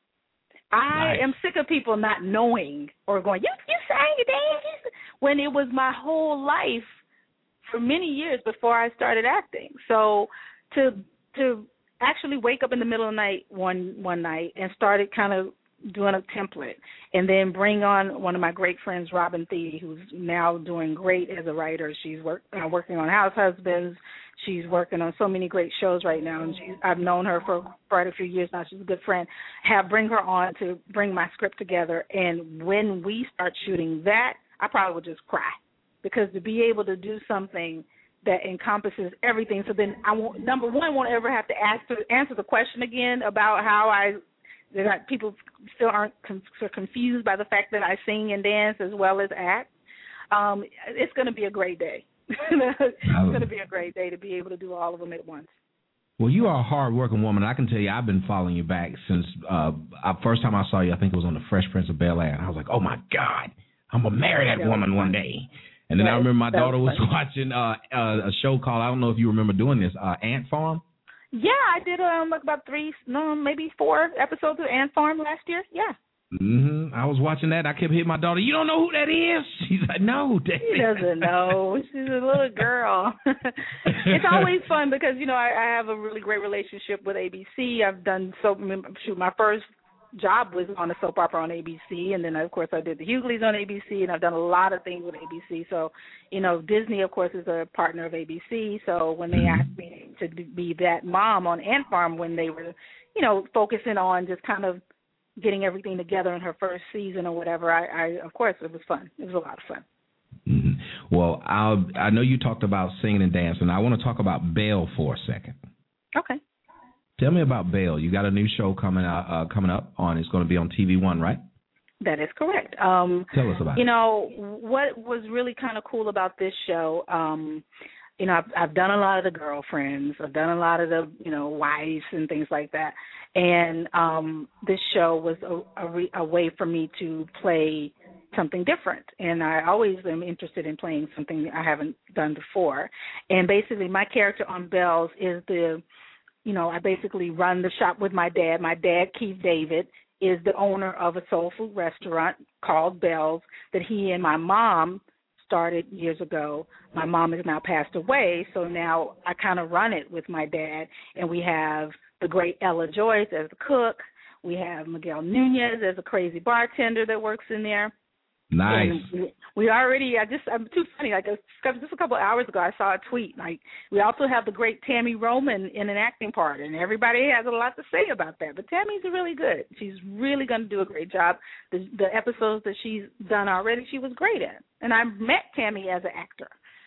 I nice. am sick of people not knowing or going, you, you sang it, Dave, when it was my whole life for many years before I started acting. So to to actually wake up in the middle of the night one one night and started kind of doing a template, and then bring on one of my great friends, Robin Thede, who's now doing great as a writer. She's work, uh, working on House Husbands. She's working on so many great shows right now, and she, I've known her for quite a few years now. She's a good friend. Have bring her on to bring my script together, and when we start shooting that, I probably would just cry, because to be able to do something that encompasses everything, so then I won't, number one, won't ever have to ask to answer the question again about how I. That people still aren't com- so confused by the fact that I sing and dance as well as act. Um, it's going to be a great day. It's going to be a great day to be able to do all of them at once. Well, you are a hard-working woman. I can tell you I've been following you back since uh, uh, first time I saw you, I think it was on The Fresh Prince of Bel-Air. And I was like, oh, my God, I'm going to marry that woman one day. And then right. I remember my daughter was, was watching uh, uh, a show called, I don't know if you remember doing this, uh, Ant Farm. Yeah, I did um like about three, no, maybe four episodes of Ant Farm last year. Yeah. Mm-hmm. I was watching that. I kept hitting my daughter. You don't know who that is? She's like, no, Daddy. She doesn't know. She's a little girl. It's always fun because you know I, I have a really great relationship with A B C. I've done so. Shoot, my first job was on a soap opera on A B C, and then of course I did the Hughleys on A B C, and I've done a lot of things with A B C. So, you know, Disney of course is a partner of A B C. So when they asked me to be that mom on Ant Farm, when they were, you know, focusing on just kind of getting everything together in her first season or whatever, I, I of course it was fun. It was a lot of fun. Mm-hmm. Well, I'll, I know you talked about singing and dancing. I want to talk about Belle for a second. Okay. Tell me about Belle. You got a new show coming out, uh, coming up on. It's going to be on T V One, right? That is correct. Um, Tell us about you it. You know, what was really kind of cool about this show, um, you know, I've, I've done a lot of the girlfriends. I've done a lot of the, you know, wives and things like that. And um, this show was a, a, re, a way for me to play something different. And I always am interested in playing something I haven't done before. And basically my character on Belle's is the, you know, I basically run the shop with my dad. My dad, Keith David, is the owner of a soul food restaurant called Belle's that he and my mom started years ago. My mom has now passed away, so now I kind of run it with my dad. And we have the great Ella Joyce as the cook. We have Miguel Nunez as a crazy bartender that works in there. Nice. And we already, I just, I'm too funny. Like just a couple of hours ago, I saw a tweet. Like we also have the great Tammy Roman in an acting part, and everybody has a lot to say about that. But Tammy's really good. She's really going to do a great job. The, the episodes that she's done already, she was great at. And I met Tammy as an actor,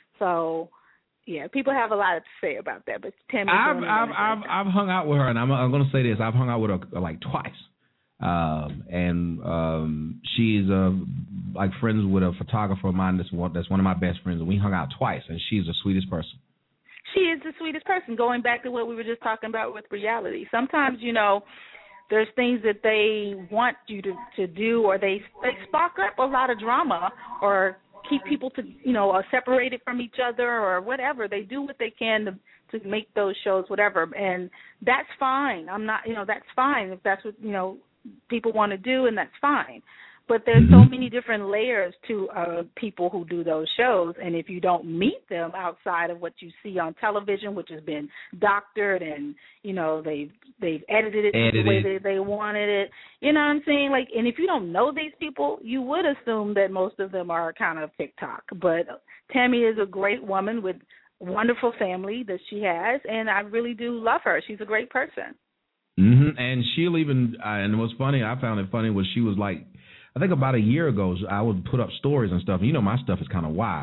so yeah, people have a lot to say about that. But Tammy, I've I've I've, I've hung out with her, and I'm I'm going to say this: I've hung out with her like twice. Um, and um, she's uh, like friends with a photographer of mine that's one, that's one of my best friends, and we hung out twice, and she's the sweetest person. She is the sweetest person, going back to what we were just talking about with reality. Sometimes, you know, there's things that they want you to, to do, or they, they spark up a lot of drama or keep people to, you know, uh, separated from each other or whatever. They do what they can to to make those shows, whatever, and that's fine. I'm not, you know, that's fine if that's what, you know, people want to do, and that's fine. But there's so many different layers to uh, people who do those shows, and if you don't meet them outside of what you see on television, which has been doctored and, you know, they've, they've edited it edited. the way they, they wanted it, you know what I'm saying? Like, and if you don't know these people, you would assume that most of them are kind of TikTok. But Tammy is a great woman with a wonderful family that she has, and I really do love her. She's a great person. Mm-hmm. And she'll even, uh, and what's funny, I found it funny, was she was like, I think about a year ago, I would put up stories and stuff. And you know, my stuff is kind of wild.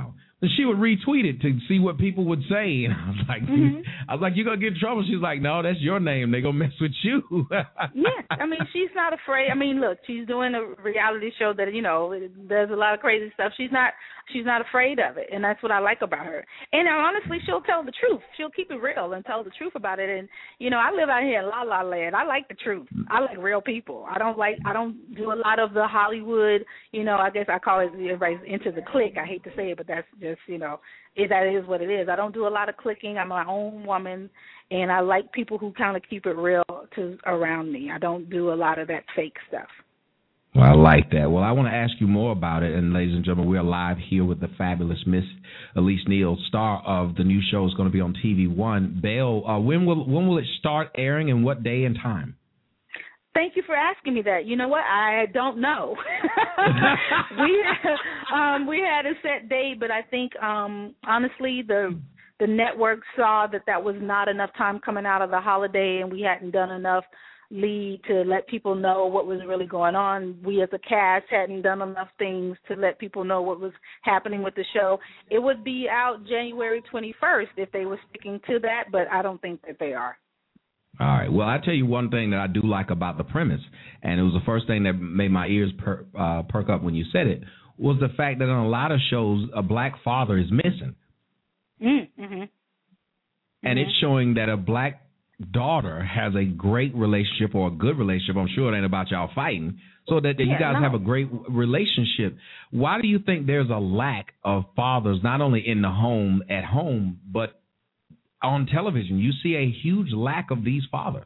And she would retweet it to see what people would say. And I was like, mm-hmm. I was like, you're going to get in trouble. She's like, no, that's your name. They're going to mess with you. Yeah. I mean, she's not afraid. I mean, look, she's doing a reality show that, you know, there's a lot of crazy stuff. She's not she's not afraid of it. And that's what I like about her. And honestly, she'll tell the truth. She'll keep it real and tell the truth about it. And, you know, I live out here in La La Land. I like the truth. I like real people. I don't like, I don't do a lot of the Hollywood, you know, I guess I call it, everybody's into the clique. I hate to say it, but that's just, you know, it, that is what it is. I don't do a lot of clicking. I'm my own woman, and I like people who kind of keep it real to around me. I don't do a lot of that fake stuff. Well, I like that. Well, I want to ask you more about it. And ladies and gentlemen, we're live here with the fabulous Miss Elise Neal, star of the new show. Is going to be on T V One. Belle, uh, when will when will it start airing, and what day and time? Thank you for asking me that. You know what? I don't know. we um, we had a set date, but I think um, honestly the the network saw that that was not enough time coming out of the holiday, and we hadn't done enough lead to let people know what was really going on. We as a cast hadn't done enough things to let people know what was happening with the show. It would be out January twenty-first if they were sticking to that, but I don't think that they are. All right. Well, I tell you one thing that I do like about the premise, and it was the first thing that made my ears per, uh, perk up when you said it, was the fact that in a lot of shows, a black father is missing. Mm-hmm. And mm-hmm. it's showing that a black daughter has a great relationship or a good relationship. I'm sure it ain't about y'all fighting. So that, that yeah, you guys no. have a great relationship. Why do you think there's a lack of fathers, not only in the home, at home, but on television? You see a huge lack of these fathers.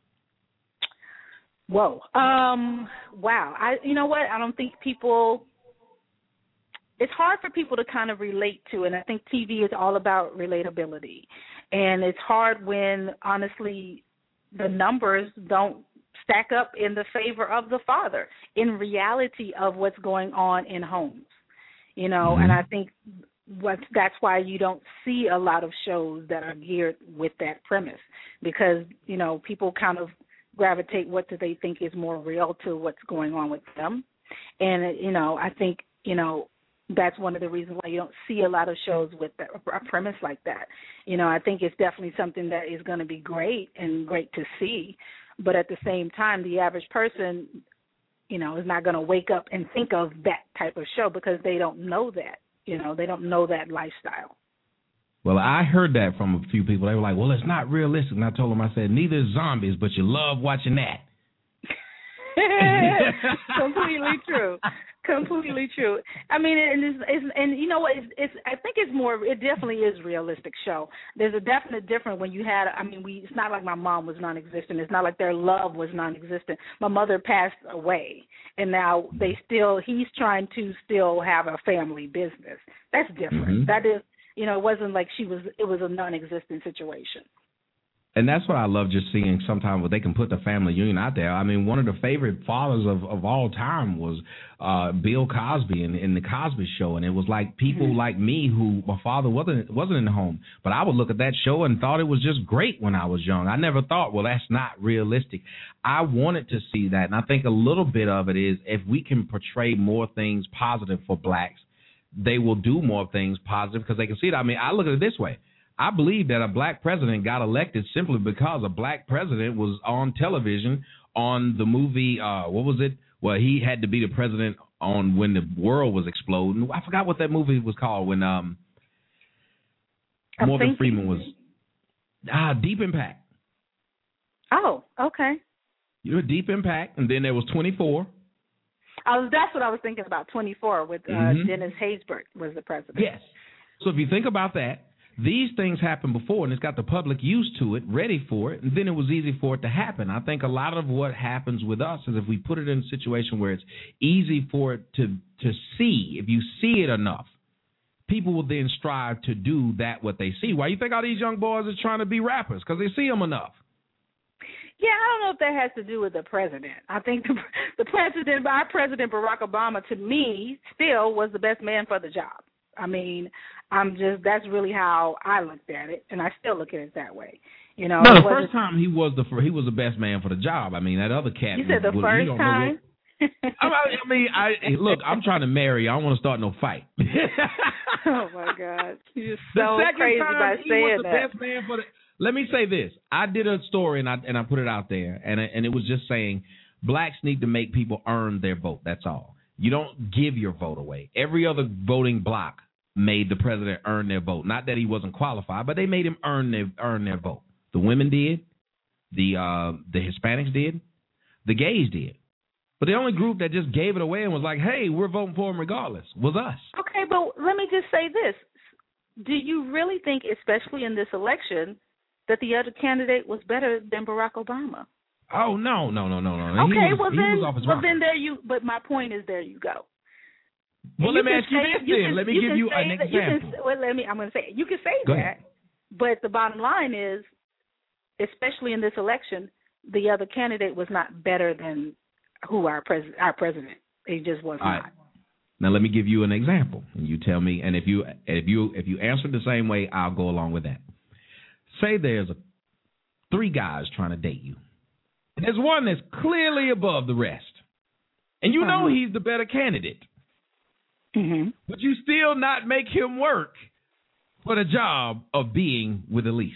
Whoa. Um, wow. I, you know what? I don't think people, it's hard for people to kind of relate to, and I think T V is all about relatability. And it's hard when, honestly, the numbers don't stack up in the favor of the father in reality of what's going on in homes. You know, mm-hmm. and I think What, that's why you don't see a lot of shows that are geared with that premise, because, you know, people kind of gravitate what do they think is more real to what's going on with them. And, you know, I think, you know, that's one of the reasons why you don't see a lot of shows with that, a premise like that. You know, I think it's definitely something that is going to be great and great to see. But at the same time, the average person, you know, is not going to wake up and think of that type of show because they don't know that. You know, they don't know that lifestyle. Well, I heard that from a few people. They were like, well, it's not realistic. And I told them, I said, neither is zombies, but you love watching that. Completely true. Completely true. I mean, and it's, it's, and you know what? It's, it's. I think it's more. It definitely is a realistic show. There's a definite difference when you had. I mean, we. It's not like my mom was non-existent. It's not like their love was non-existent. My mother passed away, and now they still. He's trying to still have a family business. That's different. Mm-hmm. That is. You know, it wasn't like she was. It was a non-existent situation. And that's what I love just seeing sometimes where they can put the family union out there. I mean, one of the favorite fathers of, of all time was uh, Bill Cosby in, in the Cosby Show. And it was like people mm-hmm. like me who my father wasn't wasn't in the home. But I would look at that show and thought it was just great when I was young. I never thought, well, that's not realistic. I wanted to see that. And I think a little bit of it is if we can portray more things positive for blacks, they will do more things positive because they can see it. I mean, I look at it this way. I believe that a black president got elected simply because a black president was on television on the movie, uh, what was it? Well, he had to be the president on when the world was exploding. I forgot what that movie was called when um, Morgan Freeman was. Ah, Deep Impact. Oh, okay. You know, Deep Impact, and then there was twenty-four. I was, that's what I was thinking about, twenty-four, with uh, mm-hmm. Dennis Haysbert was the president. Yes. So if you think about that, these things happened before, and it's got the public used to it, ready for it, and then it was easy for it to happen. I think a lot of what happens with us is if we put it in a situation where it's easy for it to, to see, if you see it enough, people will then strive to do that what they see. Why you think all these young boys are trying to be rappers? Because they see them enough. Yeah, I don't know if that has to do with the president. I think the, the president, our President Barack Obama, to me, still was the best man for the job. I mean, I'm just, that's really how I looked at it, and I still look at it that way. You know, no, the first time he was the he was the best man for the job. I mean, that other cat. You said the was, first time? I mean, I look. I'm trying to marry. I don't want to start no fight. Oh my God, you're The so second crazy time by he saying was the that. best man for the. Let me say this. I did a story and I and I put it out there, and and it was just saying blacks need to make people earn their vote. That's all. You don't give your vote away. Every other voting bloc made the president earn their vote. Not that he wasn't qualified, but they made him earn their earn their vote. The women did, the uh, the Hispanics did, the gays did. But the only group that just gave it away and was like, hey, we're voting for him regardless, was us. Okay, but let me just say this. Do you really think, especially in this election, that the other candidate was better than Barack Obama? Oh, no, no, no, no, no. Okay, he was, well, he then, was off his well rocker. then there you, but my point is there you go. Well, And let me can ask you say- this then. can- Let me you give can you say an that- you can- example. well, let me, I'm going to say it. You can say Go that, ahead. but the bottom line is, especially in this election, the other candidate was not better than who our president, our president. He just was All not. right. Now let me give you an example, and you tell me. And if you if you if you answer the same way, I'll go along with that. Say there's a, three guys trying to date you. There's one that's clearly above the rest, and you know Uh-huh. he's the better candidate. Mm-hmm. But you still not make him work for the job of being with Elise.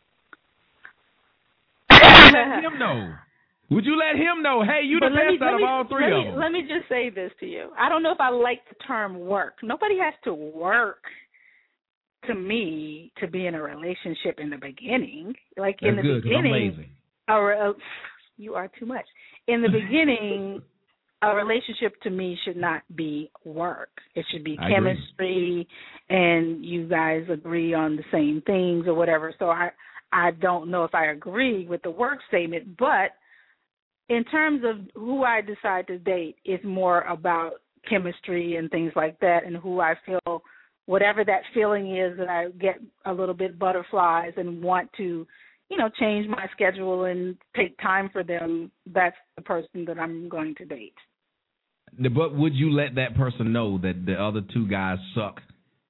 Let him know. Would you let him know, hey, you the But let best me- out let of me- all three let of me, them? Let me just say this to you. I don't know if I like the term work. Nobody has to work, to me, to be in a relationship in the beginning. Like in That's the good, 'cause I'm beginning, lazy. a re- you are too much. In the beginning, a relationship to me should not be work. It should be I agree. chemistry, and you guys agree on the same things or whatever. So I, I don't know if I agree with the work statement, but in terms of who I decide to date, it's more about chemistry and things like that, and who I feel, whatever that feeling is, that I get a little bit butterflies and want to, you know, change my schedule and take time for them. That's the person that I'm going to date. But would you let that person know that the other two guys suck?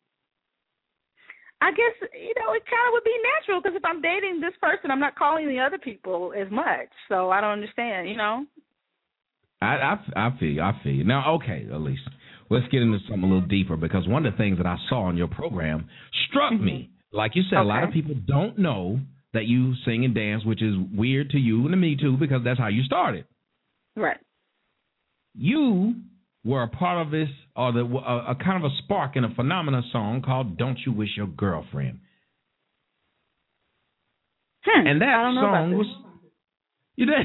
I guess, you know, it kind of would be natural, because if I'm dating this person, I'm not calling the other people as much. So I don't understand, you know. I, I, I feel you. I feel you. Now, okay, Elise, let's get into something a little deeper, because one of the things that I saw on your program struck mm-hmm. me. Like you said, okay. a lot of people don't know that you sing and dance, which is weird to you and to me too, because that's how you started. Right. You were a part of this, or the a, a kind of a spark in a phenomenal song called "Don't You Wish Your Girlfriend." Hmm, and that I don't know song about was you did.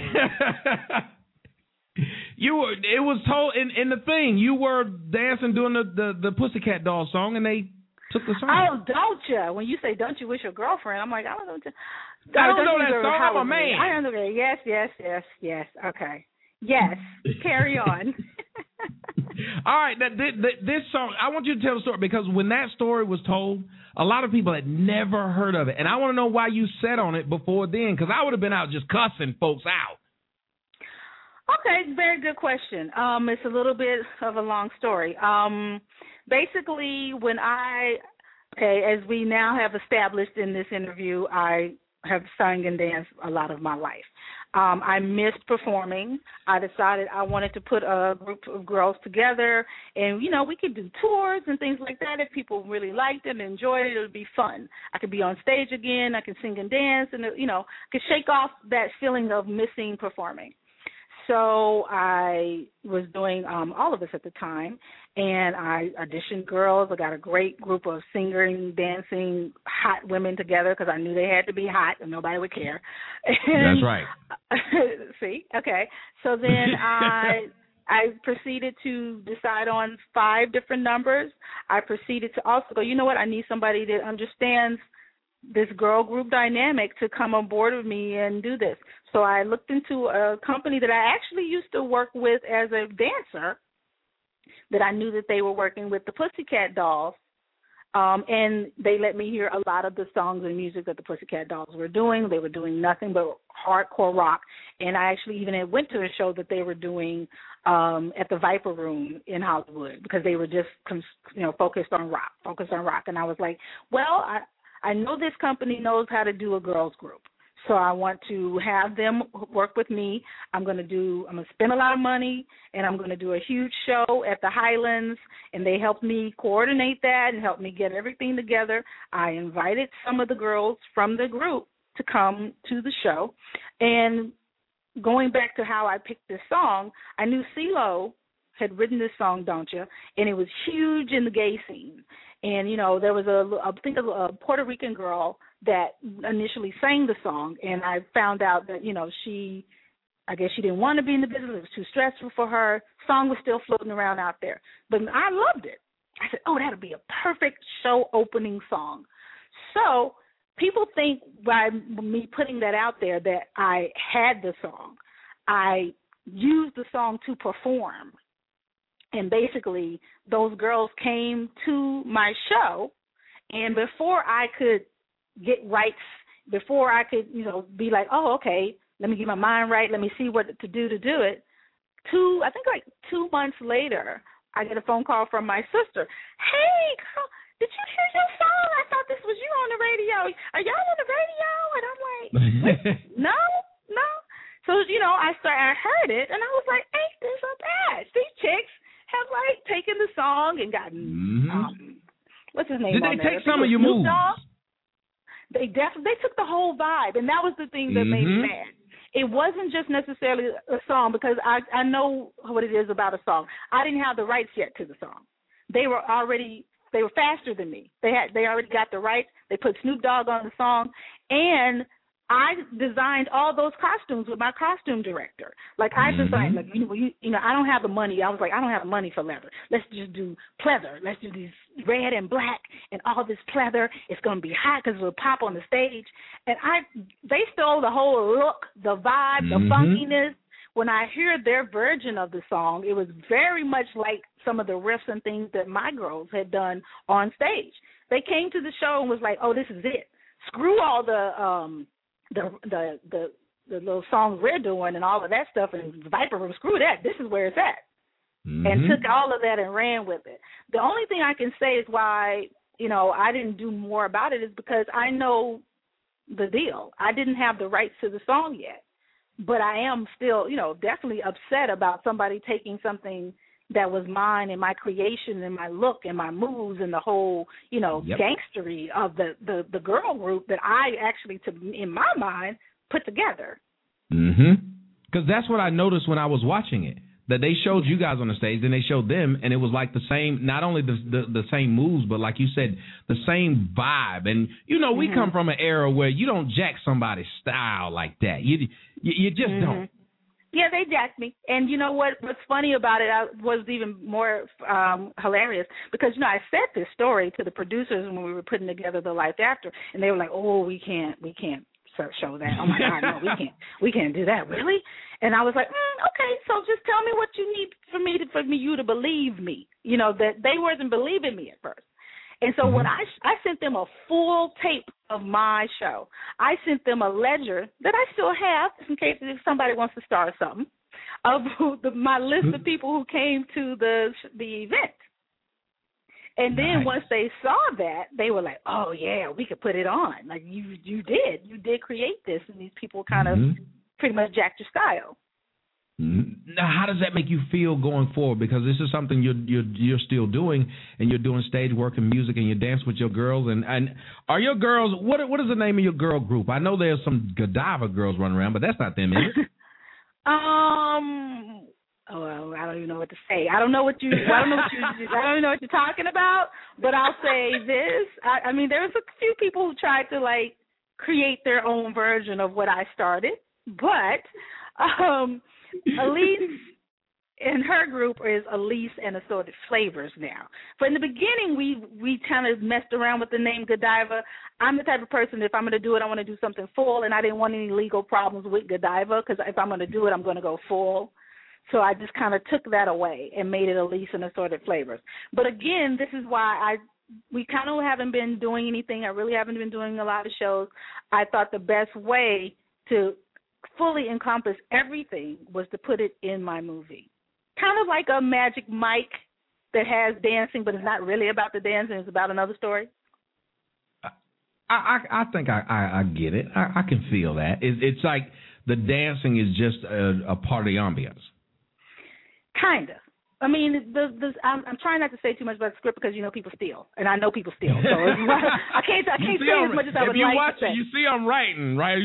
You were. It was told in, in the thing. You were dancing doing the, the, the Pussycat Doll song, and they took the song. Oh, don't you? When you say "Don't you wish your girlfriend," I'm like, I don't know. I don't, don't know that song. I'm a man. I don't know that. Yes, yes, yes, yes. Okay. Yes. Carry on. All right. That, this, this song, I want you to tell the story, because when that story was told, a lot of people had never heard of it, and I want to know why you sat on it before then, because I would have been out just cussing folks out. Okay, very good question. Um, it's a little bit of a long story. Um, basically, when I, okay, as we now have established in this interview, I have sung and danced a lot of my life. Um, I missed performing. I decided I wanted to put a group of girls together, and, you know, we could do tours and things like that. If people really liked it and enjoyed it, it would be fun. I could be on stage again. I could sing and dance, and, you know, could shake off that feeling of missing performing. So I was doing um, all of this at the time, and I auditioned girls. I got a great group of singing, dancing, hot women together, because I knew they had to be hot and nobody would care. And, that's right. See? Okay. So then I I proceeded to decide on five different numbers. I proceeded to also go, you know what, I need somebody that understands this girl group dynamic to come on board with me and do this. So I looked into a company that I actually used to work with as a dancer, that I knew that they were working with the Pussycat Dolls, um, and they let me hear a lot of the songs and music that the Pussycat Dolls were doing. They were doing nothing but hardcore rock, and I actually even went to a show that they were doing um, at the Viper Room in Hollywood, because they were just, you know, focused on rock, focused on rock, and I was like, well, I I know this company knows how to do a girls group. So I want to have them work with me. I'm going to do, I'm going to spend a lot of money, and I'm going to do a huge show at the Highlands, and they helped me coordinate that and help me get everything together. I invited some of the girls from the group to come to the show. And going back to how I picked this song, I knew CeeLo had written this song, Don't Ya, and it was huge in the gay scene. And, you know, there was a, I think, a, a Puerto Rican girl that initially sang the song, and I found out that, you know, she, I guess she didn't want to be in the business. It was too stressful for her. Song was still floating around out there. But I loved it. I said, oh, that'll be a perfect show opening song. So people think by me putting that out there that I had the song. I used the song to perform. And basically, those girls came to my show, and before I could get rights, before I could, you know, be like, oh, okay, let me get my mind right, let me see what to do to do it, two, I think like two months later, I get a phone call from my sister. Hey, girl, did you hear your song? I thought this was you on the radio. Are y'all on the radio? And I'm like, no, no. So, you know, I started, I heard it, and I was like, ain't this a bad? These chicks have, like, taken the song and gotten, mm-hmm. um, what's his name Did on they there? take some of your moves? Dog. They definitely, they took the whole vibe, and that was the thing that mm-hmm. made me mad. It wasn't just necessarily a song, because I, I know what it is about a song. I didn't have the rights yet to the song. They were already, they were faster than me. They had, they already got the rights. They put Snoop Dogg on the song, and I designed all those costumes with my costume director. Like, I mm-hmm. designed, like, you know, you, you know, I don't have the money. I was like, I don't have the money for leather. Let's just do pleather. Let's do these red and black and all this pleather. It's going to be hot because it'll pop on the stage. And I, they stole the whole look, the vibe, mm-hmm. the funkiness. When I hear their version of the song, it was very much like some of the riffs and things that my girls had done on stage. They came to the show and was like, oh, this is it. Screw all the, um, The, the the the little songs we're doing and all of that stuff, and Viper Room, screw that. This is where it's at. Mm-hmm. And took all of that and ran with it. The only thing I can say is why, you know, I didn't do more about it is because I know the deal. I didn't have the rights to the song yet. But I am still, you know, definitely upset about somebody taking something that was mine and my creation and my look and my moves and the whole, you know, yep. gangstery of the, the, the girl group that I actually, to in my mind, put together. Mm-hmm. Because that's what I noticed when I was watching it, that they showed you guys on the stage, then they showed them, and it was like the same, not only the the, the same moves, but like you said, the same vibe. And, you know, we mm-hmm. come from an era where you don't jack somebody's style like that. You, you, you just mm-hmm. don't. Yeah, they jacked me. And you know what? What's funny about it I, was even more um, hilarious because, you know, I said this story to the producers when we were putting together The Life After, and they were like, oh, we can't, we can't show that. Oh, my God, no, we can't. We can't do that. Really? And I was like, mm, okay, so just tell me what you need for me to, for me, you to believe me. You know, that they wasn't believing me at first. And so mm-hmm. when I I sent them a full tape of my show, I sent them a ledger that I still have in case if somebody wants to start something of who, the, my list of people who came to the the event. And then nice. Once they saw that, they were like, "Oh yeah, we could put it on. Like you you did you did create this, and these people kind of mm-hmm. pretty much jacked your style." Now, how does that make you feel going forward? Because this is something you're you're you're still doing, and you're doing stage work and music, and you dance with your girls. And, and are your girls? What what is the name of your girl group? I know there's some Godiva girls running around, but that's not them, is it? um. Oh, I don't even know what to say. I don't know what you. I don't know what you. I don't know what you're talking about. But I'll say this. I, I mean, there's a few people who tried to like create their own version of what I started, but. Um, Elise and her group is Elise and Assorted Flavors now. But in the beginning, we we kind of messed around with the name Godiva. I'm the type of person, if I'm going to do it, I want to do something full, and I didn't want any legal problems with Godiva because if I'm going to do it, I'm going to go full. So I just kind of took that away and made it Elise and Assorted Flavors. But again, this is why I we kind of haven't been doing anything. I really haven't been doing a lot of shows. I thought the best way to fully encompass everything was to put it in my movie. Kind of like a Magic Mike that has dancing, but it's not really about the dancing. It's about another story. I, I, I think I, I, I get it. I, I can feel that. It, it's like the dancing is just a, a part of the ambiance. Kind of. I mean, the, the, I'm, I'm trying not to say too much about the script because you know people steal, and I know people steal. So it's not, I can't I can't say I'm, as much as I would if you like watch to say. It, you see, I'm writing, right?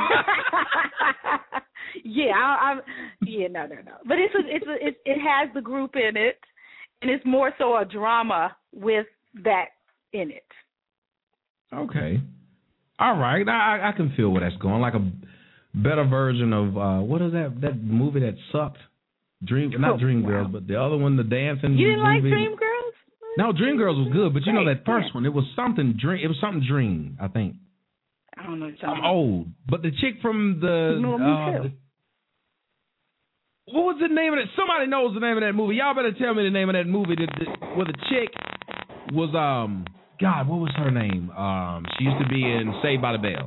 yeah, I, I'm. Yeah, no, no, no. But it's a, it's a, it, it has the group in it, and it's more so a drama with that in it. Okay. All right. I, I can feel where that's going. Like a better version of uh, what is that that movie that sucked? Dream, not oh, Dreamgirls, wow. but the other one, the dancing. You didn't movie. like Dreamgirls? No, Dreamgirls was good, but you know that first yeah. one, it was something dream. It was something Dream, I think. I don't know. What I'm old, but the chick from the. No, me uh, too. the what was the name of that? Somebody knows the name of that movie. Y'all better tell me the name of that movie. That, that, where the chick was um. God, what was her name? Um, she used to be in Saved by the Bell.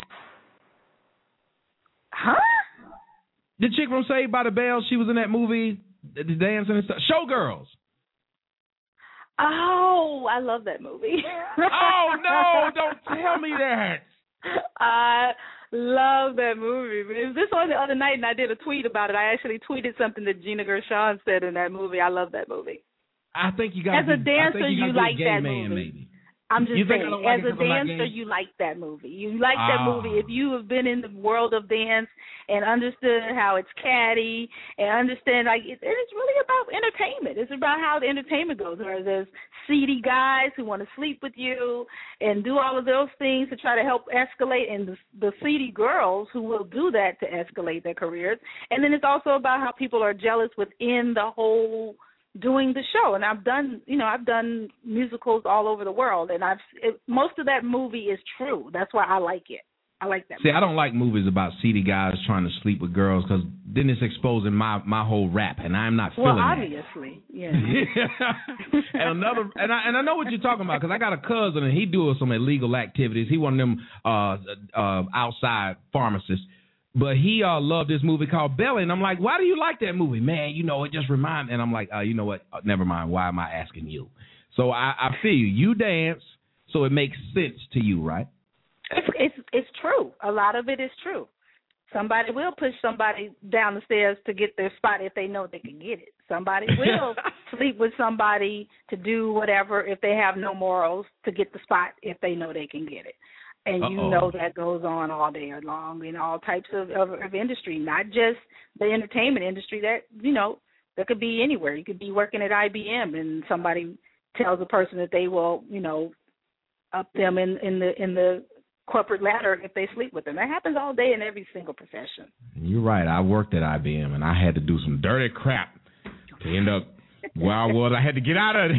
Huh? The chick from Saved by the Bell, she was in that movie, the dancing and stuff. Showgirls. Oh, I love that movie. Oh, no, don't tell me that. I love that movie. It was this on the other night, and I did a tweet about it. I actually tweeted something that Gina Gershon said in that movie. I love that movie. I think you got As a dancer, you, you like that man, movie. Maybe. I'm just you saying, like as a dancer, you like that movie. You like ah. that movie if you have been in the world of dance and understood how it's catty and understand, like, it, it's really about entertainment. It's about how the entertainment goes. Where there's seedy guys who want to sleep with you and do all of those things to try to help escalate, and the, the seedy girls who will do that to escalate their careers. And then it's also about how people are jealous within the whole doing the show. And I've done, you know, I've done musicals all over the world, and I've it, most of that movie is true. That's why I like it. I like that. See, movie. I don't like movies about seedy guys trying to sleep with girls because then it's exposing my, my whole rap, and I'm not feeling well, that. obviously, yeah. and another, and I and I know what you're talking about because I got a cousin and he doing some illegal activities. He one of them uh, uh, outside pharmacists. But he uh, loved this movie called Belly, and I'm like, why do you like that movie? Man, you know, it just reminds me. And I'm like, uh, you know what? Uh, never mind. Why am I asking you? So I, I feel you. You dance, so it makes sense to you, right? It's, it's it's true. A lot of it is true. Somebody will push somebody down the stairs to get their spot if they know they can get it. Somebody will sleep with somebody to do whatever if they have no morals to get the spot if they know they can get it. And you Uh-oh. know that goes on all day long in all types of, of, of industry, not just the entertainment industry. That, you know, that could be anywhere. You could be working at I B M and somebody tells a person that they will, you know, up them in, in the in the corporate ladder if they sleep with them. That happens all day in every single profession. You're right. I worked at I B M, and I had to do some dirty crap to end up where I was. I had to get out of it.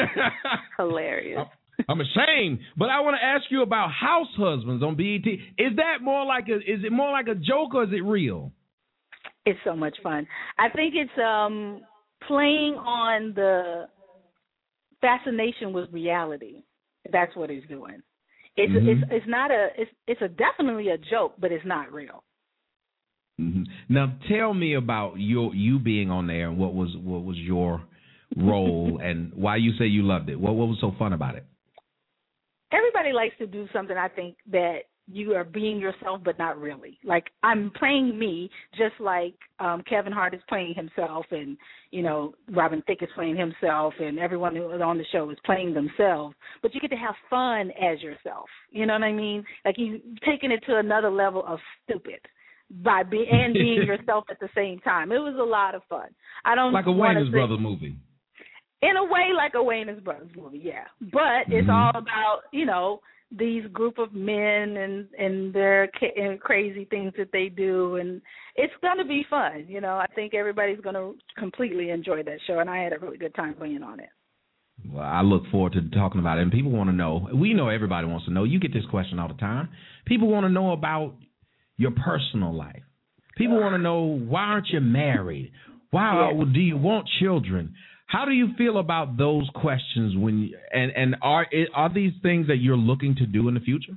Hilarious. I'm ashamed, but I want to ask you about House Husbands on B E T. Is that more like a is it more like a joke or is it real? It's so much fun. I think it's um, playing on the fascination with reality. That's what it's doing. It's mm-hmm. it's it's not a it's it's a definitely a joke, but it's not real. Mm-hmm. Now tell me about your you being on there and what was what was your role and why you say you loved it. What what was so fun about it? Everybody likes to do something, I think, that you are being yourself, but not really. Like, I'm playing me, just like um, Kevin Hart is playing himself, and, you know, Robin Thicke is playing himself, and everyone who is on the show is playing themselves. But you get to have fun as yourself. You know what I mean? Like, you're taking it to another level of stupid by be- and being yourself at the same time. It was a lot of fun. I don't like a Wayans Brothers movie. In a way, like a Wayans Brothers movie, yeah. But it's mm-hmm. all about, you know, these group of men and, and their ca- and crazy things that they do. And it's going to be fun. You know, I think everybody's going to completely enjoy that show. And I had a really good time being on it. Well, I look forward to talking about it. And people want to know. We know everybody wants to know. You get this question all the time. People want to know about your personal life. People want to know, why aren't you married? Why yeah. do you want children? How do you feel about those questions when you, and and are are these things that you're looking to do in the future?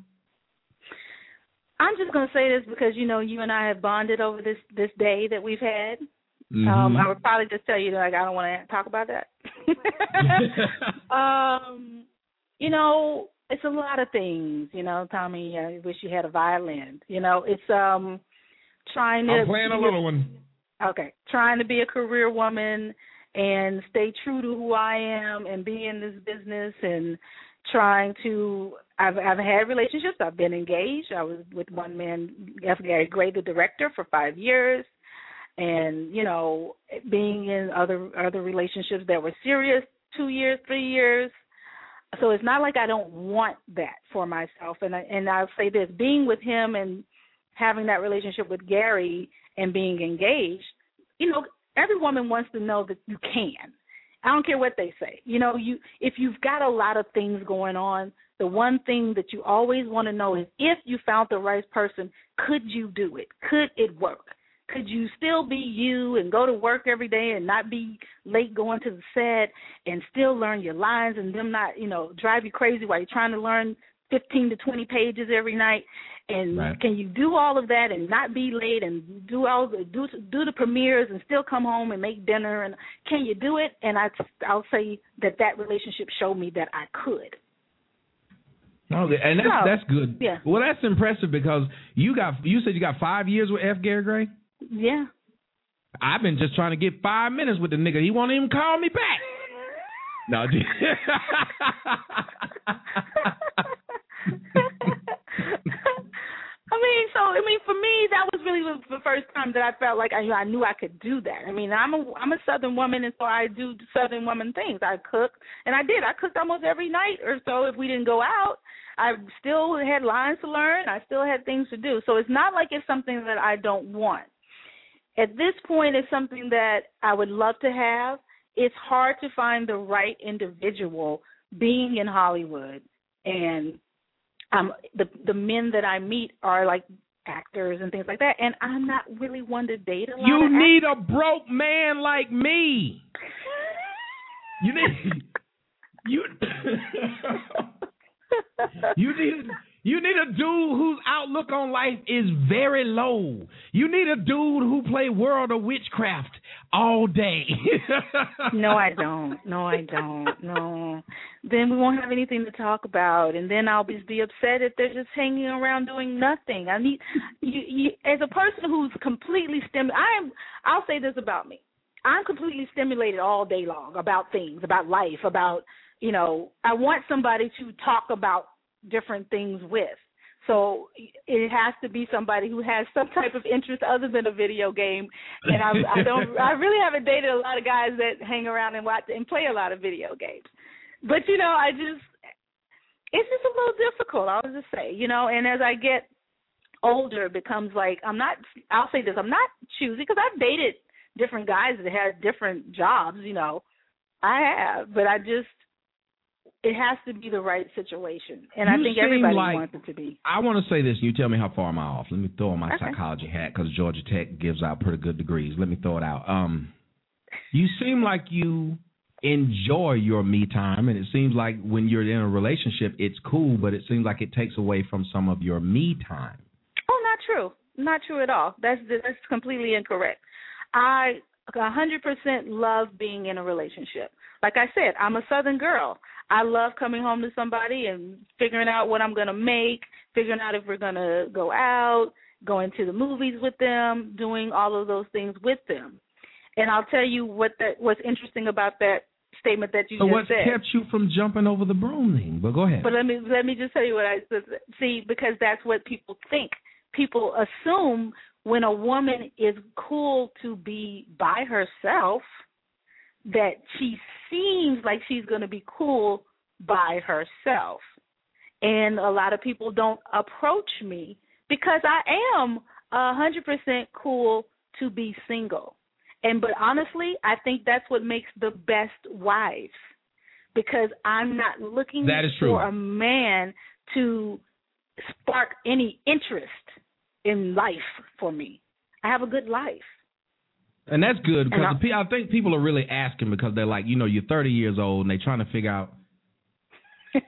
I'm just going to say this because, you know, you and I have bonded over this, this day that we've had. Mm-hmm. Um, I would probably just tell you, like, I don't want to talk about that. um, you know, it's a lot of things, you know, Tommy. I wish you had a violin. You know, it's um trying to. I'm playing a little one. Okay, trying to be a career woman and stay true to who I am and be in this business and trying to. I've I've had relationships. I've been engaged. I was with one man, F. Gary Gray, the director, for five years, and you know, being in other other relationships that were serious, two years, three years. So it's not like I don't want that for myself. And I, and I'll say this, being with him and having that relationship with Gary and being engaged, you know, every woman wants to know that you can. I don't care what they say. You know, you if you've got a lot of things going on, the one thing that you always want to know is if you found the right person, could you do it? Could it work? Could you still be you and go to work every day and not be late going to the set and still learn your lines and them not, you know, drive you crazy while you're trying to learn fifteen to twenty pages every night? And right. Can you do all of that and not be late and do all the do do the premieres and still come home and make dinner? And can you do it? And I I'll say that that relationship showed me that I could. Okay, and that's so, that's good. Yeah. Well, that's impressive because you got you said you got five years with F. Gary Gray. Yeah. I've been just trying to get five minutes with the nigga. He won't even call me back. No. I mean, so I mean, for me, that was really the first time that I felt like I, I knew I could do that. I mean, I'm a I'm a Southern woman, and so I do Southern woman things. I cook, and I did. I cooked almost every night or so. If we didn't go out, I still had lines to learn. I still had things to do. So it's not like it's something that I don't want. At this point, it's something that I would love to have. It's hard to find the right individual being in Hollywood, and um, the the men that I meet are like actors and things like that, and I'm not really one to date a lot. You of need actors. a broke man like me. You need you. you need. You need a dude whose outlook on life is very low. You need a dude who play World of Witchcraft all day. No, I don't. No, I don't. No. Then we won't have anything to talk about, and then I'll be, be upset if they're just hanging around doing nothing. I need you, you as a person who's completely stim. I am. I'll say this about me. I'm completely stimulated all day long about things, about life, about you know. I want somebody to talk about different things with. So it has to be somebody who has some type of interest other than a video game. And I, I don't, I really haven't dated a lot of guys that hang around and watch and play a lot of video games. But you know, I just, it's just a little difficult. I'll just say, you know. And as I get older, it becomes like I'm not. I'll say this: I'm not choosy because I've dated different guys that had different jobs. You know, I have, but I just. It has to be the right situation, and you I think everybody like, wants it to be. I want to say this, and you tell me how far am I off. Let me throw on my okay. psychology hat because Georgia Tech gives out pretty good degrees. Let me throw it out. Um, you seem like you enjoy your me time, and it seems like when you're in a relationship, it's cool, but it seems like it takes away from some of your me time. Oh, not true. Not true at all. That's that's completely incorrect. I one hundred percent love being in a relationship. Like I said, I'm a Southern girl. I love coming home to somebody and figuring out what I'm going to make, figuring out if we're going to go out, going to the movies with them, doing all of those things with them. And I'll tell you what that what's interesting about that statement that you so just what's said. So what kept you from jumping over the broom then? But go ahead. But let me let me just tell you what I see, because that's what people think. People assume when a woman is cool to be by herself, that she seems like she's going to be cool by herself. And a lot of people don't approach me because I am one hundred percent cool to be single. And but honestly, I think that's what makes the best wives, because I'm not looking that is true. for a man to spark any interest in life for me. I have a good life. And that's good because the, I think people are really asking because they're like, you know, you're thirty years old and they're trying to figure out. yeah,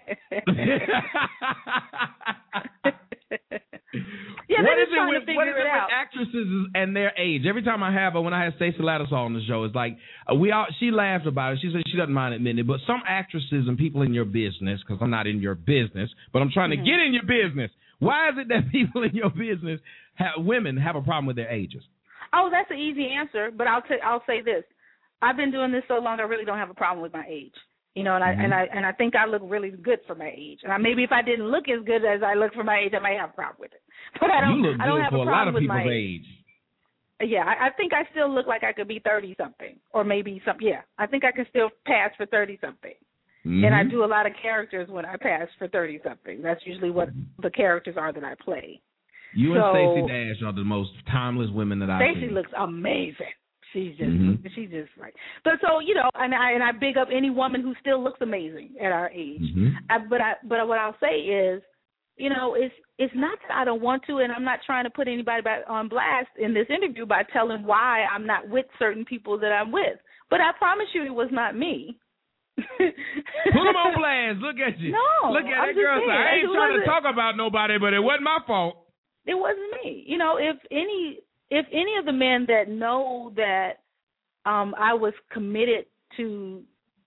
what they're is trying it with, to figure what is it it out. with actresses and their age. Every time I have her, when I had Stacey Lattisaw on the show, it's like uh, we all. She laughed about it. She said she doesn't mind admitting it. But some actresses and people in your business, because I'm not in your business, but I'm trying mm-hmm. to get in your business. Why is it that people in your business, have, women, have a problem with their ages? Oh, that's an easy answer. But I'll t- I'll say this: I've been doing this so long, I really don't have a problem with my age. You know, and I mm-hmm. and I and I think I look really good for my age. And I, maybe if I didn't look as good as I look for my age, I might have a problem with it. But I don't. You look good I don't have for a, a lot of people's age. age. Yeah, I, I think I still look like I could be thirty something, or maybe some. Yeah, I think I can still pass for thirty something. Mm-hmm. And I do a lot of characters when I pass for thirty something. That's usually what the characters are that I play. You so, and Stacey Dash are the most timeless women that I've seen. Stacey looks amazing. She's just, mm-hmm. she's just like, but so you know, and I and I big up any woman who still looks amazing at our age. Mm-hmm. I, but I, but what I'll say is, you know, it's it's not that I don't want to, and I'm not trying to put anybody back on blast in this interview by telling why I'm not with certain people that I'm with. But I promise you, it was not me. Put them on blast. Look at you. No, look at I'm that girl. saying, Say, I ain't trying to talk about nobody, but it wasn't my fault. It wasn't me. You know, if any. If any of the men that know that um, I was committed to,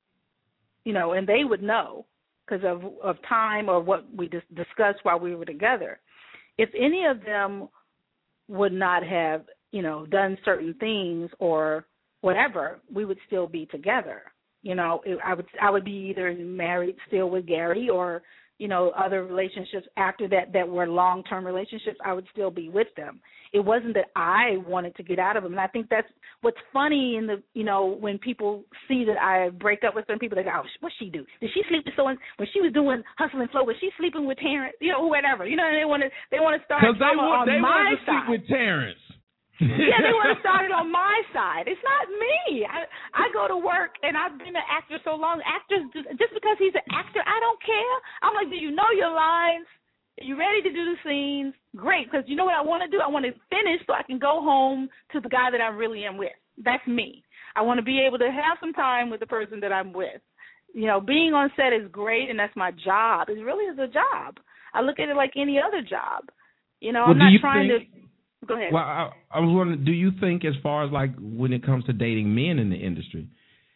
you know, and they would know because of, of time or what we dis- discussed while we were together, if any of them would not have, you know, done certain things or whatever, we would still be together. You know, it, I would I would be either married still with Gary or, you know, other relationships after that that were long-term relationships, I would still be with them. It wasn't that I wanted to get out of them. And I think that's what's funny in the, you know, when people see that I break up with certain people, they go, oh, what'd she do? Did she sleep with someone? When she was doing Hustle and Flow, was she sleeping with Terrence? You know, whatever. You know, they want to they want to start Because they, on they my want to sleep side. with Terrence. Yeah, they want to start it on my side. It's not me. I I go to work, and I've been an actor so long. Actors, just because he's an actor, I don't care. I'm like, do you know your lines? Are you ready to do the scenes? Great, because you know what I want to do? I want to finish so I can go home to the guy that I really am with. That's me. I want to be able to have some time with the person that I'm with. You know, being on set is great, and that's my job. It really is a job. I look at it like any other job. You know, well, I'm not trying think, to – go ahead. Well, I, I was wondering, do you think as far as like when it comes to dating men in the industry,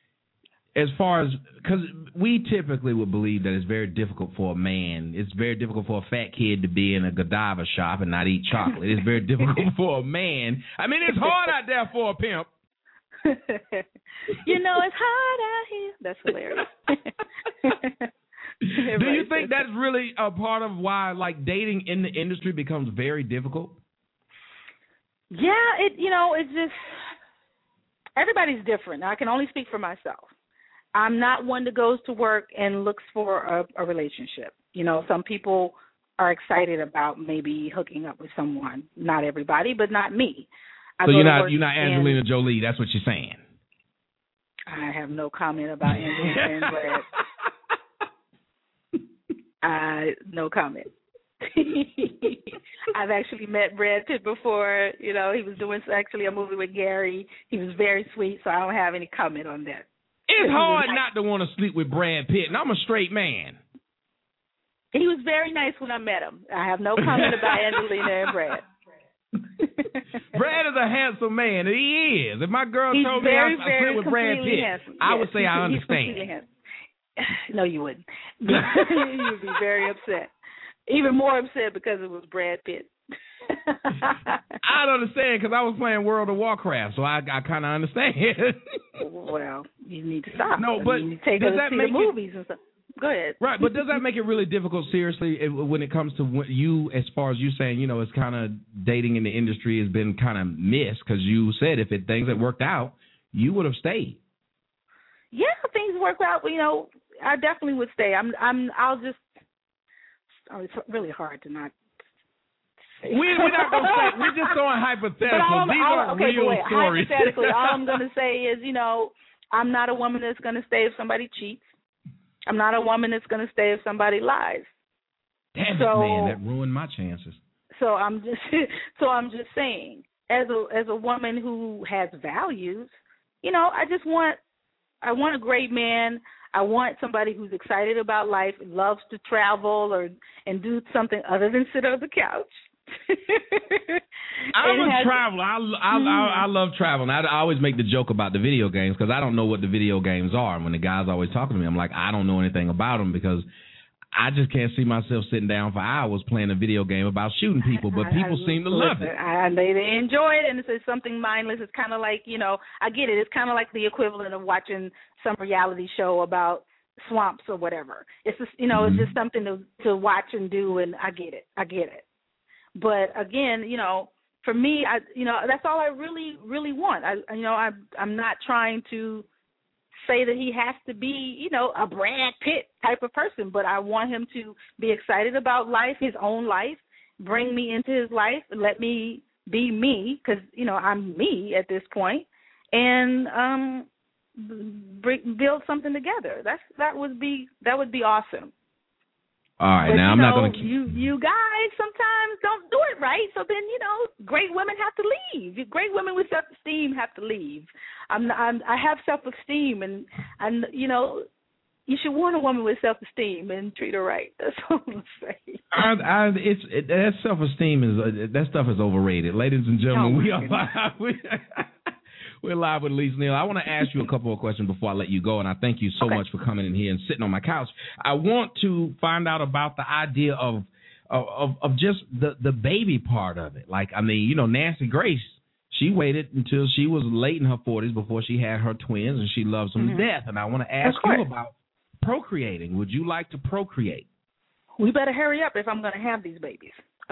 as far as, because we typically would believe that it's very difficult for a man, it's very difficult for a fat kid to be in a Godiva shop and not eat chocolate. It's very difficult for a man. I mean, it's hard out there for a pimp. You know, it's hard out here. That's hilarious. Do you think that's really a part of why, like, dating in the industry becomes very difficult? Yeah, it, you know, it's just, everybody's different. I can only speak for myself. I'm not one that goes to work and looks for a, a relationship. You know, some people are excited about maybe hooking up with someone. Not everybody, but not me. I so you're not you're not Angelina Jolie. That's what you're saying. I have no comment about Angelina and Brad. Uh, no comment. I've actually met Brad Pitt before. You know, he was doing actually a movie with Gary. He was very sweet, so I don't have any comment on that. It's hard not to want to sleep with Brad Pitt, and I'm a straight man. He was very nice when I met him. I have no comment about Angelina and Brad. Brad is a handsome man, and he is. If my girl He's told very, me I, I slept with Brad Pitt, handsome. I yes, would say I understand. No, you wouldn't. You would be very upset. Even more upset because it was Brad Pitt. I don't understand because I was playing World of Warcraft, so I, I kind of understand. Well, you need to stop. No, but you need to take does her that to see make the it, movies and stuff. Go ahead. Right, but does that make it really difficult, seriously, when it comes to you, as far as you saying, you know, it's kind of dating in the industry has been kind of missed because you said if it things had worked out, you would have stayed. Yeah, things work out. You know, I definitely would stay. I'm. I'm. I'll just. Oh, it's really hard to not. We, we're not going to say. We're just going hypothetical. These are okay, real wait, stories. Hypothetically, all I'm going to say is, you know, I'm not a woman that's going to stay if somebody cheats. I'm not a woman that's going to stay if somebody lies. Damn so, it, man, that ruined my chances. So I'm just, so I'm just saying, as a as a woman who has values, you know, I just want, I want a great man. I want somebody who's excited about life, loves to travel or and do something other than sit on the couch. I'm a has, traveler. I, I, mm. I, I love traveling. I, I always make the joke about the video games because I don't know what the video games are. And when the guys always talking to me, I'm like, I don't know anything about them because I just can't see myself sitting down for hours playing a video game about shooting people. But people I, I, seem to listen, love it. I, they, they enjoy it, and it's, it's something mindless. It's kind of like, you know, I get it. It's kind of like the equivalent of watching some reality show about swamps or whatever. It's just, you know, mm-hmm. it's just something to to watch and do, and I get it. I get it. But again, you know, for me, I, you know, that's all I really, really want. I, you know, I, I'm not trying to say that he has to be, you know, a Brad Pitt type of person, but I want him to be excited about life, his own life, bring me into his life, and let me be me, because, you know, I'm me at this point, and um, bring, build something together. That's that would be that would be awesome. All right, but, now I'm know, not going to. You, you guys sometimes don't do it right, so then, you know, great women have to leave. Great women with self-esteem have to leave. I'm, I'm I have self-esteem, and and you know, you should want a woman with self-esteem and treat her right. That's all I'm saying. I, I, it's it, that self-esteem is that stuff is overrated, ladies and gentlemen. Oh, we are live. We, we're live with Lisa Neal. I want to ask you a couple of questions before I let you go, and I thank you so okay. much for coming in here and sitting on my couch. I want to find out about the idea of of of just the the baby part of it. Like, I mean, you know, Nancy Grace, she waited until she was late in her forties before she had her twins, and she loves them mm-hmm. to death. And I want to ask you about procreating. Would you like to procreate? We better hurry up if I'm going to have these babies.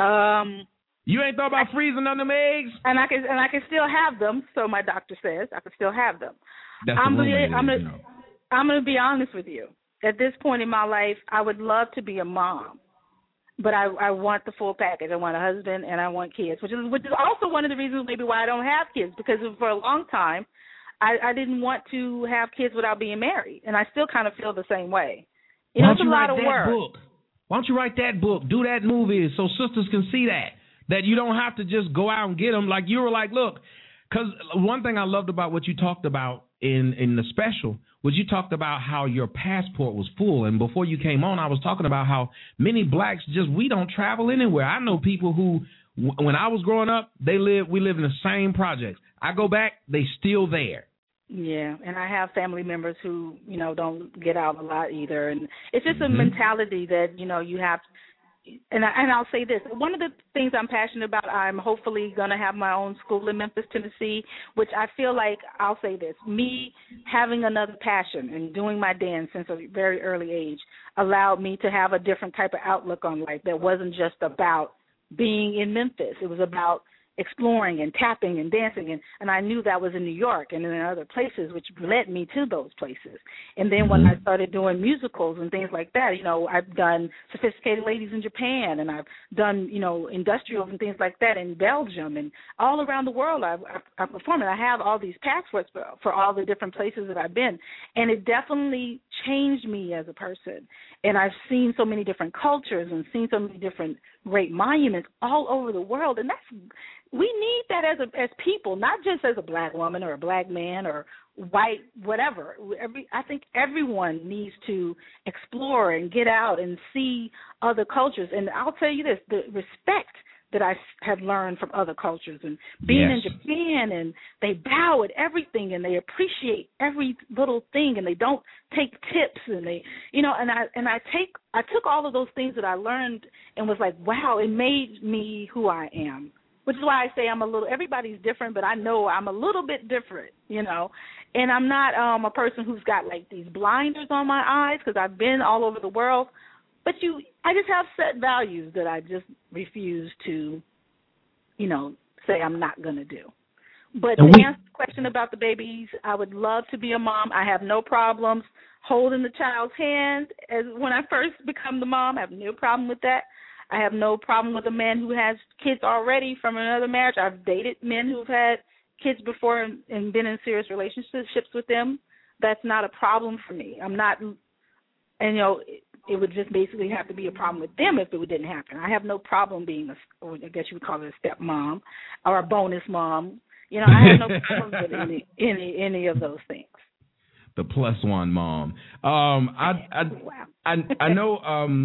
Um, you ain't thought about I, freezing on them eggs? And I can and I can still have them. So my doctor says I can still have them. That's I'm the going I'm to I'm going to be honest with you. At this point in my life, I would love to be a mom, but I, I want the full package. I want a husband and I want kids, which is which is also one of the reasons maybe why I don't have kids, because for a long time I, I didn't want to have kids without being married, and I still kind of feel the same way. You know, Why it's don't a you lot write of that work. book? Why don't you write that book? Do that movie so sisters can see that. That you don't have to just go out and get them. Like you were like, look, because one thing I loved about what you talked about in, in the special was you talked about how your passport was full. And before you came on, I was talking about how many blacks just, we don't travel anywhere. I know people who, when I was growing up, they live, we live in the same projects. I go back, they still there. Yeah, and I have family members who, you know, don't get out a lot either. And it's just mm-hmm. a mentality that, you know, you have – And, I, and I'll say this. One of the things I'm passionate about, I'm hopefully going to have my own school in Memphis, Tennessee, which I feel like, I'll say this, me having another passion and doing my dance since a very early age allowed me to have a different type of outlook on life that wasn't just about being in Memphis. It was about exploring and tapping and dancing, and, and I knew that was in New York and in other places, which led me to those places. And then when I started doing musicals and things like that, you know, I've done Sophisticated Ladies in Japan, and I've done, you know, industrials and things like that in Belgium, and all around the world I've, I've, I've performed. And I have all these passports for, for all the different places that I've been, and it definitely changed me as a person. And I've seen so many different cultures and seen so many different great monuments all over the world, and that's we need that as a, as people, not just as a black woman or a black man or white, whatever. Every, I think everyone needs to explore and get out and see other cultures. And I'll tell you this, the respect that I have learned from other cultures, and being yes. in Japan, and they bow at everything and they appreciate every little thing, and they don't take tips, and they, you know, and I and I take I took all of those things that I learned and was like, wow, it made me who I am. Which is why I say I'm a little, everybody's different, but I know I'm a little bit different, you know. And I'm not um, a person who's got like these blinders on my eyes, because I've been all over the world. But you, I just have set values that I just refuse to, you know, say I'm not going to do. But to we, answer the question about the babies, I would love to be a mom. I have no problems holding the child's hand as when I first become the mom. I have no problem with that. I have no problem with a man who has kids already from another marriage. I've dated men who've had kids before and, and been in serious relationships with them. That's not a problem for me. I'm not, and, you know, it, it would just basically have to be a problem with them if it didn't happen. I have no problem being, a, or I guess you would call it a stepmom or a bonus mom. You know, I have no problem with any, any any of those things. The plus one mom. Um, I I, wow. I I know. Um,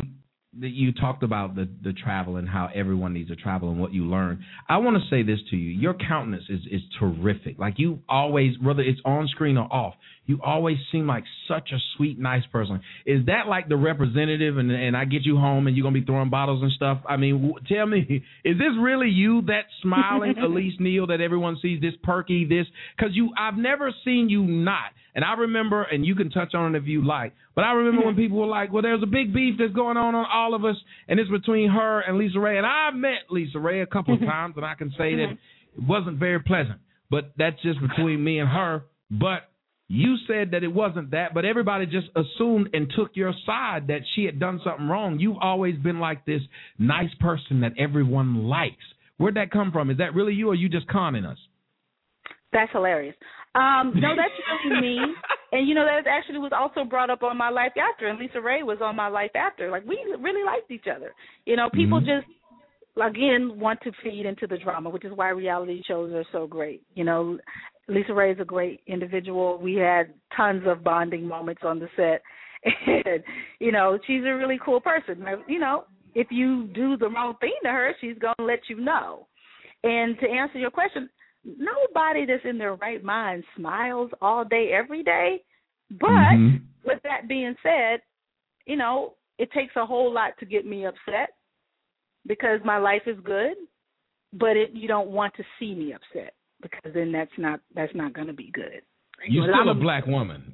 that you talked about the, the travel and how everyone needs to travel and what you learn. I want to say this to you. Your countenance is, is terrific. Like you always, whether it's on screen or off, you always seem like such a sweet, nice person. Is that like the representative and, and I get you home and you're going to be throwing bottles and stuff? I mean, w- tell me, is this really you, that smiling Elise Neal that everyone sees, this perky, this? Because you, I've never seen you not. And I remember, and you can touch on it if you like, but I remember when people were like, well, there's a big beef that's going on on all of us, and it's between her and Lisa Ray. And I met Lisa Ray a couple of times, and I can say that it wasn't very pleasant. But that's just between me and her. But you said that it wasn't that, but everybody just assumed and took your side that she had done something wrong. You've always been like this nice person that everyone likes. Where'd that come from? Is that really you, or are you just conning us? That's hilarious. Um, no, that's really me. And, you know, that actually was also brought up on My Life After, and Lisa Ray was on My Life After. Like, we really liked each other. You know, people mm-hmm. just, again, want to feed into the drama, which is why reality shows are so great. You know, Lisa Ray is a great individual. We had tons of bonding moments on the set. And, you know, she's a really cool person. You know, if you do the wrong thing to her, she's going to let you know. And to answer your question, nobody that's in their right mind smiles all day, every day. But mm-hmm. with that being said, you know, it takes a whole lot to get me upset because my life is good, but it, you don't want to see me upset because then that's not that's not going to be good. You're still a, a black woman.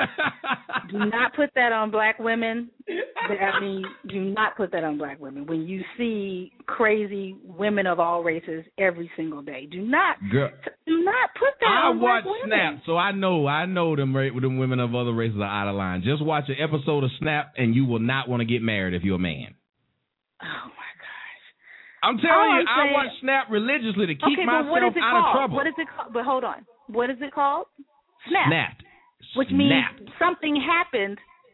Do not put that on black women. I mean, do not put that on black women. When you see crazy women of all races every single day, do not Girl, do not put that I on black watch women. Snap, so I know I know them them women of other races are out of line. Just watch an episode of Snap, and you will not want to get married if you're a man. Oh my gosh! I'm telling All you, I'm I saying, watch Snap religiously to keep okay, myself but what is it out called? of trouble. What is it called? But hold on, what is it called? Snap. Snap. Which means something happened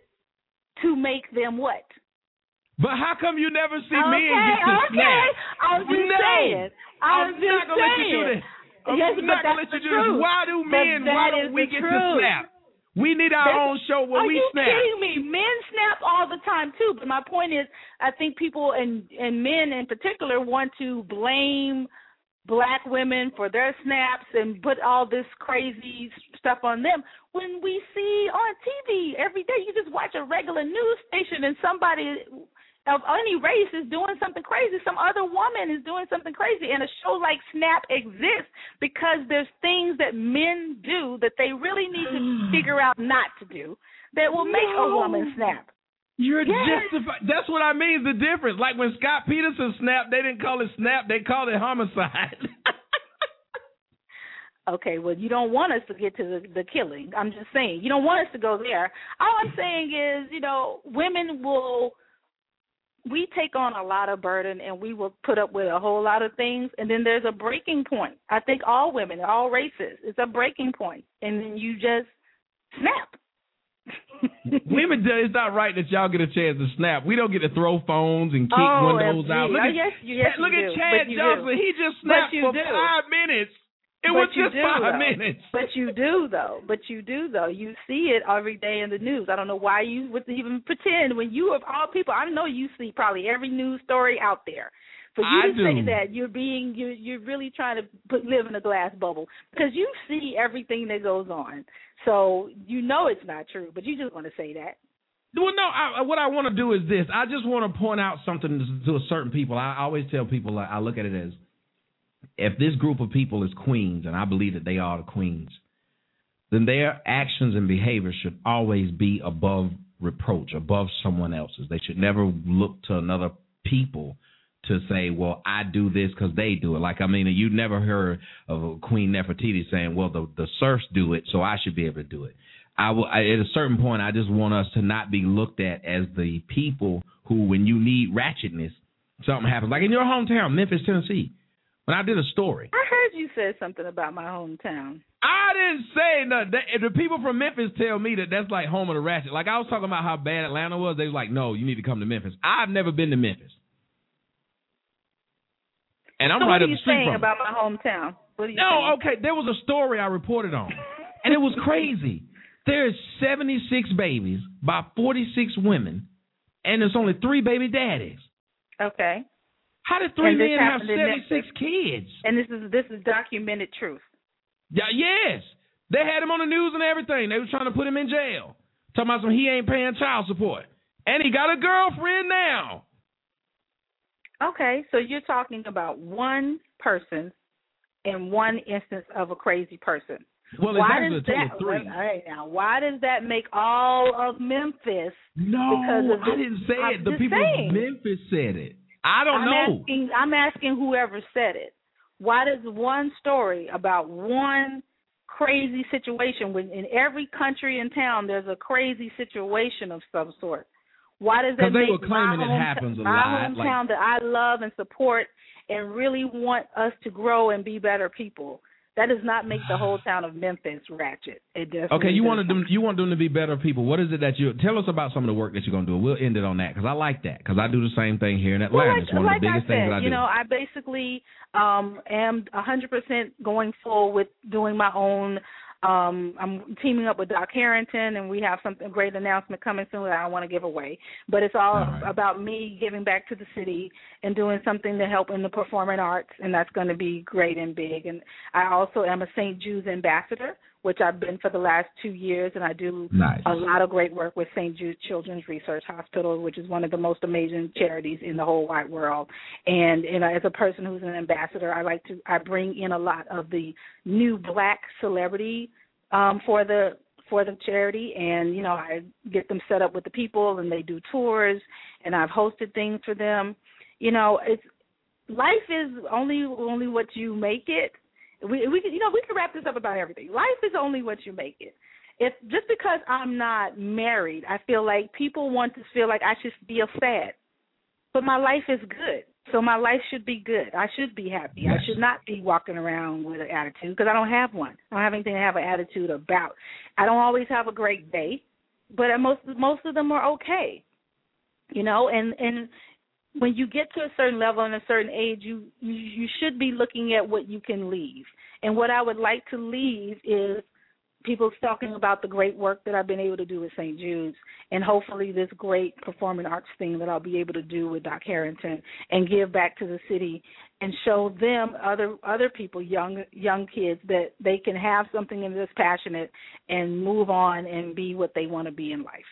to make them what? But how come you never see okay, me and get to okay. Snap? I'm just no. saying. I'm, I'm just not going to let you do this. I'm yes, not going to let you do this. Why do men, why don't we get truth. to Snap? We need our That's, own show where are we you snap. kidding me? Men snap all the time, too. But my point is, I think people, and, and men in particular, want to blame black women for their snaps and put all this crazy stuff on them when we see on T V every day. You just watch a regular news station and somebody of any race is doing something crazy. Some other woman is doing something crazy. And a show like Snap exists because there's things that men do that they really need to figure out not to do that will make no. a woman snap. You're yes. justified. That's what I mean, the difference. Like when Scott Peterson snapped, they didn't call it snap, they called it homicide. Okay, well, you don't want us to get to the, the killing. I'm just saying. You don't want us to go there. All I'm saying is, you know, women will, we take on a lot of burden and we will put up with a whole lot of things, and then there's a breaking point. I think all women, all races, it's a breaking point, and then you just snap. Women, it's not right that y'all get a chance to snap. We don't get to throw phones and kick oh, windows F G. out. Look oh, at, yes, yes, look you at do. Chad Johnson. Do. He just snapped for do. five minutes. It but was you just do, five though. minutes. But you do, though. But you do, though. You see it every day in the news. I don't know why you would even pretend when you, of all people, I know you see probably every news story out there. For you I to do. say that, you're being, you're, you're really trying to put, live in a glass bubble because you see everything that goes on. So you know it's not true, but you just want to say that. Well, no, I, what I want to do is this. I just want to point out something to, to a certain people. I always tell people, I look at it as, if this group of people is queens, and I believe that they are the queens, then their actions and behavior should always be above reproach, above someone else's. They should never look to another people to say, well, I do this because they do it. Like, I mean, you never heard of Queen Nefertiti saying, well, the, the serfs do it, so I should be able to do it. I will, I, at a certain point, I just want us to not be looked at as the people who, when you need ratchetness, something happens. Like in your hometown, Memphis, Tennessee, when I did a story. I heard you said something about my hometown. I didn't say nothing. The, the people from Memphis tell me that that's like home of the ratchet. Like I was talking about how bad Atlanta was. They was like, no, you need to come to Memphis. I've never been to Memphis. And I'm so right what up are you the street saying from about my hometown? What are you no, saying? okay. There was a story I reported on, and it was crazy. There's seventy-six babies by forty-six women, and there's only three baby daddies. Okay. How did three And this men have happened in seventy-six Memphis. kids? And this is this is documented truth. Yeah, yes. They had him on the news and everything. They was trying to put him in jail. Talking about some he ain't paying child support. And he got a girlfriend now. Okay, so you're talking about one person in one instance of a crazy person. Well, it's why actually does a total that, of three. All right, now, why does that make all of Memphis? No, because of I this? didn't say I'm it. The just people saying. of Memphis said it. I don't I'm know. Asking, I'm asking whoever said it. Why does one story about one crazy situation, when in every country and town there's a crazy situation of some sort, why does that Because they make were claiming my it home, happens a my lot. hometown Like, that I love and support and really want us to grow and be better people? That does not make the whole town of Memphis ratchet. It definitely okay, you does wanted them. You want them to be better people. What is it that you tell us about? Some of the work that you're gonna do. We'll end it on that because I like that because I do the same thing here in Atlanta. Well, like, it's one like of the biggest I said, things that I do. You know, I basically um, am one hundred percent going full with doing my own. Um, I'm teaming up with Doc Harrington, and we have something great announcement coming soon that I don't want to give away. But it's all, all right. about me giving back to the city and doing something to help in the performing arts, and that's going to be great and big. And I also am a Saint Jude's ambassador, which I've been for the last two years, and I do nice. a lot of great work with Saint Jude Children's Research Hospital, which is one of the most amazing charities in the whole wide world. And, and as a person who's an ambassador, I like to I bring in a lot of the new black celebrity um, for the for the charity, and you know I get them set up with the people, and they do tours, and I've hosted things for them. You know, it's life is only only what you make it. We, we you know, we can wrap this up about everything. Life is only what you make it. If just because I'm not married, I feel like people want to feel like I should feel sad. But my life is good, so my life should be good. I should be happy. Yes. I should not be walking around with an attitude because I don't have one. I don't have anything to have an attitude about. I don't always have a great day, but most most of them are okay. You know, and and. When you get to a certain level and a certain age, you, you you should be looking at what you can leave. And what I would like to leave is people talking about the great work that I've been able to do with Saint Jude's, and hopefully this great performing arts thing that I'll be able to do with Doc Harrington and give back to the city and show them, other other people, young young kids, that they can have something in this passionate and move on and be what they want to be in life.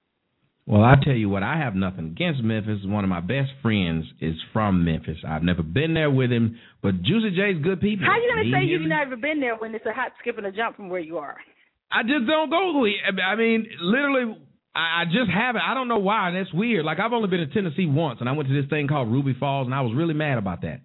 Well, I tell you what, I have nothing against Memphis. One of my best friends is from Memphis. I've never been there with him, but Juicy J's good people. How are you going to say He you've is- never been there when it's a hot skip and a jump from where you are? I just don't go. I mean, literally, I I just haven't. I don't know why. That's weird. Like, I've only been to Tennessee once, and I went to this thing called Ruby Falls, and I was really mad about that.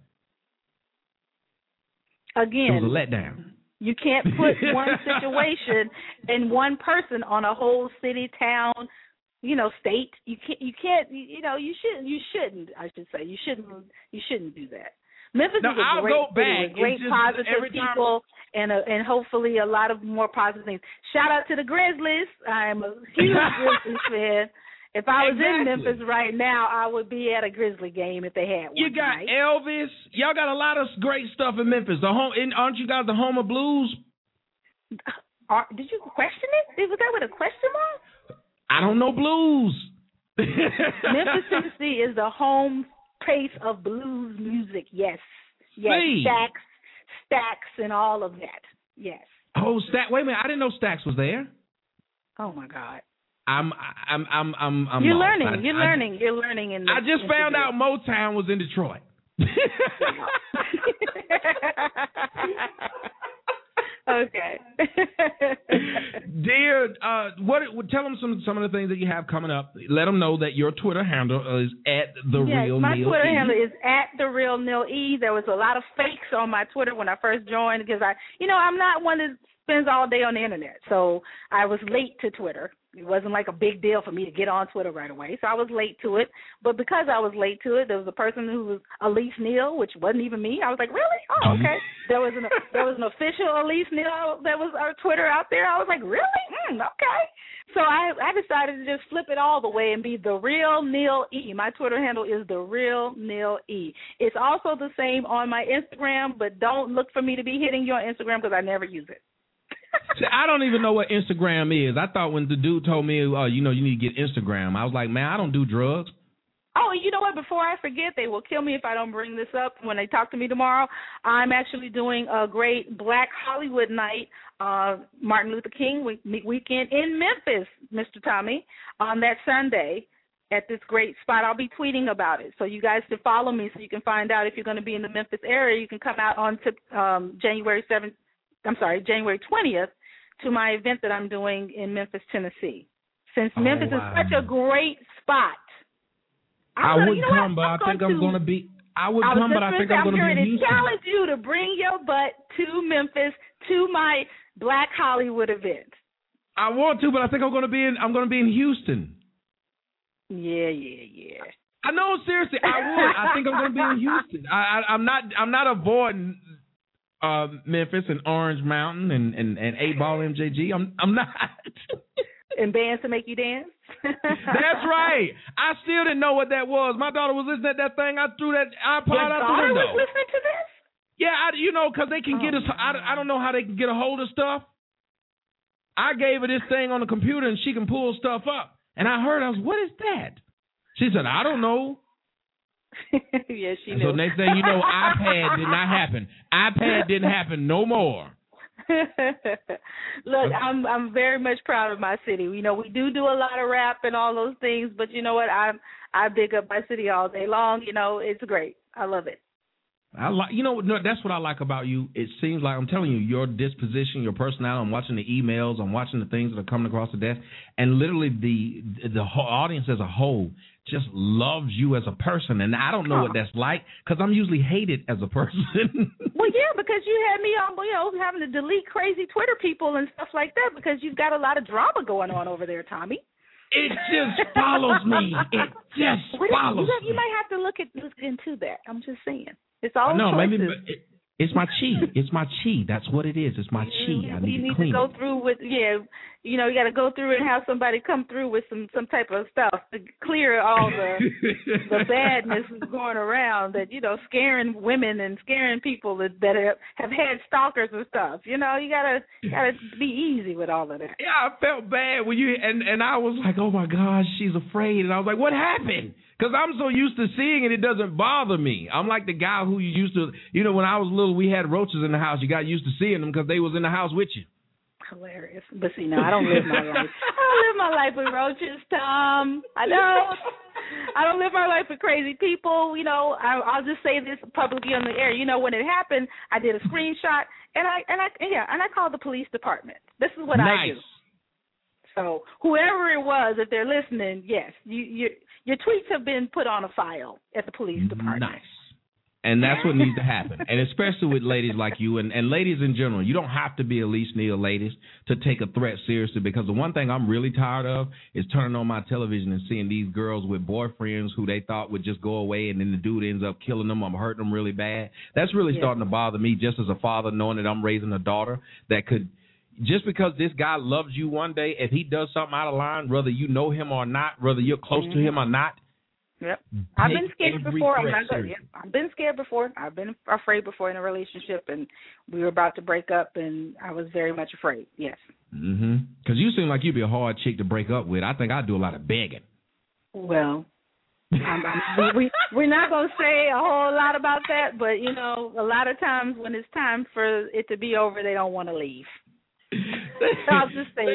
Again, it was a letdown. You can't put one situation and one person on a whole city, town, you know, state. You can't. You can't. You know, you shouldn't. You shouldn't. I should say you shouldn't. You shouldn't do that. Memphis No, is a I'll great go city back. with great It's just positive every time- people, and a, and hopefully a lot of more positive things. Shout out to the Grizzlies. I'm a huge Grizzlies fan. If I was Exactly. in Memphis right now, I would be at a Grizzly game if they had one. You got tonight. Elvis. Y'all got a lot of great stuff in Memphis. The home, aren't you guys the home of blues? Are, did you question it? Was that with a question mark? I don't know blues. Memphis, Tennessee is the home place of blues music. Yes, yes, See. Stax, Stax, and all of that. Yes. Oh, Stax. Wait a minute. I didn't know Stax was there. Oh my God. I'm, I'm, I'm, I'm, I'm. You're lost. learning. I, you're I, learning. You're learning. In the, I just in found the out Motown was in Detroit. Okay. Dear, uh, what? Tell them some some of the things that you have coming up. Let them know that your Twitter handle is at the yes, real my Neil Twitter E. handle is at the real Neil E. There was a lot of fakes on my Twitter when I first joined because I, you know, I'm not one that spends all day on the internet, so I was late to Twitter. It wasn't like a big deal for me to get on Twitter right away, so I was late to it. But because I was late to it, there was a person who was Elise Neal, which wasn't even me. I was like, really? Oh, okay. there was an there was an official Elise Neal that was our Twitter out there. I was like, really? Mm, okay. So I I decided to just flip it all the way and be the real Neil E. My Twitter handle is the real Neil E. It's also the same on my Instagram, but don't look for me to be hitting your Instagram because I never use it. See, I don't even know what Instagram is. I thought when the dude told me, oh, you know, you need to get Instagram, I was like, man, I don't do drugs. Oh, you know what? Before I forget, they will kill me if I don't bring this up when they talk to me tomorrow. I'm actually doing a great Black Hollywood night, uh, Martin Luther King week- weekend in Memphis, Mister Tommy, on that Sunday at this great spot. I'll be tweeting about it. So you guys should follow me so you can find out if you're going to be in the Memphis area. You can come out on to, um, January seventh, I'm sorry, January twentieth to my event that I'm doing in Memphis, Tennessee. Since Oh, Memphis wow. is such a great spot. I I'm gonna, would you know come, what? but I I'm think going I'm to- going to be. I would I was come, but just I gonna think say, I'm going to going be in to Houston. challenge you to bring your butt to Memphis to my Black Hollywood event. I want to, but I think I'm going to be in. I'm going to be in Houston. Yeah, yeah, yeah. I know, seriously, I would. I think I'm going to be in Houston. I, I, I'm not. I'm not avoiding uh, Memphis and Orange Mountain and and, and eight Ball M J G. I'm. I'm not. And bands to make you dance. That's right. I still didn't know what that was. My daughter was listening to that thing. I threw that iPod Your out the daughter window. was listening to this? Yeah, I, you know, because they can Oh, get us. I, I don't know how they can get a hold of stuff. I gave her this thing on the computer and she can pull stuff up. And I heard, I was, what is that? She said, I don't know. Yeah, she And knew. so next thing you know, iPad did not happen. iPad didn't happen no more. Look, I'm I'm very much proud of my city. You know, we do do a lot of rap and all those things, but you know what? I'm I big up my city all day long. You know, it's great. I love it. I like, you know, no, that's what I like about you. It seems like, I'm telling you, your disposition, your personality. I'm watching the emails, I'm watching the things that are coming across the desk, and literally the the whole audience as a whole just loves you as a person. And I don't know what that's like because I'm usually hated as a person. Well, yeah, because you had me on, you know, having to delete crazy Twitter people and stuff like that because you've got a lot of drama going on over there, Tommy. It just follows me. It just What is- follows you, me. you might have to look at look into that. I'm just saying. It's all No, choices. maybe but it, it's my chi. It's my chi. That's what it is. It's my chi. I need you to need clean to go it. through with, yeah, you know, you got to go through and have somebody come through with some some type of stuff to clear all the the badness going around that, you know, scaring women and scaring people that, that have, have had stalkers and stuff. You know, you gotta gotta be easy with all of that. Yeah, I felt bad when you and and I was like, oh my gosh, she's afraid, and I was like, what happened? Because I'm so used to seeing it, it doesn't bother me. I'm like the guy who you used to, you know, when I was little, we had roaches in the house. You got used to seeing them because they was in the house with you. Hilarious. But see, no, I don't live my life. I don't live my life with roaches, Tom. I don't. I don't live my life with crazy people. You know, I, I'll just say this publicly on the air. You know, when it happened, I did a screenshot and I and I yeah, and I called the police department. This is what nice. I do. So whoever it was, if they're listening, yes, you, you, your tweets have been put on a file at the police department. Nice. And that's what needs to happen. And especially with ladies like you and, and ladies in general. You don't have to be Elise Neal, ladies, to take a threat seriously, because the one thing I'm really tired of is turning on my television and seeing these girls with boyfriends who they thought would just go away, and then the dude ends up killing them or hurting them really bad. That's really Yeah. starting to bother me just as a father, knowing that I'm raising a daughter that could – just because this guy loves you one day, if he does something out of line, whether you know him or not, whether you're close Mhm. to him or not, Yep. I've been take scared every before. I'm threat not gonna, serious. yeah, I've been scared before. I've been afraid before in a relationship, and we were about to break up, and I was very much afraid. Yes. Mm-hmm. Because you seem like you'd be a hard chick to break up with. I think I'd do a lot of begging. Well, I'm, I'm, we, we we're not gonna say a whole lot about that, but you know, a lot of times when it's time for it to be over, they don't want to leave. I'll just say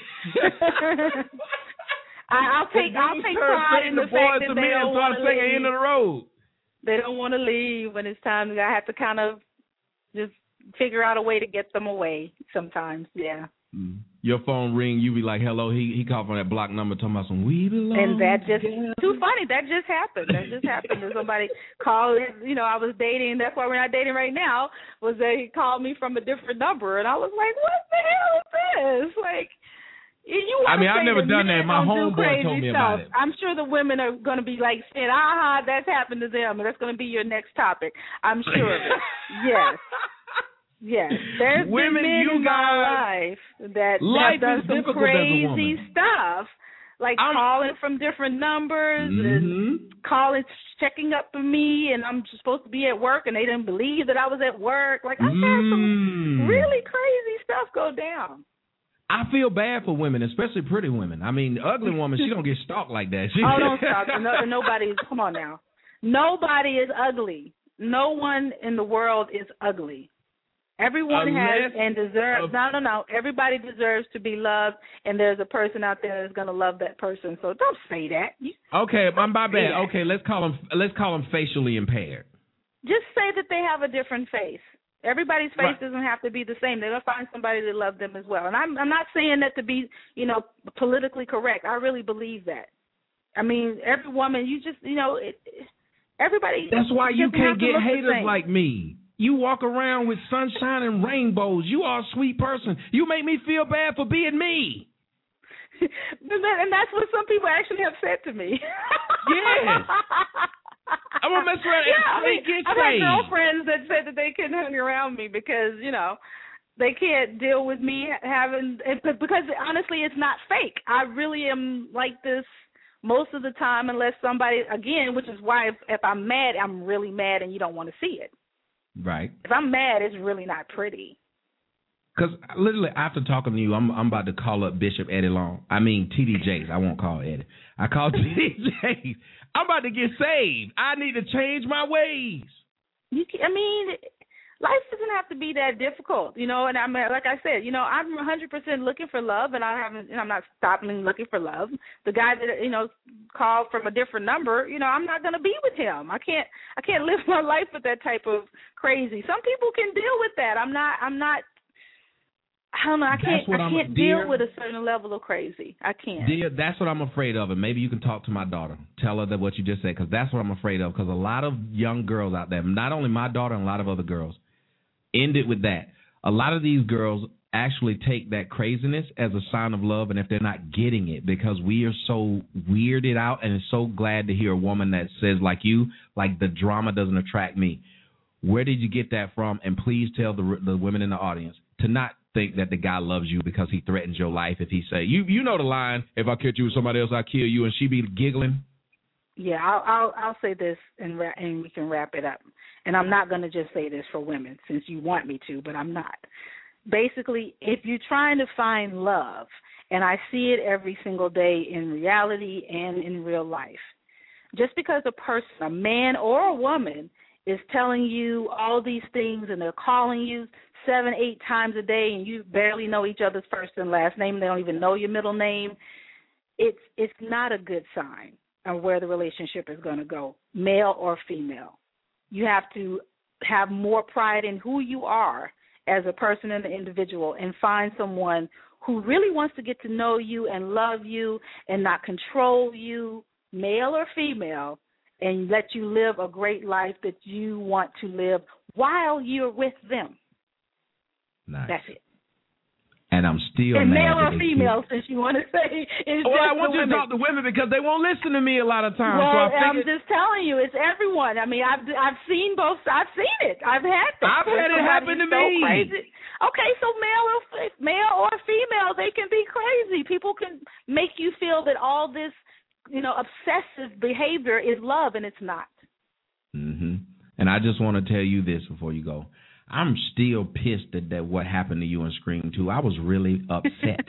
that. I, I'll take I'll take pride in the, the fact boys that to they me and don't start want to singing leave. End of the Road. They don't want to leave when it's time. I have to kind of just figure out a way to get them away sometimes. Yeah. Mm. Your phone ring, you be like, hello. He he called from that block number talking about some we belong. And that just together. too funny. That just happened. That just happened. That somebody called. You know, I was dating. That's why we're not dating right now. Was that he called me from a different number, and I was like, what the hell is this? Like. You I mean, say I've never that done men that. My don't do homeboy crazy told me stuff. about it. I'm sure the women are going to be like saying, aha, that's happened to them, and that's going to be your next topic. I'm sure of it. Yes. Yes. There's Women, been men you in my guys, life that life have done is some difficult as a crazy woman. stuff. like I'm, calling from different numbers mm-hmm. and calling, checking up for me, and I'm supposed to be at work, and they didn't believe that I was at work. Like, I've had mm. some really crazy stuff go down. I feel bad for women, especially pretty women. I mean, the ugly woman, she don't get stalked like that. She, oh, don't stop. No, nobody, come on now. Nobody is ugly. No one in the world is ugly. Everyone Unless, has and deserves. Uh, no, no, no. Everybody deserves to be loved, and there's a person out there that's going to love that person. So don't say that. You, okay, I'm my bad. Okay, let's call them. Let's call them facially impaired. Just say that they have a different face. Everybody's face right. doesn't have to be the same. They're going to find somebody that loves them as well. And I'm I'm not saying that to be, you know, politically correct. I really believe that. I mean, every woman, you just, you know, it, everybody. That's why you can't get haters like me. You walk around with sunshine and rainbows. You are a sweet person. You make me feel bad for being me. And that's what some people actually have said to me. Yes. I'm going to mess around yeah, and I mean, get I've saved. had girlfriends that said that they couldn't hang around me because, you know, they can't deal with me having, because honestly, it's not fake. I really am like this most of the time unless somebody, again, which is why if, if I'm mad, I'm really mad and you don't want to see it. Right. If I'm mad, it's really not pretty. Because literally after talking to you, I'm I'm about to call up Bishop Eddie Long. I mean T D Js. I won't call Eddie. I call T D Js. I'm about to get saved. I need to change my ways. You can, I mean, life doesn't have to be that difficult, you know. And I'm like I said, you know, I'm one hundred percent looking for love, and I haven't, and I'm not stopping looking for love. The guy that you know called from a different number, you know, I'm not going to be with him. I can't, I can't live my life with that type of crazy. Some people can deal with that. I'm not, I'm not. I don't know. I can't. I can't I'm, deal dear, with a certain level of crazy. I can't. Dear, that's what I'm afraid of, and maybe you can talk to my daughter. Tell her that what you just said, because that's what I'm afraid of. Because a lot of young girls out there, not only my daughter and a lot of other girls, ended with that. A lot of these girls actually take that craziness as a sign of love, and if they're not getting it, because we are so weirded out, and so glad to hear a woman that says, like you, like the drama doesn't attract me. Where did you get that from? And please tell the the women in the audience to not think that the guy loves you because he threatens your life. If he say, you you know the line, if I catch you with somebody else, I kill you, and she be giggling. Yeah, I'll I'll, I'll say this and ra- and we can wrap it up. And I'm not going to just say this for women since you want me to, but I'm not. Basically, if you're trying to find love, and I see it every single day in reality and in real life, just because a person, a man or a woman, is telling you all these things and they're calling you seven, eight times a day and you barely know each other's first and last name, they don't even know your middle name, it's it's not a good sign of where the relationship is going to go, male or female. You have to have more pride in who you are as a person and an individual and find someone who really wants to get to know you and love you and not control you, male or female, and let you live a great life that you want to live while you're with them. Nice. That's it. And I'm still and mad male or that female, since you want to say. It's well, just I want you women. to talk to women because they won't listen to me a lot of times. Well, so I I'm just telling you, it's everyone. I mean, I've I've seen both. I've seen it. I've had that. I've had it happen to so me. Crazy. Okay, so male or male or female, they can be crazy. People can make you feel that all this, you know, obsessive behavior is love, and it's not. Mm-hmm. And I just want to tell you this before you go. I'm still pissed at that what happened to you in Scream two. I was really upset.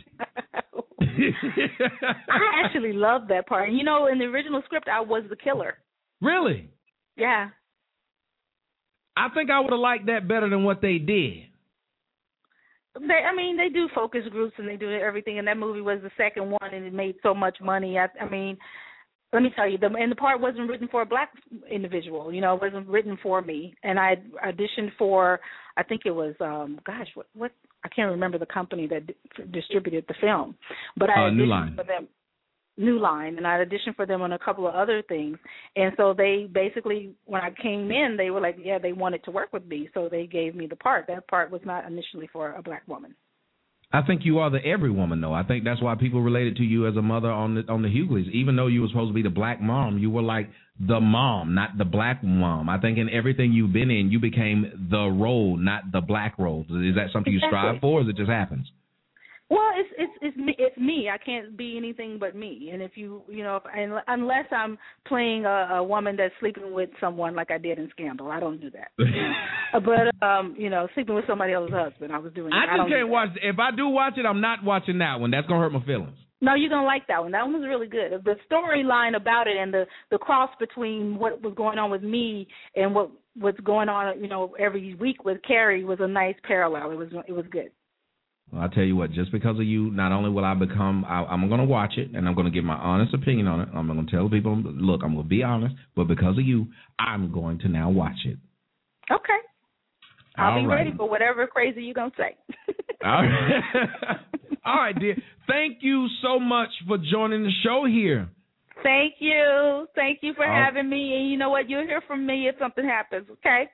I actually loved that part. And, you know, in the original script, I was the killer. Really? Yeah. I think I would have liked that better than what they did. They, I mean, they do focus groups and they do everything. And that movie was the second one, and it made so much money. I, I mean, let me tell you, the, and the part wasn't written for a black individual. You know, it wasn't written for me. And I auditioned for, I think it was, um, gosh, what, what? I can't remember the company that d- distributed the film. But I uh, auditioned New Line. for them. New Line, and I auditioned for them on a couple of other things. And so they basically, when I came in, they were like, yeah, they wanted to work with me. So they gave me the part. That part was not initially for a black woman. I think you are the every woman, though. I think that's why people related to you as a mother on the on the Hughleys. Even though you were supposed to be the black mom, you were like the mom, not the black mom. I think in everything you've been in, you became the role, not the black role. Is that something you Exactly. strive for, or is it just happens? Well, it's it's it's me. It's me. I can't be anything but me. And if you, you know, if, and, unless I'm playing a, a woman that's sleeping with someone like I did in Scandal, I don't do that. but um, you know, sleeping with somebody else's husband, I was doing. I I just don't can't watch. If I do watch it, I'm not watching that one. That's gonna hurt my feelings. No, you're gonna like that one. That one was really good. The storyline about it and the the cross between what was going on with me and what what's going on, you know, every week with Carrie was a nice parallel. It was it was good. Well, I'll tell you what, just because of you, not only will I become, I, I'm going to watch it, and I'm going to give my honest opinion on it. I'm going to tell people, look, I'm going to be honest, but because of you, I'm going to now watch it. Okay. I'll All be right. ready for whatever crazy you're going to say. All right. All right, dear. Thank you so much for joining the show here. Thank you. Thank you for Oh. having me. And you know what? You'll hear from me if something happens, okay?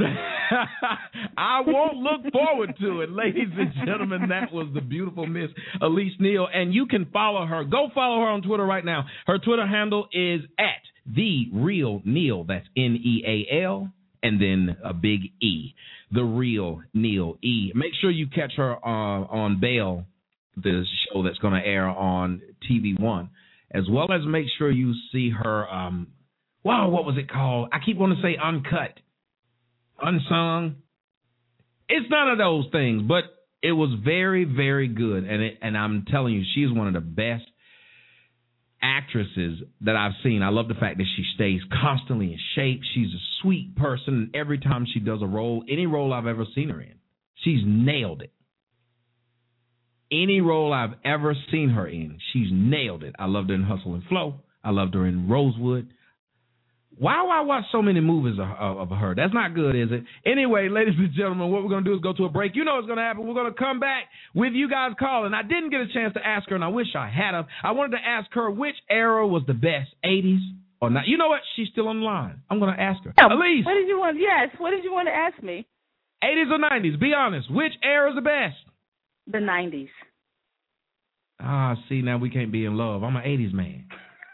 I won't look forward to it. Ladies and gentlemen, that was the beautiful Miss Elise Neal, and you can follow her. Go follow her on Twitter right now. Her Twitter handle is at The Real Neal. That's N E A L and then a big E. The Real Neal E. Make sure you catch her uh, on Bail, the show that's going to air on T V One, as well as make sure you see her, um, wow, what was it called? I keep wanting to say Uncut. Unsung. It's none of those things, but it was very, very good. And it, and I'm telling you, she's one of the best actresses that I've seen. I love the fact that she stays constantly in shape. She's a sweet person. Every time she does a role, any role I've ever seen her in, she's nailed it. Any role I've ever seen her in, she's nailed it. I loved her in Hustle and Flow. I loved her in Rosewood. Why do I watch so many movies of, of, of her? That's not good, is it? Anyway, ladies and gentlemen, what we're going to do is go to a break. You know what's going to happen. We're going to come back with you guys calling. I didn't get a chance to ask her, and I wish I had her. I wanted to ask her which era was the best, eighties or not. You know what? She's still on the line. I'm going to ask her. Yeah, Elise. What did you want? Yes. What did you want to ask me? eighties or nineties? Be honest. Which era is the best? The nineties. Ah, see, now we can't be in love. I'm an eighties man.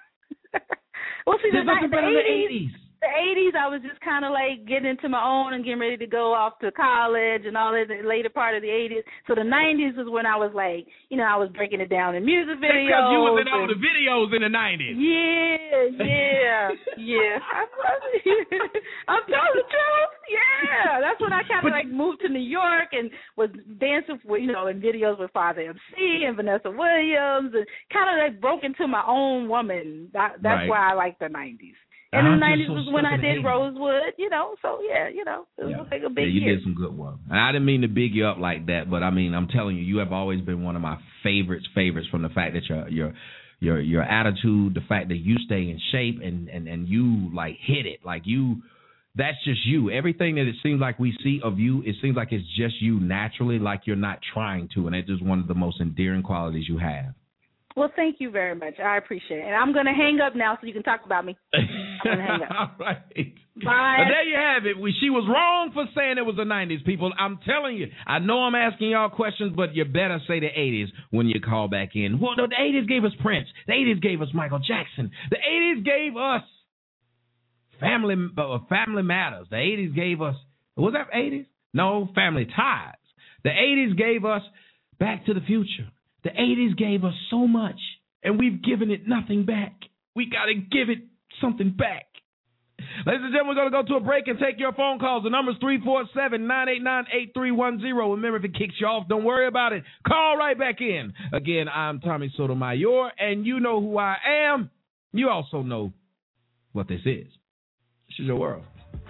Well, see, the, There's nothing the better than the eighties. eighties. The eighties, I was just kind of like getting into my own and getting ready to go off to college and all that. The later part of the eighties. So the nineties was when I was like, you know, I was breaking it down in music videos. Because you was in all and, the videos in the nineties. Yeah, yeah, yeah. I'm, I'm telling the truth. Yeah, that's when I kind of like moved to New York and was dancing, with, you know, in videos with Father M C and Vanessa Williams, and kind of like broke into my own woman. That, that's Right. why I like the nineties. And I'm the just nineties so was when stuck I in the did eighties. Rosewood, you know. So yeah, you know, it was Yeah. like a Yeah, big you year. did some good work. And I didn't mean to big you up like that, but I mean, I'm telling you, you have always been one of my favorites, favorites from the fact that your your your your attitude, the fact that you stay in shape and and and you like hit it, like you. That's just you. Everything that it seems like we see of you, it seems like it's just you naturally, like you're not trying to, and it's just one of the most endearing qualities you have. Well, thank you very much. I appreciate it. And I'm going to hang up now so you can talk about me. I'm going to hang up. All right. Bye. But there you have it. We, she was wrong for saying it was the nineties, people. I'm telling you. I know I'm asking y'all questions, but you better say the eighties when you call back in. Well, no, the eighties gave us Prince. The eighties gave us Michael Jackson. The eighties gave us Family uh, Family Matters. The eighties gave us, was that eighties? No, Family Ties. The eighties gave us Back to the Future. The eighties gave us so much, and we've given it nothing back. We got to give it something back. Ladies and gentlemen, we're going to go to a break and take your phone calls. The number's three four seven, nine eight nine, eight three one zero. Remember, if it kicks you off, don't worry about it. Call right back in. Again, I'm Tommy Sotomayor, and you know who I am. You also know what this is. This is your world.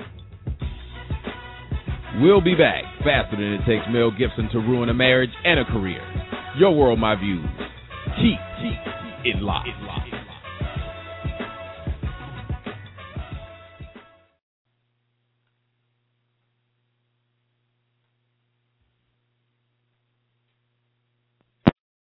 We'll be back faster than it takes Mel Gibson to ruin a marriage and a career. Your world, my views. Keep it locked.